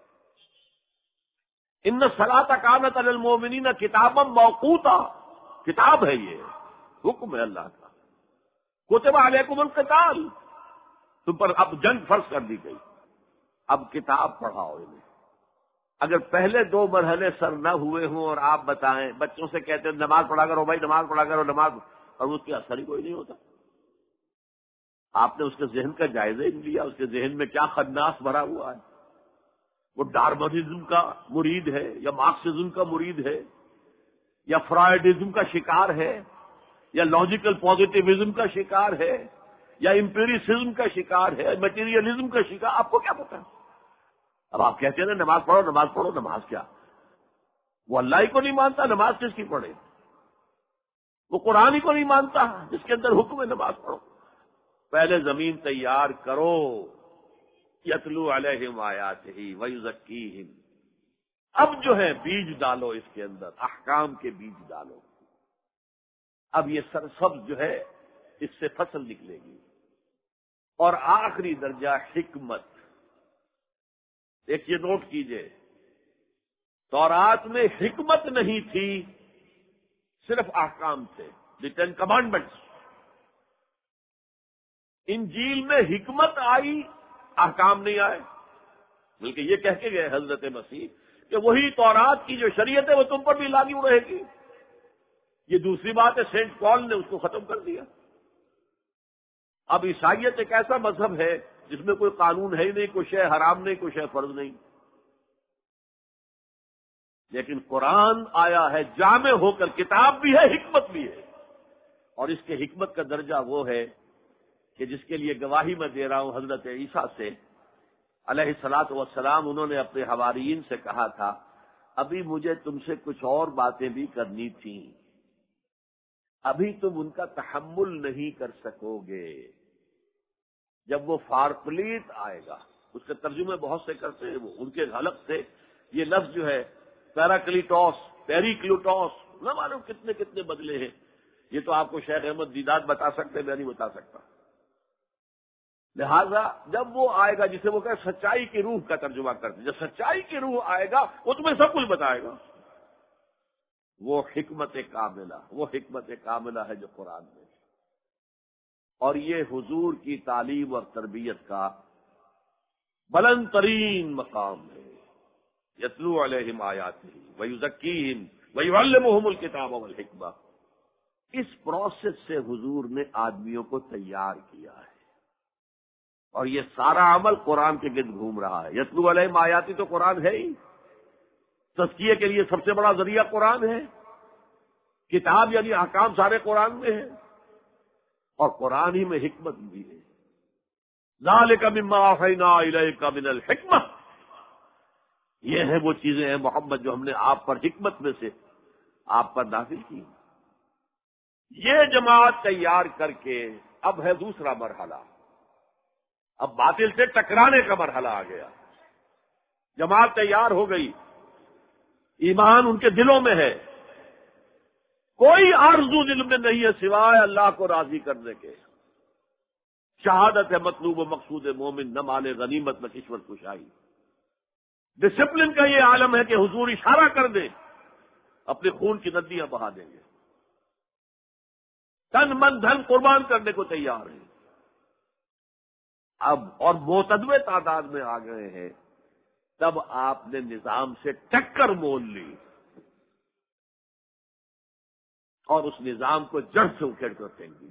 B: ان الصلاۃ کانت علی المؤمنین کتابا موقوتا، کتاب ہے یہ، حکم ہے اللہ کا. کوتبہ علیکم القتال، تم پر اب جنگ فرض کر دی گئی. اب کتاب پڑھاؤ انہیں. اگر پہلے دو مرحلے سر نہ ہوئے ہوں اور آپ بتائیں، بچوں سے کہتے ہیں نماز پڑھا کرو بھائی، نماز پڑھا کرو نماز، اور اس کے اثر ہی کوئی نہیں ہوتا. آپ نے اس کے ذہن کا جائزہ ہی نہیں لیا، اس کے ذہن میں کیا خناس بھرا ہوا ہے. وہ ڈارمنزم کا مرید ہے یا مارکسزم کا مرید ہے یا فرائڈزم کا شکار ہے یا لاجیکل پازیٹیوزم کا شکار ہے یا امپیریسزم کا شکار ہے، میٹیریلزم کا شکار، آپ کو کیا پتا. اب آپ کہتے ہیں نا نماز پڑھو نماز پڑھو، نماز کیا؟ وہ اللہ ہی کو نہیں مانتا، نماز کس کی پڑھے؟ وہ قرآن ہی کو نہیں مانتا جس کے اندر حکم ہے نماز پڑھو. پہلے زمین تیار کرو. یتلو علیہم آیاتہ ویزکیہم. اب جو ہے بیج ڈالو اس کے اندر، احکام کے بیج ڈالو. اب یہ سرسبز جو ہے اس سے فصل نکلے گی. اور آخری درجہ حکمت. ایک یہ نوٹ کیجئے، تورات میں حکمت نہیں تھی، صرف احکام تھے، دی ٹین کمانڈمنٹس. انجیل میں حکمت آئی، احکام نہیں آئے. بلکہ یہ کہہ کے گئے حضرت مسیح کہ وہی تورات کی جو شریعت ہے وہ تم پر بھی لاگو رہے گی. یہ دوسری بات ہے سینٹ پال نے اس کو ختم کر دیا. اب عیسائیت ایک ایسا مذہب ہے جس میں کوئی قانون ہے ہی نہیں، کوئی شے حرام نہیں، کوئی شے فرض نہیں. لیکن قرآن آیا ہے جامع ہو کر، کتاب بھی ہے، حکمت بھی ہے. اور اس کے حکمت کا درجہ وہ ہے کہ جس کے لیے گواہی میں دے رہا ہوں حضرت عیسیٰ سے علیہ الصلاۃ والسلام، انہوں نے اپنے حواریین سے کہا تھا ابھی مجھے تم سے کچھ اور باتیں بھی کرنی تھیں، ابھی تم ان کا تحمل نہیں کر سکو گے. جب وہ فارکلیت آئے گا، اس کے ترجمے بہت سے کرتے ہیں وہ، ان کے حلق سے یہ لفظ جو ہے پیراکلیٹوس، پیریکلوٹوس، نہ معلوم کتنے کتنے بدلے ہیں. یہ تو آپ کو شیخ احمد دیدات بتا سکتے، میں نہیں بتا سکتا. لہذا جب وہ آئے گا جسے وہ کہ سچائی کی روح کا ترجمہ کرتے، جب سچائی کی روح آئے گا وہ تمہیں سب کچھ بتائے گا. وہ حکمت کاملہ، وہ حکمت کاملہ ہے جو قرآن میں. اور یہ حضور کی تعلیم اور تربیت کا بلند ترین مقام ہے. یتلو علیہم آیاتہ ویزکیہم ویعلمہم الکتاب والحکمہ. اس پروسیس سے حضور نے آدمیوں کو تیار کیا ہے، اور یہ سارا عمل قرآن کے گرد گھوم رہا ہے. یتلو علیہم آیاتی تو قرآن ہے ہی، تزکیے کے لیے سب سے بڑا ذریعہ قرآن ہے. کتاب یعنی احکام سارے قرآن میں ہیں، اور قرآن ہی میں حکمت بھی ہے. ذالک مما اوحینا الیک من الحکمہ، یہ ہے وہ چیزیں ہیں محمد جو ہم نے آپ پر حکمت میں سے آپ پر نازل کی. یہ جماعت تیار کر کے اب ہے دوسرا مرحلہ، اب باطل سے ٹکرانے کا مرحلہ آ گیا. جماعت تیار ہو گئی، ایمان ان کے دلوں میں ہے، کوئی آرزو دل میں نہیں ہے سوائے اللہ کو راضی کرنے کے. شہادت ہے مطلوب و مقصود مومن، نہ مال غنیمت نہ کشور کشائی. ڈسپلن کا یہ عالم ہے کہ حضور اشارہ کر دیں اپنے خون کی ندیاں بہا دیں گے، تن من دھن قربان کرنے کو تیار ہیں. اب اور معتدوے تعداد میں آ گئے ہیں، تب آپ نے نظام سے ٹکر مول لی اور اس نظام کو جڑ سے اکھیڑ کر پھینک دیا.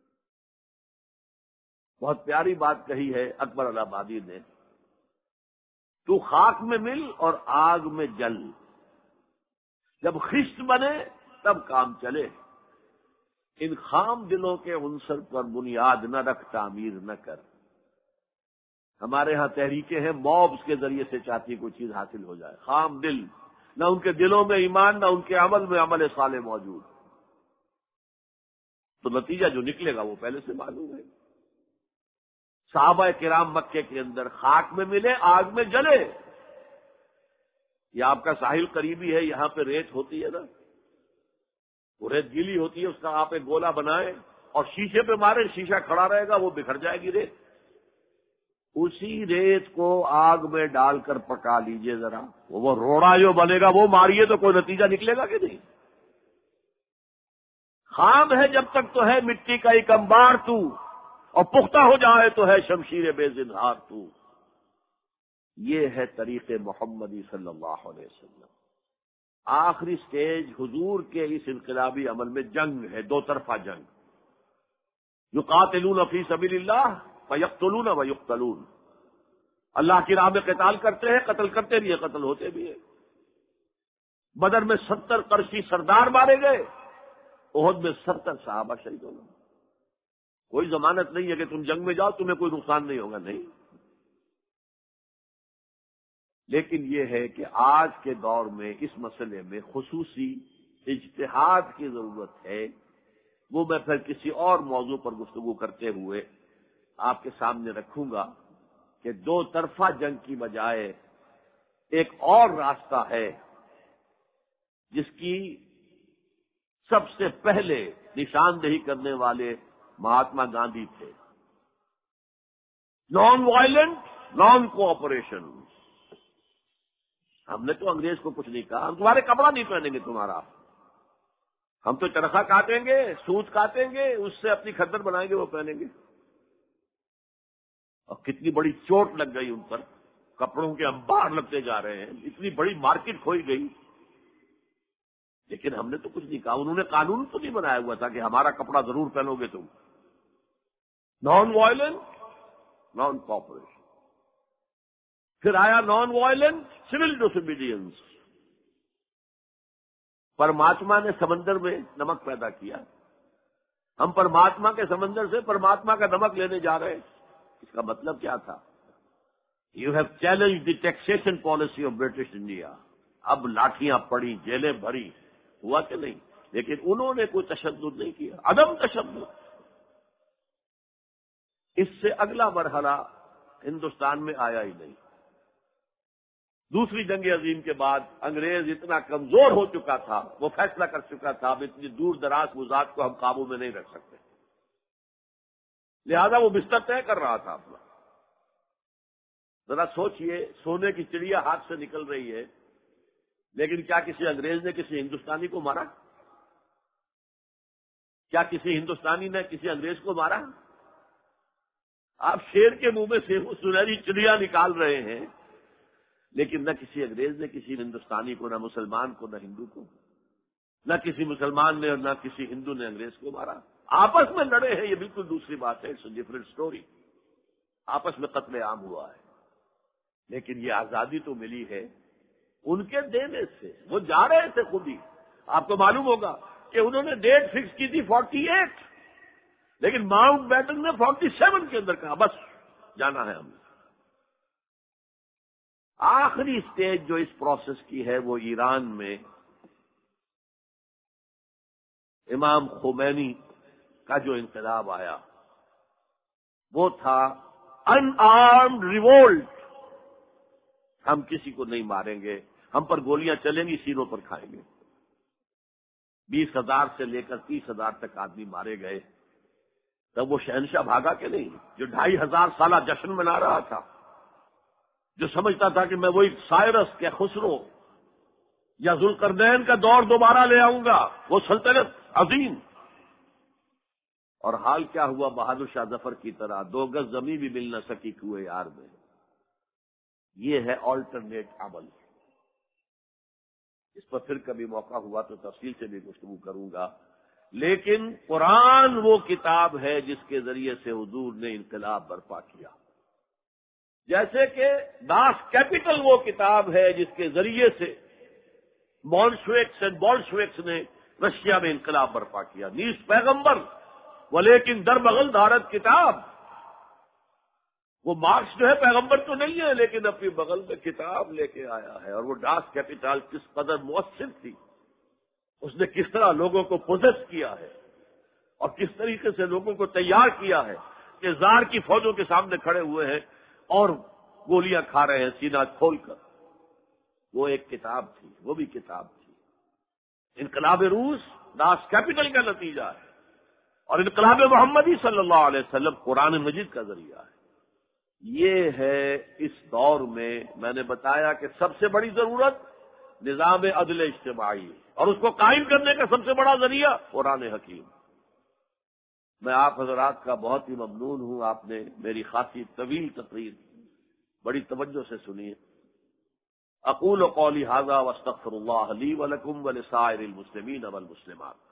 B: بہت پیاری بات کہی ہے اکبر الہآبادی نے، تو خاک میں مل اور آگ میں جل، جب خشت بنے تب کام چلے. ان خام دلوں کے عنصر پر بنیاد نہ رکھ، تعمیر نہ کر. ہمارے ہاں تحریکیں ہیں موبز کے ذریعے سے چاہتی کوئی چیز حاصل ہو جائے. خام دل، نہ ان کے دلوں میں ایمان، نہ ان کے عمل میں عمل صالح موجود، تو نتیجہ جو نکلے گا وہ پہلے سے معلوم ہے. صحابہ کرام مکے کے اندر خاک میں ملے، آگ میں جلے. یہ آپ کا ساحل قریبی ہے، یہاں پہ ریت ہوتی ہے نا، وہ ریت گیلی ہوتی ہے، اس کا آپ ایک گولا بنائیں اور شیشے پہ مارے، شیشہ کھڑا رہے گا، وہ بکھر جائے گی ریت. اسی ریت کو آگ میں ڈال کر پکا لیجئے ذرا، وہ روڑا جو بنے گا وہ ماریے تو کوئی نتیجہ نکلے گا کہ نہیں. خام ہے جب تک تو ہے مٹی کا ایک انبار تو، اور پختہ ہو جائے تو ہے شمشیر بے زنہار تو. یہ ہے طریق محمدی صلی اللہ علیہ وسلم. آخری سٹیج حضور کے اس انقلابی عمل میں جنگ ہے، دو طرفہ جنگ. یقاتلون فی سبیل اللہ فیقتلون ویقتلون. اللہ کی راہ میں قتال کرتے ہیں، قتل کرتے بھی ہیں، قتل ہوتے بھی ہیں. بدر میں ستر قرشی سردار مارے گئے، احد میں ستر صحابہ شہید ہو گئے. کوئی ضمانت نہیں ہے کہ تم جنگ میں جاؤ تمہیں کوئی نقصان نہیں ہوگا، نہیں. لیکن یہ ہے کہ آج کے دور میں اس مسئلے میں خصوصی اجتہاد کی ضرورت ہے. وہ میں پھر کسی اور موضوع پر گفتگو کرتے ہوئے آپ کے سامنے رکھوں گا کہ دو طرفہ جنگ کی بجائے ایک اور راستہ ہے جس کی سب سے پہلے نشاندہی کرنے والے مہاتما گاندھی تھے. Non violent, non cooperation. ہم نے تو انگریز کو کچھ نہیں کہا، ہم تمہارے کپڑا نہیں پہنیں گے تمہارا، ہم تو چرخہ کاٹیں گے، سوت کاٹیں گے، اس سے اپنی کھدر بنائیں گے، وہ پہنیں گے. اور کتنی بڑی چوٹ لگ گئی ان پر، کپڑوں کے انبار لگتے جا رہے ہیں، اتنی بڑی مارکیٹ کھوئی گئی. لیکن ہم نے تو کچھ نہیں کہا. انہوں نے قانون تو نہیں بنایا ہوا تھا کہ ہمارا کپڑا ضرور پہنو گے تم. Non violent non cooperation. پھر آیا نان وائلنٹ سول ڈسوبیڈینس. پرماتما نے سمندر میں نمک پیدا کیا. ہم پرماتما کے سمندر سے پرماتما کا نمک لینے جا رہے ہیں. اس کا مطلب کیا تھا؟ You have challenge the taxation policy of British India. اب لاٹھیاں پڑی، جیلیں بھری، ہوا کہ نہیں؟ لیکن انہوں نے کوئی تشدد نہیں کیا، عدم تشدد. اس سے اگلا مرحلہ ہندوستان میں آیا ہی نہیں. دوسری جنگ عظیم کے بعد انگریز اتنا کمزور ہو چکا تھا، وہ فیصلہ کر چکا تھا اب اتنی دور دراز وزات کو ہم قابو میں نہیں رکھ سکتے، لہذا وہ بستر طے کر رہا تھا اپنا. ذرا سوچئے، سونے کی چڑیا ہاتھ سے نکل رہی ہے، لیکن کیا کسی انگریز نے کسی ہندوستانی کو مارا؟ کیا کسی ہندوستانی نے کسی انگریز کو مارا؟ آپ شیر کے منہ میں سے سنہری چڑیا نکال رہے ہیں، لیکن نہ کسی انگریز نے کسی ہندوستانی کو، نہ مسلمان کو، نہ ہندو کو، نہ کسی مسلمان نے اور نہ کسی ہندو نے انگریز کو مارا. آپس میں لڑے ہیں، یہ بالکل دوسری بات ہے، اٹس اے ڈفرنٹ اسٹوری. آپس میں قتل عام ہوا ہے، لیکن یہ آزادی تو ملی ہے ان کے دینے سے. وہ جا رہے تھے خود ہی. آپ کو معلوم ہوگا کہ انہوں نے ڈیٹ فکس کی تھی فورٹی ایٹ، لیکن ماؤنٹ بیٹن نے فورٹی سیون کے اندر کہا بس جانا ہے ہم نے. آخری سٹیج جو اس پروسیس کی ہے وہ ایران میں امام خمینی کا جو انقلاب آیا وہ تھا ان آرمڈ ریوولٹ. ہم کسی کو نہیں ماریں گے، ہم پر گولیاں چلیں گی، سینوں پر کھائیں گے. بیس ہزار سے لے کر تیس ہزار تک آدمی مارے گئے. تب وہ شہنشاہ بھاگا کہ نہیں جو ڈھائی ہزار سالہ جشن منا رہا تھا، جو سمجھتا تھا کہ میں وہی سائرس کے خسرو یا ذوالقرنین کا دور دوبارہ لے آؤں گا، وہ سلطنت عظیم. اور حال کیا ہوا؟ بہادر شاہ ظفر کی طرح دو گز زمین بھی مل نہ سکی کوئے یار میں. یہ ہے آلٹرنیٹ عمل. اس پر پھر کبھی موقع ہوا تو تفصیل سے بھی گفتگو کروں گا. لیکن قرآن وہ کتاب ہے جس کے ذریعے سے حضور نے انقلاب برپا کیا. جیسے کہ داس کیپٹل وہ کتاب ہے جس کے ذریعے سے بولشویکس اینڈ بولشویکس نے رشیا میں انقلاب برپا کیا. نیز پیغمبر وہ لیکن در بغل دارت کتاب. وہ مارکس جو ہے پیغمبر تو نہیں ہے، لیکن اپنی بغل میں کتاب لے کے آیا ہے. اور وہ داس کیپٹل کس قدر مؤثر تھی، اس نے کس طرح لوگوں کو پوزیس کیا ہے اور کس طریقے سے لوگوں کو تیار کیا ہے کہ زار کی فوجوں کے سامنے کھڑے ہوئے ہیں اور گولیاں کھا رہے ہیں سینہ کھول کر. وہ ایک کتاب تھی، وہ بھی کتاب تھی. انقلاب روس داس کیپٹل کا نتیجہ ہے، اور انقلاب محمدی صلی اللہ علیہ وسلم قرآن مجید کا ذریعہ ہے. یہ ہے اس دور میں میں نے بتایا کہ سب سے بڑی ضرورت نظام عدل اجتماعی، اور اس کو قائم کرنے کا سب سے بڑا ذریعہ قرآن حکیم. میں آپ حضرات کا بہت ہی ممنون ہوں، آپ نے میری خاصی طویل تقریر بڑی توجہ سے سنی. اقول قولی ھذا واستغفر اللہ لی ولکم ولسائر المسلمین والمسلمات.